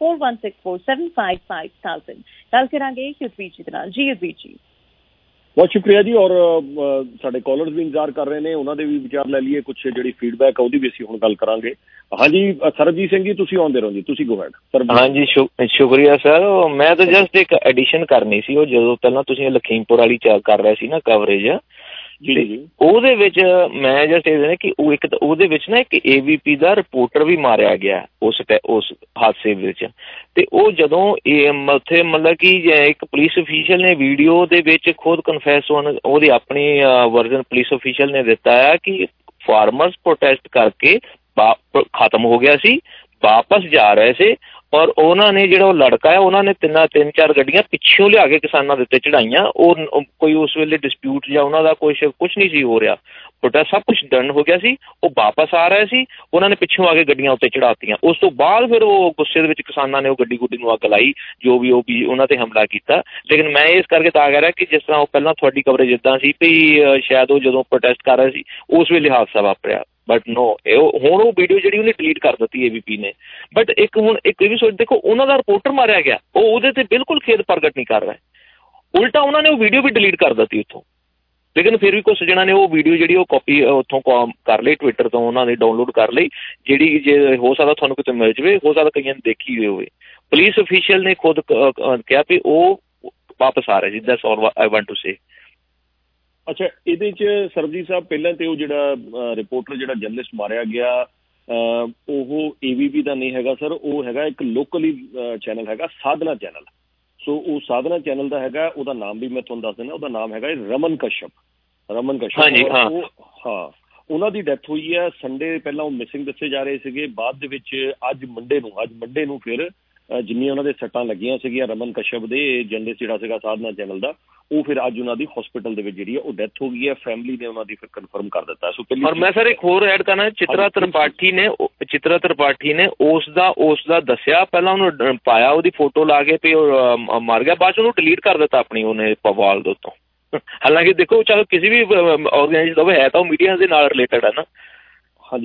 4164755000। ਗੱਲ ਕਰਾਂਗੇ ਯੁੱਧਵੀਰ ਜੀ ਦੇ ਨਾਲ। ਜੀ ਯੁੱਧਵੀਰ ਜੀ, ਬਹੁਤ ਸ਼ੁਕਰੀਆ ਜੀ। ਔਰ ਸਾਡੇ ਕਾਲਰਸ ਵੀ ਇੰਤਜ਼ਾਰ ਕਰ ਰਹੇ ਨੇ, ਉਹਨਾਂ ਦੇ ਵੀ ਵਿਚਾਰ ਲੈ ਲਈਏ, ਕੁਛ ਜਿਹੜੀ ਫੀਡਬੈਕ ਆ ਉਹਦੀ ਵੀ ਅਸੀਂ ਹੁਣ ਗੱਲ ਕਰਾਂਗੇ। ਹਾਂਜੀ ਸਰਬਜੀਤ ਸਿੰਘ ਜੀ, ਤੁਸੀਂ ਆਉਂਦੇ ਰਹੋ ਜੀ, ਤੁਸੀਂ ਗੋ ਹੈਡ। ਹਾਂਜੀ ਸ਼ੁਕਰੀਆ ਸਰ। ਮੈਂ ਤਾਂ ਜਸਟ ਇੱਕ ਐਡੀਸ਼ਨ ਕਰਨੀ ਸੀ, ਉਹ ਜਦੋਂ ਪਹਿਲਾਂ ਤੁਸੀਂ ਲਖੀਮਪੁਰ ਵਾਲੀ ਕਰ ਰਹੇ ਸੀ ਨਾ ਕਵਰੇਜ, ਉਹਦੇ ਵਿੱਚ ਮੈਂ ਜਸਟ ਇਹ ਦੇਣਾ ਕਿ ਉਹ ਇੱਕ ਉਹਦੇ ਵਿੱਚ ਨਾ ਇੱਕ ABP ਦਾ ਰਿਪੋਰਟਰ ਵੀ ਮਾਰਿਆ ਗਿਆ ਉਸ ਹਾਦਸੇ ਵਿੱਚ। ਤੇ ਉਹ ਜਦੋਂ ਉੱਥੇ ਮਤਲਬ ਕਿ ਇੱਕ ਪੁਲਿਸ ਅਫੀਸ਼ੀਅਲ ਨੇ ਵੀਡੀਓ ਦੇ ਵਿੱਚ ਖੁਦ ਕਨਫੈਸ ਉਹਦੀ ਆਪਣੀ ਵਰਜ਼ਨ ਪੁਲਿਸ ਅਫੀਸ਼ੀਅਲ ਨੇ ਦਿੱਤਾ ਹੈ ਕਿ ਫਾਰਮਰਸ ਪ੍ਰੋਟੈਸਟ ਕਰਕੇ ਖਤਮ ਹੋ ਗਿਆ ਸੀ, ਵਾਪਸ ਜਾ ਰਹੇ ਸੀ, ਔਰ ਉਹਨਾਂ ਨੇ ਜਿਹੜਾ ਉਹ ਲੜਕਾ ਹੈ ਉਹਨਾਂ ਨੇ ਤਿੰਨ ਚਾਰ ਗੱਡੀਆਂ ਪਿੱਛੋਂ ਲਿਆ ਕੇ ਕਿਸਾਨਾਂ ਦੇ ਉੱਤੇ ਚੜਾਈਆਂ। ਉਹ ਕੋਈ ਉਸ ਵੇਲੇ ਡਿਸਪਿਊਟ ਜਾਂ ਉਹਨਾਂ ਦਾ ਕੁਛ ਨਹੀਂ ਸੀ ਹੋ ਰਿਹਾ, ਪ੍ਰੋਟੈਸਟ ਸਭ ਕੁਛ ਡਨ ਹੋ ਗਿਆ ਸੀ। ਉਹ ਵਾਪਸ ਆ ਰਹੇ ਸੀ, ਉਹਨਾਂ ਨੇ ਪਿੱਛੋਂ ਆ ਕੇ ਗੱਡੀਆਂ ਉੱਤੇ ਚੜਾਤੀਆਂ। ਉਸ ਤੋਂ ਬਾਅਦ ਫਿਰ ਉਹ ਗੁੱਸੇ ਦੇ ਵਿੱਚ ਕਿਸਾਨਾਂ ਨੇ ਉਹ ਗੱਡੀ ਨੂੰ ਅੱਗ ਲਾਈ, ਜੋ ਵੀ ਉਹ ਵੀ ਉਹਨਾਂ ਤੇ ਹਮਲਾ ਕੀਤਾ। ਲੇਕਿਨ ਮੈਂ ਇਸ ਕਰਕੇ ਤਾਂ ਕਹਿ ਰਿਹਾ ਕਿ ਜਿਸ ਤਰ੍ਹਾਂ ਉਹ ਪਹਿਲਾਂ ਤੁਹਾਡੀ ਕਵਰੇਜ ਇੱਦਾਂ ਸੀ ਵੀ ਸ਼ਾਇਦ ਉਹ ਜਦੋਂ ਪ੍ਰੋਟੈਸਟ ਕਰ ਰਹੇ ਸੀ ਉਸ ਵੇਲੇ ਹਾਦਸਾ ਵਾਪਰਿਆ, ਬਟ ਨੋ, ਹੁਣ ਉਹ ਵੀਡੀਓ ਜਿਹੜੀ ਉਹਨੇ ਡਿਲੀਟ ਕਰ ਦਿੱਤੀ ABP ਨੇ। ਬਟ ਇੱਕ ਹੁਣ ਇੱਕ ਇਹ ਵੀ ਸੋਚ ਦੇਖੋ, ਉਹਨਾਂ ਦਾ ਰਿਪੋਰਟਰ ਮਾਰਿਆ ਗਿਆ, ਉਹ ਉਹਦੇ ਤੇ ਬਿਲਕੁਲ ਖੇਦ ਪ੍ਰਗਟ ਨਹੀਂ ਕਰ ਰਿਹਾ, ਉਲਟਾ ਉਹਨਾਂ ਨੇ ਉਹ ਵੀਡੀਓ ਵੀ ਡਿਲੀਟ ਕਰ ਦਿੱਤੀ ਉੱਥੋਂ। ਲੇਕਿਨ ਫਿਰ ਵੀ ਕੁਛ ਜਣਾ ਨੇ ਉਹ ਵੀਡੀਓ ਜਿਹੜੀ ਉਹ ਕਾਪੀ ਉੱਥੋਂ ਕਰ ਲਈ, ਟਵਿੱਟਰ ਤੋਂ ਉਹਨਾਂ ਨੇ ਡਾਊਨਲੋਡ ਕਰ ਲਈ, ਜਿਹੜੀ ਜੇ ਹੋ ਸਕਦਾ ਤੁਹਾਨੂੰ ਕਿਤੇ ਮਿਲ ਜਾਵੇ, ਹੋ ਸਕਦਾ ਕਈਆਂ ਨੇ ਦੇਖੀ ਹੋਵੇ। ਪੁਲਿਸ ਅਫੀਸ਼ੀਅਲ ਨੇ ਖੁਦ ਕਿਹਾ ਵੀ ਉਹ ਵਾਪਸ ਆ ਰਹੇ ਸੀ। That's all I want to say. ਅੱਛਾ, ਇਹਦੇ 'ਚ ਸਰਬਜੀਤ ਸਾਹਿਬ ਪਹਿਲਾਂ ਤੇ ਉਹ ਜਿਹੜਾ ਰਿਪੋਰਟਰ ਜਿਹੜਾ ਜਰਨਲਿਸਟ ਮਾਰਿਆ ਗਿਆ ਉਹ ABP ਦਾ ਨਹੀਂ ਹੈਗਾ ਸਰ, ਉਹ ਹੈਗਾ ਇੱਕ ਲੋਕਲੀ ਚੈਨਲ ਹੈਗਾ ਸਾਧਨਾ ਚੈਨਲ। ਸੋ ਉਹ ਸਾਧਨਾ ਚੈਨਲ ਦਾ ਹੈਗਾ, ਉਹਦਾ ਨਾਮ ਵੀ ਮੈਂ ਤੁਹਾਨੂੰ ਦੱਸ ਦਿੰਦਾ, ਉਹਦਾ ਨਾਮ ਹੈਗਾ ਰਮਨ ਕਸ਼ਪ। ਹਾਂ, ਉਹਨਾਂ ਦੀ ਡੈਥ ਹੋਈ ਹੈ ਸੰਡੇ। ਪਹਿਲਾਂ ਉਹ ਮਿਸਿੰਗ ਦੱਸੇ ਜਾ ਰਹੇ ਸੀਗੇ, ਬਾਅਦ ਦੇ ਵਿੱਚ ਅੱਜ ਮੰਡੇ ਨੂੰ ਫਿਰ ਜਿੰਨੀਆਂ ਉਹਨਾਂ ਦੇ ਸੱਟਾਂ ਲੱਗੀਆਂ ਸੀਗੀਆਂ ਰਮਨ ਕਸ਼ਪ ਦੇ ਜਰਨਲਿਸਟ ਜਿਹੜਾ ਸੀਗਾ ਸਾਧਨਾ ਚੈਨਲ ਦਾ, ਉਹ ਫਿਰ ਅੱਜ ਉਹਨਾਂ ਦੀ ਹਸਪੀਟਲ ਦੇ ਵਿੱਚ ਜਿਹੜੀ ਹੈ ਉਹ ਡੈਥ ਹੋ ਗਈ ਹੈ। ਫੈਮਿਲੀ ਨੇ ਉਹਨਾਂ ਦੀ ਫਿਰ ਕਨਫਰਮ ਕਰ ਦਿੱਤਾ। ਸੋ ਔਰ ਮੈਂ ਸਰ ਇੱਕ ਹੋਰ ਐਡ ਕਰਨਾ, ਚਿਤਰਾ ਤ੍ਰਿਪਾਠੀ ਨੇ ਉਸ ਦਾ ਦੱਸਿਆ, ਪਹਿਲਾਂ ਉਹਨੂੰ ਪਾਇਆ ਉਹਦੀ ਫੋਟੋ ਲਾ ਕੇ ਵੀ ਉਹ ਮਰ ਗਿਆ, ਬਾਅਦ ਚ ਉਹਨੂੰ ਡਿਲੀਟ ਕਰ ਦਿੱਤਾ ਆਪਣੀ ਉਹਨੇ ਵਾਲ ਦੇ ਉੱਤੋਂ। ਹਾਲਾਂਕਿ ਦੇਖੋ ਚਾਹੇ ਕਿਸੇ ਵੀ ਆਰਗੇਨਾਈਜ਼ੇਸ਼ਨ ਹੋਵੇ, ਹੈ ਤਾਂ ਉਹ ਮੀਡੀਆ ਦੇ ਨਾਲ ਰਿਲੇਟਡ ਹੈ ਨਾ। ਹਾਂਜੀ।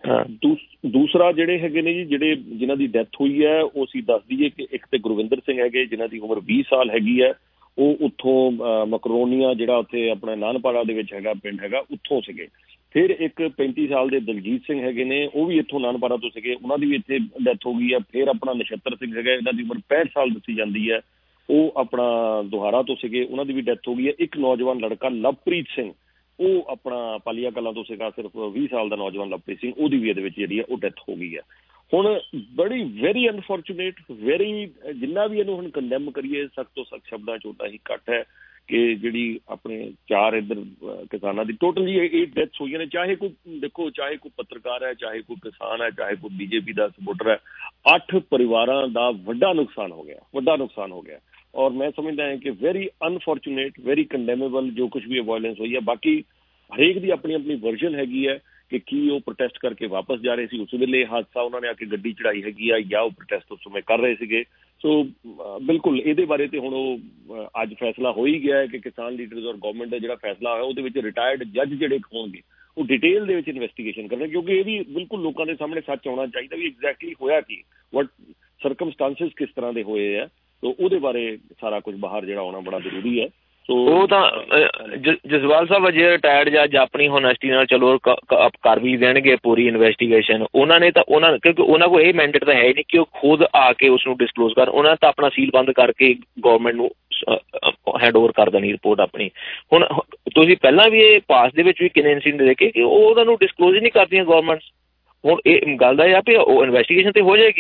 ਦੂਸਰਾ ਜਿਹੜੇ ਹੈਗੇ ਨੇ ਜੀ, ਜਿਨ੍ਹਾਂ ਦੀ ਡੈਥ ਹੋਈ ਹੈ, ਉਹ ਅਸੀਂ ਦੱਸ ਦਈਏ ਕਿ ਇੱਕ ਤੇ ਗੁਰਵਿੰਦਰ ਸਿੰਘ ਹੈਗੇ ਜਿਨ੍ਹਾਂ ਦੀ ਉਮਰ 20 ਸਾਲ ਹੈਗੀ ਹੈ, ਉਹ ਉੱਥੋਂ ਮਕਰੋਨੀਆ ਜਿਹੜਾ ਉੱਥੇ ਆਪਣਾ ਨਾਨਪਾੜਾ ਦੇ ਵਿੱਚ ਹੈਗਾ ਪਿੰਡ ਹੈਗਾ, ਉੱਥੋਂ ਸੀਗੇ। ਫਿਰ ਇੱਕ 35 ਸਾਲ ਦੇ ਦਲਜੀਤ ਸਿੰਘ ਹੈਗੇ ਨੇ, ਉਹ ਵੀ ਇੱਥੋਂ ਨਾਨਪਾੜਾ ਤੋਂ ਸੀਗੇ, ਉਹਨਾਂ ਦੀ ਵੀ ਇੱਥੇ ਡੈਥ ਹੋ ਗਈ ਹੈ। ਫਿਰ ਆਪਣਾ ਨਛੱਤਰ ਸਿੰਘ ਹੈਗਾ, ਇਹਨਾਂ ਦੀ ਉਮਰ 65 ਸਾਲ ਦੱਸੀ ਜਾਂਦੀ ਹੈ, ਉਹ ਆਪਣਾ ਦੁਹਾਰਾ ਤੋਂ ਸੀਗੇ, ਉਹਨਾਂ ਦੀ ਵੀ ਡੈਥ ਹੋ ਗਈ ਹੈ। ਇੱਕ ਨੌਜਵਾਨ ਲੜਕਾ ਲਵਪ੍ਰੀਤ ਸਿੰਘ, ਉਹ ਆਪਣਾ ਪਾਲੀਆ ਕਲਾਂ ਤੋਂ ਸੀਗਾ, ਸਿਰਫ 20 ਸਾਲ ਦਾ ਨੌਜਵਾਨ ਲਵਪ੍ਰੀਤ ਸਿੰਘ, ਉਹਦੀ ਵੀ ਇਹਦੇ ਵਿੱਚ ਜਿਹੜੀ ਹੈ ਉਹ ਡੈਥ ਹੋ ਗਈ ਹੈ। ਹੁਣ ਬੜੀ ਵੈਰੀ ਅਨਫੋਰਚੂਨੇਟ, ਜਿੰਨਾ ਵੀ ਇਹਨੂੰ ਹੁਣ ਕੰਡੈਮ ਕਰੀਏ, ਸਖਤ ਤੋਂ ਸਖਤ ਸ਼ਬਦਾਂ 'ਚ ਉਹਦਾ ਹੀ ਘੱਟ ਹੈ ਕਿ ਜਿਹੜੀ ਆਪਣੇ 4 ਇੱਧਰ ਕਿਸਾਨਾਂ ਦੀ ਟੋਟਲ ਜੀ 8 ਡੈਥਸ ਹੋਈਆਂ ਨੇ। ਚਾਹੇ ਕੋਈ ਪੱਤਰਕਾਰ ਹੈ, ਚਾਹੇ ਕੋਈ ਕਿਸਾਨ ਹੈ, ਚਾਹੇ ਕੋਈ BJP ਦਾ ਸਪੋਰਟਰ ਹੈ, 8 ਪਰਿਵਾਰਾਂ ਦਾ ਵੱਡਾ ਨੁਕਸਾਨ ਹੋ ਗਿਆ। ਔਰ ਮੈਂ ਸਮਝਦਾ ਹਾਂ ਕਿ ਵੈਰੀ ਅਨਫੋਰਚੂਨੇਟ, ਵੈਰੀ ਕੰਡੈਮੇਬਲ ਜੋ ਕੁਛ ਵੀ ਵਾਇਲੈਂਸ ਹੋਈ ਹੈ। ਬਾਕੀ ਹਰੇਕ ਦੀ ਆਪਣੀ ਵਰਜ਼ਨ ਹੈਗੀ ਹੈ ਕਿ ਕੀ ਉਹ ਪ੍ਰੋਟੈਸਟ ਕਰਕੇ ਵਾਪਸ ਜਾ ਰਹੇ ਸੀ ਉਸ ਵੇਲੇ ਹਾਦਸਾ ਉਹਨਾਂ ਨੇ ਆ ਕੇ ਗੱਡੀ ਚੜਾਈ ਹੈਗੀ ਆ, ਜਾਂ ਉਹ ਪ੍ਰੋਟੈਸਟ ਉਸ ਸਮੇਂ ਕਰ ਰਹੇ ਸੀਗੇ। ਸੋ ਬਿਲਕੁਲ ਇਹਦੇ ਬਾਰੇ ਤੇ ਹੁਣ ਉਹ ਅੱਜ ਫੈਸਲਾ ਹੋ ਹੀ ਗਿਆ ਹੈ ਕਿ ਕਿਸਾਨ ਲੀਡਰਸ ਔਰ ਗਵਰਨਮੈਂਟ ਦਾ ਜਿਹੜਾ ਫੈਸਲਾ ਹੋਇਆ ਉਹਦੇ ਵਿੱਚ ਰਿਟਾਇਰਡ ਜੱਜ ਜਿਹੜੇ ਹੋਣਗੇ ਉਹ ਡਿਟੇਲ ਦੇ ਵਿੱਚ ਇਨਵੈਸਟੀਗੇਸ਼ਨ ਕਰਨਗੇ, ਕਿਉਂਕਿ ਇਹ ਵੀ ਬਿਲਕੁਲ ਲੋਕਾਂ ਦੇ ਸਾਹਮਣੇ ਸੱਚ ਆਉਣਾ ਚਾਹੀਦਾ ਵੀ ਐਗਜ਼ੈਕਟਲੀ ਹੋਇਆ ਕੀ, ਵਟ ਸਰਕਮਸਟਾਂਸਿਸ ਕਿਸ ਤਰ੍ਹਾਂ ਦੇ ਹੋਏ ਆ। ਸੋ ਉਹਦੇ ਬਾਰੇ ਸਾਰਾ ਕੁਝ ਬਾਹਰ ਜਿਹੜਾ ਆਉਣਾ ਬੜਾ ਜ਼ਰੂਰੀ ਹੈ। ਉਹ ਤਾਂ ਜਸਵਾਲ ਸਾਹਿਬ ਅਜੇ ਰਿਟਾਇਰਡ ਜੱਜ ਆਪਣੀ ਹੋਨੈਸਟੀ ਨਾਲ ਚਲੋ ਕਰ ਵੀ ਦੇਣਗੇ ਪੂਰੀ ਇਨਵੈਸਟੀਗੇਸ਼ਨ। ਉਹਨਾਂ ਨੇ ਤਾਂ ਕਿਉਂਕਿ ਉਹਨਾਂ ਕੋਲ ਇਹ ਮੈਂਡੇਟ ਤਾਂ ਹੈ ਹੀ ਨਹੀਂ ਕਿ ਉਹ ਖੁਦ ਆ ਕੇ ਉਸ ਨੂੰ ਡਿਸਕਲੋਜ਼ ਕਰਨ, ਉਹਨਾਂ ਤਾਂ ਆਪਣਾ ਸੀਲ ਬੰਦ ਕਰਕੇ ਗੌਰਮੈਂਟ ਨੂੰ ਹੈਂਡ ਓਵਰ ਕਰ ਦੇਣੀ ਰਿਪੋਰਟ ਆਪਣੀ। ਹੁਣ ਤੁਸੀਂ ਪਹਿਲਾਂ ਵੀ ਇਹ ਪਾਸ ਦੇ ਵਿੱਚ ਵੀ ਕਿੰਨੇ ਇੰਸੀਡੈਂਟ ਦੇਖੇ ਕਿ ਉਹ ਉਹਨਾਂ ਨੂੰ ਡਿਸਕਲੋਜ਼ ਹੀ ਨਹੀਂ ਕਰਦੀਆਂ ਗੌਰਮੈਂਟਸ। ਹੁਣ ਇਹ ਗੱਲ ਦਾ ਇਹ ਆ ਵੀ ਉਹ ਇਨਵੈਸਟੀਗੇਸ਼ਨ ਤੇ ਹੋ ਜਾਏਗੀ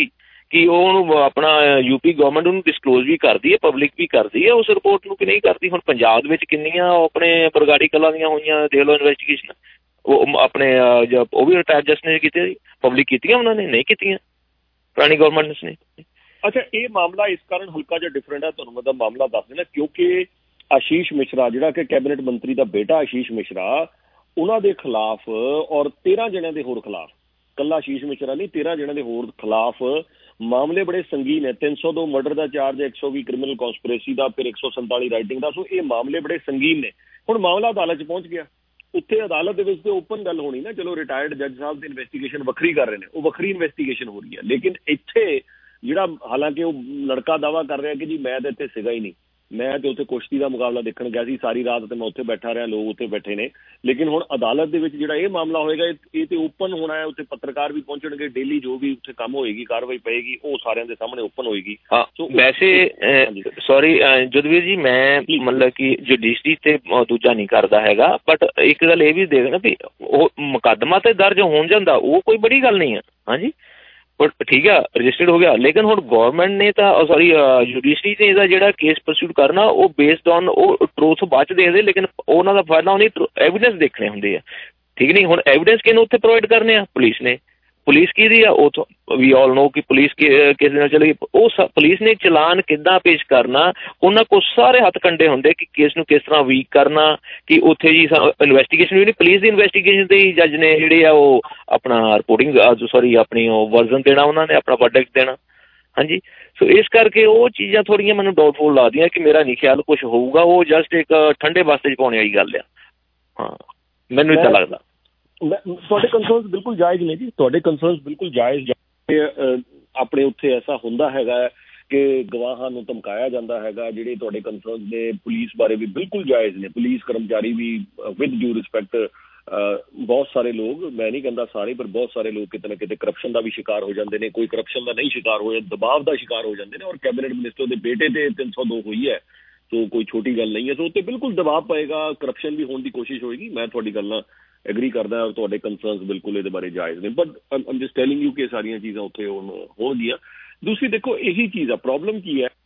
ਕਿ ਉਹਨੂੰ ਆਪਣਾ ਯੂਪੀ ਗਵਰਨਮੈਂਟ ਉਹਨੂੰ ਡਿਸਕਲੋਜ਼ ਵੀ ਕਰਦੀ ਹੈ, ਪਬਲਿਕ ਵੀ ਕਰਦੀ ਹੈ ਉਸ ਰਿਪੋਰਟ ਨੂੰ ਕਿ ਨਹੀਂ ਕਰਦੀ। ਹੁਣ ਪੰਜਾਬ ਦੇ ਵਿੱਚ ਕਿੰਨੀਆਂ ਆਪਣੇ ਬਰਗਾੜੀ ਕਲਾਂ ਦੀਆਂ ਹੋਈਆਂ, ਦੇਖ ਲਓ ਇਨਵੈਸਟੀਗੇਸ਼ਨ, ਉਹ ਆਪਣੇ ਉਹ ਵੀ ਰਿਟਾਇਰਡ ਜਸਟਿਸ ਨੇ ਕੀਤੇ ਜੀ, ਪਬਲਿਕ ਕੀਤੀਆਂ ਉਹਨਾਂ ਨੇ ਨਹੀਂ ਕੀਤੀਆਂ ਪੁਰਾਣੀ ਗਵਰਨਮੈਂਟ ਨੇ। ਅੱਛਾ, ਇਹ ਮਾਮਲਾ ਇਸ ਕਾਰਨ ਹਲਕਾ ਜਿਹਾ ਡਿਫਰੈਂਟ ਹੈ, ਤੁਹਾਨੂੰ ਮੈਂ ਮਾਮਲਾ ਦੱਸ ਦੇਣਾ, ਕਿਉਂਕਿ ਆਸ਼ੀਸ਼ ਮਿਸ਼ਰਾ ਜਿਹੜਾ ਕਿ ਕੈਬਨਿਟ ਮੰਤਰੀ ਦਾ ਬੇਟਾ ਆਸ਼ੀਸ਼ ਮਿਸ਼ਰਾ, ਉਹਨਾਂ ਦੇ ਖਿਲਾਫ ਔਰ 13 ਜਣਿਆਂ ਦੇ ਹੋਰ ਖਿਲਾਫ, ਕੱਲਾ ਆਸ਼ੀਸ਼ ਮਿਸ਼ਰਾ ਨਹੀਂ 13 ਜਣਿਆਂ ਦੇ ਹੋਰ ਖਿਲਾਫ ਮਾਮਲੇ ਬੜੇ ਸੰਗੀਨ ਹੈ। 302 ਮਰਡਰ ਦਾ ਚਾਰਜ, 120 ਕ੍ਰਿਮੀਨਲ ਕੌਂਸਪੀਰੇਸੀ ਦਾ, ਫਿਰ 147 ਰਾਈਟਿੰਗ ਦਾ। ਸੋ ਇਹ ਮਾਮਲੇ ਬੜੇ ਸੰਗੀਨ ਨੇ। ਹੁਣ ਮਾਮਲਾ ਅਦਾਲਤ 'ਚ ਪਹੁੰਚ ਗਿਆ, ਉੱਥੇ ਅਦਾਲਤ ਦੇ ਵਿੱਚ ਤੇ ਓਪਨ ਗੱਲ ਹੋਣੀ ਨਾ, ਚਲੋ ਰਿਟਾਇਰਡ ਜੱਜ ਸਾਹਿਬ ਦੀ ਇਨਵੈਸਟੀਗੇਸ਼ਨ ਵੱਖਰੀ ਕਰ ਰਹੇ ਨੇ, ਉਹ ਵੱਖਰੀ ਇਨਵੈਸਟੀਗੇਸ਼ਨ ਹੋ ਰਹੀ ਹੈ। ਲੇਕਿਨ ਇੱਥੇ ਜਿਹੜਾ ਹਾਲਾਂਕਿ ਉਹ ਲੜਕਾ ਦਾਵਾ ਕਰ ਰਿਹਾ ਕਿ ਜੀ ਮੈਂ ਤਾਂ ਇੱਥੇ ਸੀਗਾ ਹੀ ਨਹੀਂ, ਮੈਂ ਤੇ ਉੱਥੇ ਕੁਸ਼ਤੀ ਦਾ ਮੁਕਾਬਲਾ ਦੇਖਣ ਗਿਆ ਸੀ ਸਾਰੀ ਰਾਤ, ਤੇ ਮੈਂ ਉੱਥੇ ਬੈਠਾ ਰਿਹਾ, ਲੋਕ ਉੱਥੇ ਬੈਠੇ ਨੇ। ਲੇਕਿਨ ਹੁਣ ਅਦਾਲਤ ਦੇ ਵਿੱਚ ਜਿਹੜਾ ਇਹ ਮਾਮਲਾ ਹੋਏਗਾ ਇਹ ਤੇ ਓਪਨ ਹੋਣਾ ਹੈ, ਉੱਥੇ ਪੱਤਰਕਾਰ ਵੀ ਪਹੁੰਚਣਗੇ, ਡੇਲੀ ਜੋ ਵੀ ਉੱਥੇ ਕੰਮ ਹੋਏਗੀ, ਕਾਰਵਾਈ ਪਏਗੀ, ਉਹ ਸਾਰਿਆਂ ਦੇ ਸਾਹਮਣੇ ਓਪਨ ਹੋਏਗੀ। ਹਾਂ, ਵੈਸੇ ਸੌਰੀ ਜਦਵੀਰ ਜੀ, ਮੈਂ ਮਤਲਬ ਕਿ ਜੁਡੀਸ਼ਰੀ ਤੇ ਦੂਜਾ ਨਹੀਂ ਕਰਦਾ ਹੈਗਾ, ਬਟ ਇੱਕ ਗੱਲ ਇਹ ਵੀ ਦੇਖਣਾ ਵੀ ਉਹ ਮੁਕੱਦਮਾ ਤੇ ਦਰਜ ਹੋਣ ਜਾਂਦਾ, ਉਹ ਕੋਈ ਬੜੀ ਗੱਲ ਨਹੀਂ ਹੈ। ਹਾਂਜੀ, ਬਟ ਠੀਕ ਆ, ਰਜਿਸਟਰਡ ਹੋ ਗਿਆ। ਲੇਕਿਨ ਹੁਣ ਗੌਰਮੈਂਟ ਨੇ ਤਾਂ ਸੌਰੀ ਜੁਡੀਸ਼ਰੀ ਨੇ ਇਹਦਾ ਜਿਹੜਾ ਕੇਸ ਪਰਸਿਊਟ ਕਰਨਾ, ਉਹ ਬੇਸਡ ਔਨ ਉਹ ਟਰੂਥ ਬਾਅਦ 'ਚ ਦੇਖਦੇ, ਲੇਕਿਨ ਉਹਨਾਂ ਦਾ ਫਾਇਦਾ ਉਹਨੇ ਐਵੀਡੈਂਸ ਦੇਖਣੇ ਹੁੰਦੇ ਆ, ਠੀਕ ਨਹੀਂ। ਹੁਣ ਐਵੀਡੈਂਸ ਕਿਹਨੂੰ ਉੱਥੇ ਪ੍ਰੋਵਾਈਡ ਕਰਨੇ ਆ? ਪੁਲਿਸ ਨੇ। ਪੁਲਿਸ ਕਿਹਦੀ ਆ? ਉਹ ਵੀ ਆਲ ਨੋ ਕਿ ਪੁਲਿਸ ਕਿਸ ਨਾਲ ਚਲੇ, ਉਹ ਪੁਲਿਸ ਨੇ ਚਲਾਨ ਕਿੱਦਾਂ ਪੇਸ਼ ਕਰਨਾ, ਉਹਨਾਂ ਕੋਲ ਸਾਰੇ ਹੱਥ ਕੰਡੇ ਹੁੰਦੇ ਕਿ ਕੇਸ ਨੂੰ ਕਿਸ ਤਰ੍ਹਾਂ ਵੀਕ ਕਰਨਾ, ਕਿ ਉੱਥੇ ਜੀ ਇਨਵੈਸਟੀਗੇਸ਼ਨ ਵੀ ਨਹੀਂ, ਪੁਲਿਸ ਦੀ ਇਨਵੈਸਟੀਗੇਸ਼ਨ ਤੇ ਹੀ ਜੱਜ ਨੇ ਜਿਹੜੇ ਆ ਉਹ ਆਪਣਾ ਰਿਪੋਰਟਿੰਗ ਸੌਰੀ ਆਪਣੀ ਉਹ ਵਰਜ਼ਨ ਦੇਣਾ, ਉਹਨਾਂ ਨੇ ਆਪਣਾ ਵਰਡਿਕਟ ਦੇਣਾ। ਹਾਂਜੀ, ਸੋ ਇਸ ਕਰਕੇ ਉਹ ਚੀਜ਼ਾਂ ਥੋੜ੍ਹੀਆਂ ਮੈਨੂੰ ਡਾਊਟਫੁਲ ਲੱਗਦੀਆਂ ਕਿ ਮੇਰਾ ਨਹੀਂ ਖਿਆਲ ਕੁਛ ਹੋਊਗਾ, ਉਹ ਜਸਟ ਇੱਕ ਠੰਡੇ ਵਾਸਤੇ 'ਚ ਪਾਉਣੇ ਵਾਲੀ ਗੱਲ ਆ। ਹਾਂ, ਮੈਨੂੰ ਇੱਦਾਂ ਲੱਗਦਾ। ਤੁਹਾਡੇ ਕੰਸਰਨਸ ਬਿਲਕੁਲ ਜਾਇਜ਼ ਨੇ ਜੀ, ਤੁਹਾਡੇ ਕੰਸਰਨਸ ਬਿਲਕੁਲ ਜਾਇਜ਼। ਆਪਣੇ ਉੱਥੇ ਐਸਾ ਹੁੰਦਾ ਹੈਗਾ ਕਿ ਗਵਾਹਾਂ ਨੂੰ ਧਮਕਾਇਆ ਜਾਂਦਾ ਹੈਗਾ, ਜਿਹੜੇ ਤੁਹਾਡੇ ਕੰਸਰਨਸ ਨੇ ਪੁਲਿਸ ਬਾਰੇ ਵੀ ਬਿਲਕੁਲ ਜਾਇਜ਼ ਨੇ। ਪੁਲਿਸ ਕਰਮਚਾਰੀ ਵੀ ਵਿਦ ਡਿਊ ਰਿਸਪੈਕਟ, ਬਹੁਤ ਸਾਰੇ ਲੋਕ, ਮੈਂ ਨਹੀਂ ਕਹਿੰਦਾ ਸਾਰੇ, ਪਰ ਬਹੁਤ ਸਾਰੇ ਲੋਕ ਕਿਤੇ ਨਾ ਕਿਤੇ ਕਰਪਸ਼ਨ ਦਾ ਵੀ ਸ਼ਿਕਾਰ ਹੋ ਜਾਂਦੇ ਨੇ। ਕੋਈ ਕਰਪਸ਼ਨ ਦਾ ਨਹੀਂ ਸ਼ਿਕਾਰ ਹੋਇਆ, ਦਬਾਅ ਦਾ ਸ਼ਿਕਾਰ ਹੋ ਜਾਂਦੇ ਨੇ। ਔਰ ਕੈਬਨਿਟ ਮਿਨਿਸਟਰ ਦੇ ਬੇਟੇ ਤੇ 302 ਹੋਈ ਹੈ, ਸੋ ਕੋਈ ਛੋਟੀ ਗੱਲ ਨਹੀਂ ਹੈ। ਸੋ ਉੱਤੇ ਬਿਲਕੁਲ ਦਬਾਅ ਪਏਗਾ, ਕਰਪਸ਼ਨ ਵੀ ਹੋਣ ਦੀ ਕੋਸ਼ਿਸ਼ ਹੋਏਗੀ। ਮੈਂ ਤੁਹਾਡੀ ਗੱਲ ਨਾਲ ਐਗਰੀ ਕਰਦਾ, ਤੁਹਾਡੇ ਕੰਸਰਨਸ ਬਿਲਕੁਲ ਇਹਦੇ ਬਾਰੇ ਜਾਇਜ਼ ਨੇ, but I'm just telling you ਕਿ ਸਾਰੀਆਂ ਚੀਜ਼ਾਂ ਉੱਥੇ ਹੋਣਗੀਆਂ। ਦੂਸਰੀ ਦੇਖੋ, ਇਹੀ ਚੀਜ਼ ਆ, ਪ੍ਰੋਬਲਮ ਕੀ ਹੈ,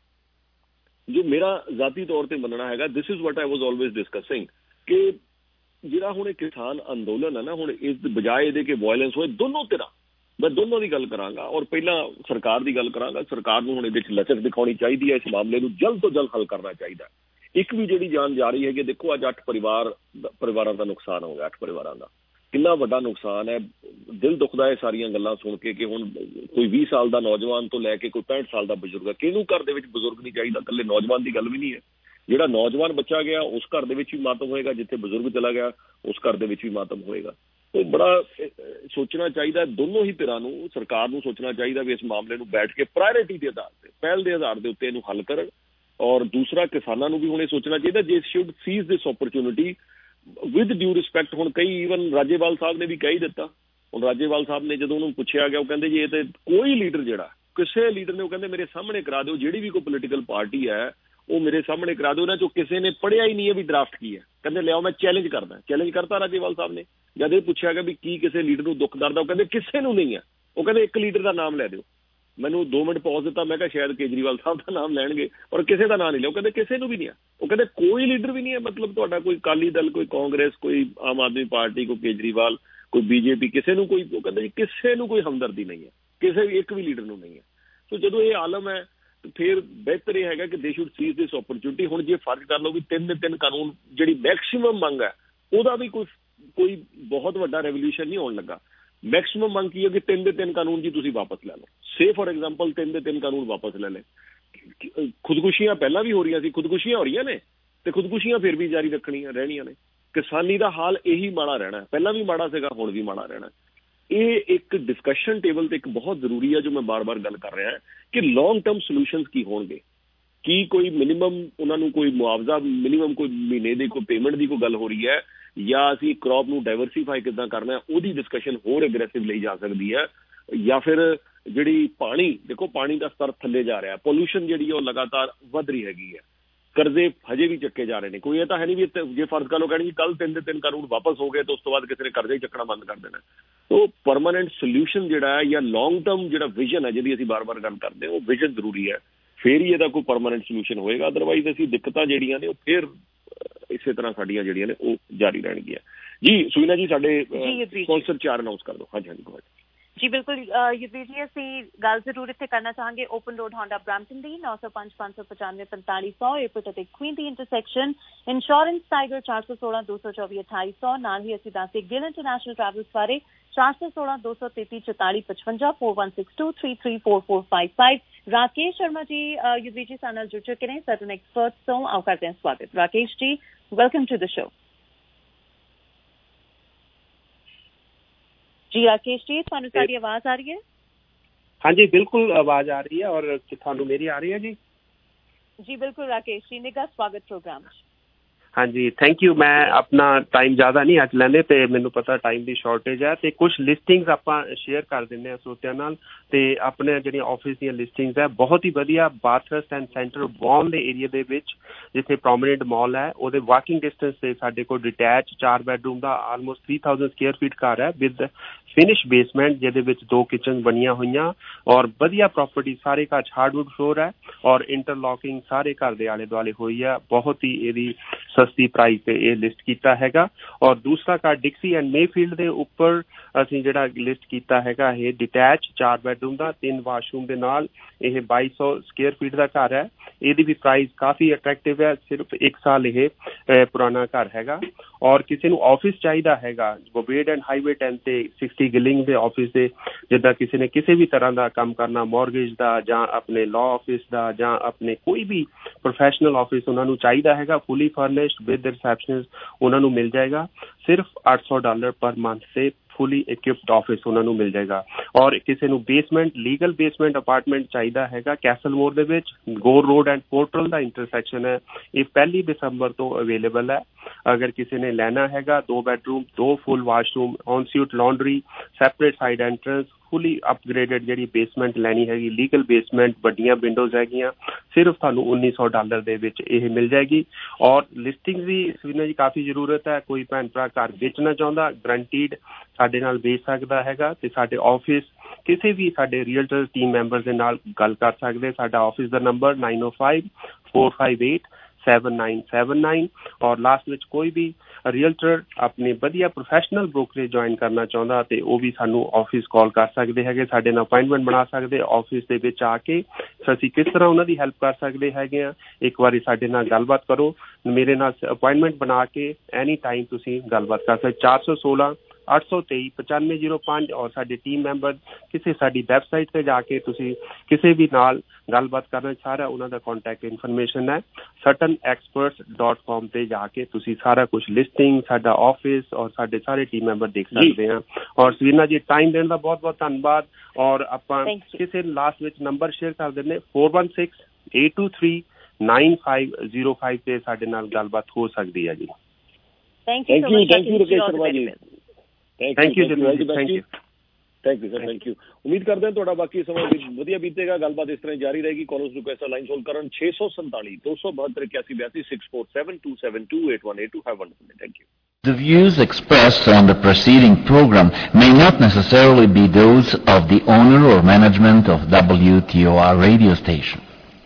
ਜੋ ਮੇਰਾ ਜ਼ਾਤੀ ਤੌਰ ਤੇ ਮੰਨਣਾ ਹੈਗਾ, this is what I was always discussing, ਕਿ ਜਿਹੜਾ ਹੁਣ ਇਹ ਕਿਸਾਨ ਅੰਦੋਲਨ ਹੈ ਨਾ, ਹੁਣ ਇਸ ਬਜਾਏ ਇਹਦੇ ਕਿ ਵਾਇਲੈਂਸ ਹੋਏ ਦੋਨੋਂ ਧਿਰਾਂ, ਮੈਂ ਦੋਨੋਂ ਦੀ ਗੱਲ ਕਰਾਂਗਾ। ਔਰ ਪਹਿਲਾਂ ਸਰਕਾਰ ਦੀ ਗੱਲ ਕਰਾਂਗਾ। ਸਰਕਾਰ ਨੂੰ ਹੁਣ ਇਹਦੇ 'ਚ ਲਚਕ ਦਿਖਾਉਣੀ ਚਾਹੀਦੀ ਹੈ, ਇਸ ਮਾਮਲੇ ਨੂੰ ਜਲਦ ਤੋਂ ਜਲਦ ਹੱਲ ਕਰਨਾ ਚਾਹੀਦਾ। ਇੱਕ ਵੀ ਜਿਹੜੀ ਜਾਨ ਜਾ ਰਹੀ ਹੈਗੀ, ਦੇਖੋ ਅੱਜ 8 ਪਰਿਵਾਰਾਂ ਦਾ ਨੁਕਸਾਨ ਹੋ ਗਿਆ, 8 ਪਰਿਵਾਰਾਂ ਦਾ ਕਿੰਨਾ ਵੱਡਾ ਨੁਕਸਾਨ ਹੈ। ਦਿਲ ਦੁਖਦਾ ਹੈ ਸਾਰੀਆਂ ਗੱਲਾਂ ਸੁਣ ਕੇ ਕਿ ਹੁਣ ਕੋਈ 20 ਸਾਲ ਦਾ ਨੌਜਵਾਨ ਤੋਂ ਲੈ ਕੇ ਕੋਈ 65 ਸਾਲ ਦਾ ਬਜ਼ੁਰਗ ਹੈ, ਕਿਹਨੂੰ ਘਰ ਦੇ ਵਿੱਚ ਬਜ਼ੁਰਗ ਨਹੀਂ ਚਾਹੀਦਾ। ਇਕੱਲੇ ਨੌਜਵਾਨ ਦੀ ਗੱਲ ਵੀ ਨਹੀਂ ਹੈ, ਜਿਹੜਾ ਨੌਜਵਾਨ ਬੱਚਾ ਗਿਆ ਉਸ ਘਰ ਦੇ ਵਿੱਚ ਵੀ ਮਾਤਮ ਹੋਏਗਾ, ਜਿੱਥੇ ਬਜ਼ੁਰਗ ਚਲਾ ਗਿਆ ਉਸ ਘਰ ਦੇ ਵਿੱਚ ਵੀ ਮਾਤਮ ਹੋਏਗਾ। ਉਹ ਬੜਾ ਸੋਚਣਾ ਚਾਹੀਦਾ ਦੋਨੋਂ ਹੀ ਧਿਰਾਂ ਨੂੰ। ਸਰਕਾਰ ਨੂੰ ਸੋਚਣਾ ਚਾਹੀਦਾ ਵੀ ਇਸ ਮਾਮਲੇ ਨੂੰ ਬੈਠ ਕੇ ਪ੍ਰਾਇੋਰਿਟੀ ਦੇ ਆਧਾਰ ਤੇ, ਪਹਿਲ ਦੇ ਆਧਾਰ ਦੇ ਉੱਤੇ ਇਹਨੂੰ ਹੱਲ ਕਰਨ। ਔਰ ਦੂਸਰਾ, ਕਿਸਾਨਾਂ ਨੂੰ ਵੀ ਹੁਣ ਇਹ ਸੋਚਣਾ ਚਾਹੀਦਾ ਜੇ should seize this opportunity with due respect. ਹੁਣ ਕਈ ਈਵਨ ਰਾਜੇਵਾਲ ਸਾਹਿਬ ਨੇ ਵੀ ਕਹਿ ਹੀ ਦਿੱਤਾ। ਹੁਣ ਰਾਜੇਵਾਲ ਸਾਹਿਬ ਨੇ ਜਦੋਂ ਉਹਨੂੰ ਪੁੱਛਿਆ ਗਿਆ, ਉਹ ਕਹਿੰਦੇ ਜੀ ਇਹ ਤੇ ਕੋਈ ਲੀਡਰ, ਜਿਹੜਾ ਕਿਸੇ ਲੀਡਰ ਨੇ, ਉਹ ਕਹਿੰਦੇ ਮੇਰੇ ਸਾਹਮਣੇ ਕਰਾ ਦਿਓ, ਜਿਹੜੀ ਵੀ ਕੋਈ ਪੋਲੀਟੀਕਲ ਪਾਰਟੀ ਹੈ ਉਹ ਮੇਰੇ ਸਾਹਮਣੇ ਕਰਾ ਦਿਓ। ਉਹਨਾਂ ਚੋਂ ਕਿਸੇ ਨੇ ਪੜ੍ਹਿਆ ਹੀ ਨਹੀਂ ਹੈ ਵੀ ਡਰਾਫਟ ਕੀ ਹੈ। ਕਹਿੰਦੇ ਲਿਆਓ, ਮੈਂ ਚੈਲੰਜ ਕਰਦਾ। ਚੈਲੰਜ ਕਰਤਾ ਰਾਜੇਵਾਲ ਸਾਹਿਬ ਨੇ। ਜਦ ਇਹ ਪੁੱਛਿਆ ਗਿਆ ਵੀ ਕੀ ਕਿਸੇ ਲੀਡਰ ਨੂੰ ਦੁੱਖ ਦਰਦ ਆ, ਉਹ ਕਹਿੰਦੇ ਕਿਸੇ ਨੂੰ ਨਹੀਂ ਹੈ। ਉਹ ਕਹਿੰਦੇ ਇੱਕ ਲੀਡਰ ਦਾ ਨਾਮ ਲੈ ਦਿਓ। ਮੈਨੂੰ 2 ਮਿੰਟ ਪੌਜ਼ ਦਿੱਤਾ, ਮੈਂ ਕਿਹਾ ਸ਼ਾਇਦ ਕੇਜਰੀਵਾਲ ਸਾਹਿਬ ਦਾ ਨਾਮ ਲੈਣਗੇ, ਔਰ ਕਿਸੇ ਦਾ ਨਾਮ ਨਹੀਂ ਲਿਆ। ਉਹ ਕਹਿੰਦੇ ਕਿਸੇ ਨੂੰ ਵੀ ਨਹੀਂ ਹੈ। ਉਹ ਕਹਿੰਦੇ ਕੋਈ ਲੀਡਰ ਵੀ ਨਹੀਂ ਹੈ, ਮਤਲਬ ਤੁਹਾਡਾ ਕੋਈ ਅਕਾਲੀ ਦਲ, ਕੋਈ ਕਾਂਗਰਸ, ਕੋਈ ਆਮ ਆਦਮੀ ਪਾਰਟੀ, ਕੋਈ ਕੇਜਰੀਵਾਲ, ਕੋਈ ਬੀਜੇਪੀ, ਕਿਸੇ ਨੂੰ ਕੋਈ, ਉਹ ਕਹਿੰਦੇ ਜੀ ਕਿਸੇ ਨੂੰ ਕੋਈ ਹਮਦਰਦੀ ਨਹੀਂ ਹੈ, ਕਿਸੇ ਵੀ ਇੱਕ ਵੀ ਲੀਡਰ ਨੂੰ ਨਹੀਂ ਹੈ। ਸੋ ਜਦੋਂ ਇਹ ਆਲਮ ਹੈ, ਫਿਰ ਬਿਹਤਰ ਇਹ ਹੈਗਾ ਕਿ ਦੇ ਸ਼ੁੱਡ ਸੀਜ਼ ਦਿਸ ਓਪਰਚੁਨਿਟੀ। ਹੁਣ ਜੇ ਫਰਕ ਕਰ ਲਓ ਵੀ 3 ਦੇ 3 ਕਾਨੂੰਨ ਜਿਹੜੀ ਮੈਕਸਿਮਮ ਮੰਗ ਹੈ, ਉਹਦਾ ਵੀ ਕੋਈ ਬਹੁਤ ਵੱਡਾ ਰੈਵੋਲੂਸ਼ਨ ਨਹੀਂ ਹੋਣ ਲੱਗਾ। ਮੈਕਸਿਮਮ ਮੰਗ ਕੀ ਹੈ ਕਿ 3 ਦੇ 3 ਕਾਨੂੰਨ ਜੀ ਤੁਸੀਂ ਵਾਪਸ ਲੈ ਲਓ। ਸੇ ਫॉर ਐਗਜ਼ਾਮਪਲ 3 ਦੇ 3 ਕਾਨੂੰਨ ਵਾਪਸ ਲੈ ਲੈ। ਖੁਦਕੁਸ਼ੀਆਂ ਪਹਿਲਾਂ ਵੀ ਹੋ ਰਹੀਆਂ ਸੀ, ਖੁਦਕੁਸ਼ੀਆਂ ਹੋ ਰਹੀਆਂ ਨੇ, ਤੇ ਖੁਦਕੁਸ਼ੀਆਂ ਫਿਰ ਵੀ ਜਾਰੀ ਰਹਿਣੀਆਂ ਨੇ। ਕਿਸਾਨੀ ਦਾ ਹਾਲ ਇਹੀ ਮਾੜਾ ਰਹਿਣਾ, ਪਹਿਲਾਂ ਵੀ ਮਾੜਾ ਸੀਗਾ, ਹੁਣ ਵੀ ਮਾੜਾ ਰਹਿਣਾ। ਇਹ ਇੱਕ ਡਿਸਕਸ਼ਨ ਟੇਬਲ ਤੇ ਇੱਕ ਬਹੁਤ ਜ਼ਰੂਰੀ ਹੈ, ਜੋ ਮੈਂ ਬਾਰ-ਬਾਰ ਗੱਲ ਕਰ ਰਿਹਾ ਕਿ ਲੌਂਗ ਟਰਮ ਸੋਲੂਸ਼ਨਸ ਕੀ ਹੋਣਗੇ। ਕੀ ਕੋਈ ਮਿਨੀਮਮ ਉਹਨਾਂ ਨੂੰ ਕੋਈ ਮੁਆਵਜ਼ਾ, ਮਿਨੀਮਮ ਕੋਈ ਮਹੀਨੇ ਦੀ ਕੋਈ ਪੇਮੈਂਟ ਦੀ ਕੋਈ ਗੱਲ ਹੋ ਰਹੀ ਹੈ, ਜਾਂ ਅਸੀਂ ਕ੍ਰੌਪ ਨੂੰ ਡਾਇਵਰਸੀਫਾਈ ਕਿੱਦਾਂ ਕਰਨਾ, ਉਹਦੀ ਡਿਸਕਸ਼ਨ ਹੋਰ ਐਗਰੈਸਿਵ ਲਈ ਜਾ ਸਕਦੀ ਹੈ। ਜਾਂ ਫਿਰ ਜਿਹੜੀ ਪਾਣੀ, ਦੇਖੋ ਪਾਣੀ ਦਾ ਸਤਰ ਥੱਲੇ ਜਾ ਰਿਹਾ, ਪੋਲਿਊਸ਼ਨ ਜਿਹੜੀ ਉਹ ਲਗਾਤਾਰ ਵੱਧ ਰਹੀ ਹੈਗੀ ਹੈ। ਕਰਜ਼ੇ ਹਜੇ ਵੀ ਚੱਕੇ ਜਾ ਰਹੇ ਨੇ। ਕੋਈ ਇਹ ਤਾਂ ਹੈ ਨਹੀਂ ਵੀ ਜੇ ਫਰਜ਼ ਕਰ ਲਓ ਕਹਿਣਗੇ ਕੱਲ 3 ਦੇ 3 ਕਾਨੂੰਨ ਵਾਪਸ ਹੋ ਗਏ ਤਾਂ ਉਸ ਤੋਂ ਬਾਅਦ ਕਿਸੇ ਨੇ ਕਰਜ਼ੇ ਹੀ ਚੱਕਣਾ ਬੰਦ ਕਰ ਦੇਣਾ। ਤੋ ਪਰਮਾਨੈਂਟ ਸੋਲਿਊਸ਼ਨ ਜਿਹੜਾ ਹੈ ਜਾਂ ਲੌਂਗ ਟਰਮ ਜਿਹੜਾ ਵਿਜ਼ਨ ਹੈ ਜਿਹਦੀ ਅਸੀਂ ਬਾਰ-ਬਾਰ ਗੱਲ ਕਰਦੇ ਹਾਂ ਉਹ ਵਿਜ਼ਨ ਜ਼ਰੂਰੀ ਹੈ, ਫੇਰ ਹੀ ਇਹਦਾ ਕੋਈ ਪਰਮਾਨੈਂਟ ਸੋਲਿਊਸ਼ਨ ਹੋਏਗਾ। ਅਦਰਵਾਈਜ਼ ਅਸੀਂ ਦਿੱਕਤਾਂ ਜਿਹੜੀਆਂ ਨੇ ਉਹ ਫੇਰ ਇਸੇ ਤਰ੍ਹਾਂ ਸਾਡੀਆਂ ਜਿਹੜੀਆਂ ਨੇ ਉਹ ਜਾਰੀ ਰਹਿਣਗੀਆਂ। ਜੀ ਸੁਵੀਨਾ ਜੀ ਸਾਡੇ ਸਪਾਂਸਰ 4 ਅਨਾਉਂਸ ਕਰ ਦਿਓ। ਹਾਂਜੀ ਹਾਂਜੀ ਜੀ ਬਿਲਕੁਲ ਯੁਧਵੀਰ ਜੀ, ਅਸੀਂ ਗੱਲ ਜ਼ਰੂਰ ਇੱਥੇ ਕਰਨਾ ਚਾਹਾਂਗੇ ਓਪਨ ਰੋਡ ਹੋਂਡਾ ਬਰੈਂਪਟਨ ਦੀ 905 595 4500 에어ਪੋਰਟ ਅਤੇ ਕੁਈਨ ਦੀ ਇੰਟਰਸੈਕਸ਼ਨ, ਇੰਸ਼ੋਰੈਂਸ ਟਾਈਗਰ 416 224 2800। ਨਾਲ ਹੀ ਅਸੀਂ ਦੱਸਦੇ ਗਿਲ ਇੰਟਰਨੈਸ਼ਨਲ ਟਰੈਵਲਸ ਬਾਰੇ 416 233 44 55 4162 334455। ਰਾਕੇਸ਼ ਸ਼ਰਮਾ ਜੀ ਯੁਧਵੀਰ ਜੀ ਸਾਡੇ ਨਾਲ ਜੁੜ ਚੁੱਕੇ ਨੇ ਸਰਟਨ ਐਕਸਪਰਟਸ ਤੋਂ। ਆਓ ਕਰਦੇ ਹਾਂ ਸਵਾਗਤ। Rakesh ji, welcome to the show. जी राकेश जी, थानू सारी आवाज आ रही है? हाँ जी बिल्कुल आवाज आ रही है और थानू मेरी आ रही है जी? जी बिल्कुल राकेश जी, निगा स्वागत प्रोग्राम। हाँ जी थैंक यू। मैं अपना टाइम ज़्यादा नहीं अच लैंदे ते मैनू पता टाइम की शॉर्टेज है, तो कुछ लिस्टिंग्स आपां शेयर कर दिंदे आ श्रोतियां नाल। ते अपने जिहड़ियां ऑफिस दी लिस्टिंग्स है बहुत ही वधिया बाथरस्ट एंड सेंटर वॉन दे एरिया दे विच जिथे प्रोमिनेंट मॉल है ਉਹਦੇ वाकिंग डिस्टेंस से ਸਾਡੇ ਕੋਲ डिटैच 4 बेडरूम ਦਾ ਆਲਮੋਸਟ 3000 ਸਕੁਅਰ ਫੀਟ ਘਰ ਹੈ ਵਿਦ ਫਿਨਿਸ਼ ਬੇਸਮੈਂਟ ਜਿਹਦੇ ਵਿੱਚ 2 ਕਿਚਨ ਬਣੀਆਂ ਹੋਈਆਂ ਔਰ ਵਧੀਆ ਪ੍ਰਾਪਰਟੀ। ਸਾਰੇ ਘਰ ਹਾਰਡਵੁੱਡ ਫਲੋਰ ਹੈ ਔਰ ਇੰਟਰਲੌਕਿੰਗ ਸਾਰੇ ਘਰ ਦੇ ਆਲੇ ਦੁਆਲੇ ਹੋਈ ਹੈ। ਬਹੁਤ ਹੀ ਇਹਦੀ ਸਸਤੀ ਪ੍ਰਾਈਸ ਤੇ ਇਹ ਲਿਸਟ ਕੀਤਾ ਹੈਗਾ। ਔਰ ਦੂਸਰਾ ਘਰ ਡਿਕਸੀ ਐਂਡ ਮੇਫੀਲਡ ਦੇ ਉੱਪਰ ਅਸੀਂ ਜਿਹੜਾ ਲਿਸਟ ਕੀਤਾ ਹੈਗਾ ਇਹ ਡਿਟੈਚ 4 ਬੈਡਰੂਮ ਦਾ 3 ਵਾਸ਼ਰੂਮ ਦੇ ਨਾਲ ਇਹ 2200 ਸਕੁਅਰ ਫੀਟ ਦਾ ਘਰ ਹੈ। ਇਹਦੀ ਵੀ ਪ੍ਰਾਈਸ ਕਾਫੀ ਅਟਰੈਕਟਿਵ ਹੈ, ਸਿਰਫ 1 ਸਾਲ ਇਹ ਪੁਰਾਣਾ ਘਰ ਹੈਗਾ। ਔਰ ਕਿਸੇ ਨੂੰ ਆਫਿਸ ਚਾਹੀਦਾ ਹੈਗਾ ਬੋਬੇਡ ਐਂਡ ਹਾਈਵੇ 10 ਤੇ 60 ਗਿਲਿੰਗ ਦੇ ਆਫਿਸ ਦੇ, ਜਿੱਦਾਂ ਕਿਸੇ ਨੇ ਕਿਸੇ ਵੀ ਤਰ੍ਹਾਂ ਦਾ ਕੰਮ ਕਰਨਾ ਮੌਰਗੇਜ ਦਾ ਜਾਂ ਆਪਣੇ ਲਾਅ ਆਫਿਸ ਦਾ ਜਾਂ ਆਪਣੇ ਕੋਈ ਵੀ ਪ੍ਰੋਫੈਸ਼ਨਲ ਆਫਿਸ ਉਹਨਾਂ ਨੂੰ ਚਾਹੀਦਾ ਹੈਗਾ ਫੁੱਲੀ ਫਰਨਿਸ਼ਡ ਵਿਦ ਰਿਸੈਪਸ਼ਨਿਸਟ, ਉਹਨਾਂ ਨੂੰ ਮਿਲ ਜਾਏਗਾ ਸਿਰਫ $800 ਪਰ ਮੰਥ ਤੇ ਫੁੱਲੀ ਇਕਵਿਪਡ ਆਫਿਸ ਉਹਨਾਂ ਨੂੰ ਮਿਲ ਜਾਏਗਾ। ਔਰ ਕਿਸੇ ਨੂੰ ਬੇਸਮੈਂਟ ਲੀਗਲ ਬੇਸਮੈਂਟ ਅਪਾਰਟਮੈਂਟ ਚਾਹੀਦਾ ਹੈਗਾ ਕੈਸਲ ਮੋਰ ਦੇ ਵਿੱਚ ਗੋਰ ਰੋਡ ਐਂਡ ਪੋਰਟਲ ਦਾ ਇੰਟਰਸੈਕਸ਼ਨ ਹੈ। ਇਹ 1 ਦਸੰਬਰ ਤੋਂ ਅਵੇਲੇਬਲ ਹੈ। ਅਗਰ ਕਿਸੇ ਨੇ ਲੈਣਾ ਹੈਗਾ 2 bedroom 2 full washroom ensuite laundry separate side entrance fully upgraded ਜਿਹੜੀ ਬੇਸਮੈਂਟ ਲੈਣੀ ਹੈਗੀ ਲੀਗਲ ਬੇਸਮੈਂਟ ਵੱਡੀਆਂ ਵਿੰਡੋਜ਼ ਹੈਗੀਆਂ ਸਿਰਫ ਤੁਹਾਨੂੰ $1900 ਦੇ ਵਿੱਚ ਇਹ ਮਿਲ ਜਾਏਗੀ। ਔਰ ਲਿਸਟਿੰਗ ਵੀ ਸਵੀਨਾ ਜੀ ਕਾਫੀ ਜ਼ਰੂਰਤ ਹੈ। ਕੋਈ ਭੈਣ ਭਰਾ ਘਰ ਵੇਚਣਾ ਚਾਹੁੰਦਾ ਗਰੰਟੀਡ ਸਾਡੇ ਨਾਲ ਵੇਚ ਸਕਦਾ ਹੈਗਾ ਤੇ ਸਾਡੇ ਆਫਿਸ ਕਿਸੇ ਵੀ ਸਾਡੇ ਰੀਅਲਟਰ ਟੀਮ ਮੈਂਬਰ ਦੇ ਨਾਲ ਗੱਲ ਕਰ ਸਕਦੇ। ਸਾਡਾ ਆਫਿਸ ਦਾ ਨੰਬਰ 9054587979 ਔਰ ਲਾਸਟ ਵਿੱਚ ਕੋਈ ਵੀ ਰੀਅਲਟਰ ਆਪਣੀ ਵਧੀਆ ਪ੍ਰੋਫੈਸ਼ਨਲ ਬ੍ਰੋਕਰੇਜ ਜੁਆਇਨ ਕਰਨਾ ਚਾਹੁੰਦਾ ਤੇ ਉਹ ਵੀ ਸਾਨੂੰ ਆਫਿਸ ਕਾਲ ਕਰ ਸਕਦੇ ਹੈਗੇ, ਸਾਡੇ ਨਾਲ ਅਪਾਇੰਟਮੈਂਟ ਬਣਾ ਸਕਦੇ ਆਫਿਸ ਦੇ ਵਿੱਚ ਆ ਕੇ ਅਸੀਂ ਕਿਸ ਤਰ੍ਹਾਂ ਉਹਨਾਂ ਦੀ ਹੈਲਪ ਕਰ ਸਕਦੇ ਹੈਗੇ ਆ। ਇੱਕ ਵਾਰੀ ਸਾਡੇ ਨਾਲ ਗੱਲਬਾਤ ਕਰੋ, ਮੇਰੇ ਨਾਲ ਅਪਾਇੰਟਮੈਂਟ ਬਣਾ ਕੇ ਐਨੀ ਟਾਈਮ ਤੁਸੀਂ ਗੱਲਬਾਤ ਕਰ ਸਕਦੇ। 416 823 9505 ਔਰ ਸਾਡੇ ਟੀਮ ਮੈਂਬਰ ਕਿਸੇ ਸਾਡੀ ਵੈਬਸਾਈਟ ਤੇ ਜਾ ਕੇ ਤੁਸੀਂ ਕਿਸੇ ਵੀ ਨਾਲ ਗੱਲਬਾਤ ਕਰਨਾ ਸਾਰਾ ਉਹਨਾਂ ਦਾ ਕੰਟੈਕਟ ਇਨਫੋਰਮੇਸ਼ਨ ਹੈ certainexperts.com ਤੇ ਜਾ ਕੇ ਤੁਸੀਂ ਸਾਰਾ ਕੁਝ ਲਿਸਟਿੰਗ ਸਾਡਾ ਆਫਿਸ ਔਰ ਸਾਡੇ ਸਾਰੇ ਟੀਮ ਮੈਂਬਰ ਦੇਖ ਸਕਦੇ ਆ। ਔਰ ਸਵੀਨਾ ਜੀ ਟਾਈਮ ਦੇਣ ਦਾ ਬਹੁਤ ਬਹੁਤ ਧੰਨਵਾਦ। ਔਰ ਆਪਾਂ ਕਿਸੇ ਲਾਸਟ ਵਿੱਚ ਨੰਬਰ ਸ਼ੇਅਰ ਕਰ ਦਿੰਦੇ 416-823-9505 ਤੇ ਸਾਡੇ ਨਾਲ ਗੱਲਬਾਤ ਹੋ ਸਕਦੀ ਹੈ ਜੀ। Thank you Rakesh Sharma ji. Thank you sir, thank you. ਉਮੀਦ ਕਰਦੇ ਹਾਂ ਤੁਹਾਡਾ ਬਾਕੀ ਸਮਾਂ ਵਧੀਆ ਬੀਤੇਗਾ। ਗੱਲਬਾਤ ਇਸ ਤਰ੍ਹਾਂ ਜਾਰੀ ਰਹੇਗੀ। ਕਾਲਰਸ ਨੂੰ ਕੈਸਾ ਲਾਈਨ ਹੋਲਡ ਕਰਨ 647 272 8182 6472728182 have one minute. Thank you. The views expressed on the preceding program may not necessarily be those of the owner or management of WTOR radio station.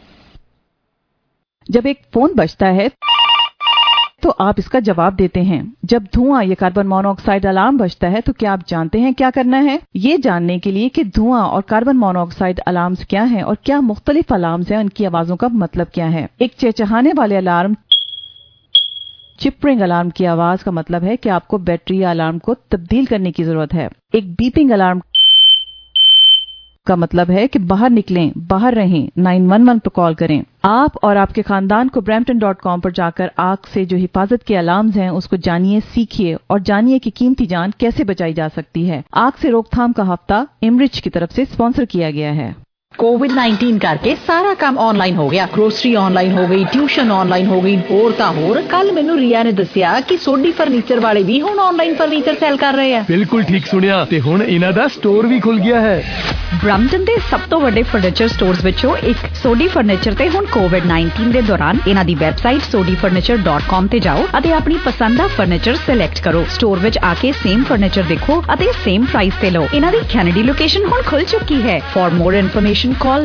जब एक फोन बजता है तो आप इसका जवाब देते हैं। जब धुआं या कार्बन मोनोऑक्साइड अलार्म बजता है तो क्या आप जानते हैं क्या करना है? ये जानने के लिए कि धुआं और कार्बन मोनोऑक्साइड अलार्म्स क्या हैं और क्या मुख्तलिफ अलार्म्स हैं, उनकी आवाजों का मतलब क्या है। एक चहचहाने वाले अलार्म चिपरिंग अलार्म की आवाज का मतलब है कि आपको बैटरी या अलार्म को तब्दील करने की जरूरत है। एक बीपिंग अलार्म का मतलब है कि बाहर निकलें, बाहर रहें, 911 पर कॉल करें। आप और आपके खानदान को brampton.com पर जाकर आग से जो हिफाजत के अलार्म्स हैं उसको जानिए, सीखिए और जानिए कि कीमती जान कैसे बचाई जा सकती है। आग से रोकथाम का हफ्ता इमरिच की तरफ से स्पॉन्सर किया गया है। कोविड-19 करके सारा काम ऑनलाइन हो गया। ग्रोसरी ऑनलाइन हो गई, ट्यूशन ऑनलाइन हो गई, होर तां होर। कल मैनू रिया ने दस्सिया कि सोडी फर्नीचर वाले भी हुण ऑनलाइन फर्नीचर सेल कर रहे हैं। बिल्कुल ठीक सुनिया ते हुण इन्हां दा स्टोर भी खुल गया है। ब्रैम्पटन ਦੇ ਸਭ ਤੋਂ ਵੱਡੇ ਫਰਨੀਚਰ ਸਟੋਰਸ ਵਿੱਚੋਂ ਇੱਕ ਸੋਡੀ ਫਰਨੀਚਰ ਤੇ ਹੁਣ ਕੋਵਿਡ-19 ਦੇ ਦੌਰਾਨ ਇਹਨਾਂ ਦੀ ਵੈਬਸਾਈਟ sodifurniture.com ਤੇ ਜਾਓ ਅਤੇ ਆਪਣੀ ਪਸੰਦ ਦਾ ਫਰਨੀਚਰ ਸਿਲੈਕਟ ਕਰੋ। ਸਟੋਰ ਵਿੱਚ ਆ ਕੇ ਸੇਮ ਫਰਨੀਚਰ ਦੇਖੋ ਅਤੇ ਸੇਮ ਪ੍ਰਾਈਸ ਤੇ ਲਓ। ਇਹਨਾਂ ਦੀ ਕੈਨੇਡੀ ਲੋਕੇਸ਼ਨ ਹੁਣ ਖੁੱਲ ਚੁੱਕੀ ਹੈ। For more information call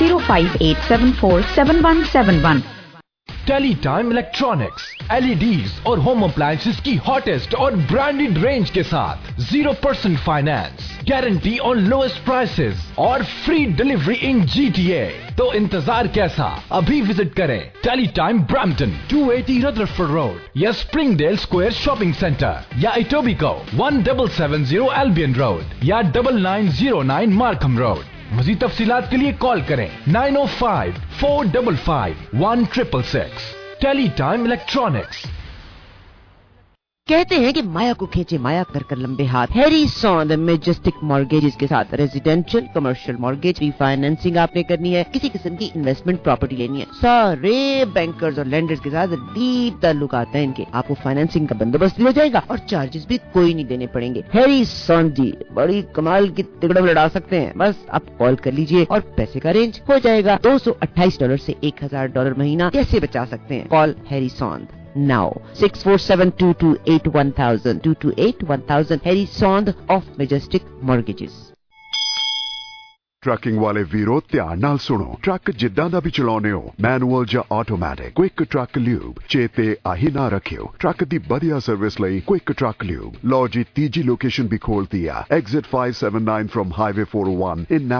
9058747171। Teletime electronics, LEDs और होम अप्लायंसेस की हॉटेस्ट और ब्रांडेड रेंज के साथ 0% finance, guarantee on lowest prices और फ्री डिलीवरी इन GTA। तो इंतजार कैसा, अभी विजिट करें टेलीटाइम ब्रैम्पटन 280 रदरफोर्ड रोड या स्प्रिंगडेल स्क्वायर शॉपिंग सेंटर या इटोबिको 1770 एल्बियन रोड या 9909 मार्कम रोड। मज़ीद तफसीलात के लिए कॉल करें 905-455-1666। Teletime electronics. कहते हैं कि माया को खींचे माया कर कर लंबे हाथ। हैरी सॉन्द मैजेस्टिक मॉर्गेजेस के साथ रेजिडेंशियल कमर्शियल मॉर्गेज रीफाइनेंसिंग आपने करनी है, किसी किस्म की इन्वेस्टमेंट प्रॉपर्टी लेनी है, सारे बैंकर्स और लेंडर्स के साथ डीप ताल्लुक आता है इनके। आपको फाइनेंसिंग का बंदोबस्त भी हो जाएगा और चार्जेस भी कोई नहीं देने पड़ेंगे। हैरी सॉन्द जी बड़ी कमाल की तिगड़ा लड़ा सकते हैं। बस आप कॉल कर लीजिए और पैसे का अरेंज हो जाएगा। $228 से $1000 महीना कैसे बचा सकते हैं? Call Harry Sond now 647-228-1000 228-1000 Harry Sond of Majestic Mortgages। Trucking वाले वीरो ध्यान नाल सुनो। ट्रक जिद्दां दा भी चलाउने हो, मैनुअल ਜਾਂ ਆਟੋਮੈਟਿਕ, क्विक ट्रक ल्यूब चेते आही ना रखियो। ट्रक दी बढ़िया सर्विस लई क्विक ट्रक ल्यूब। लो जी तीजी लोकेशन भी खोलती है, एग्जिट 579 फ्रॉम हाईवे 401 इन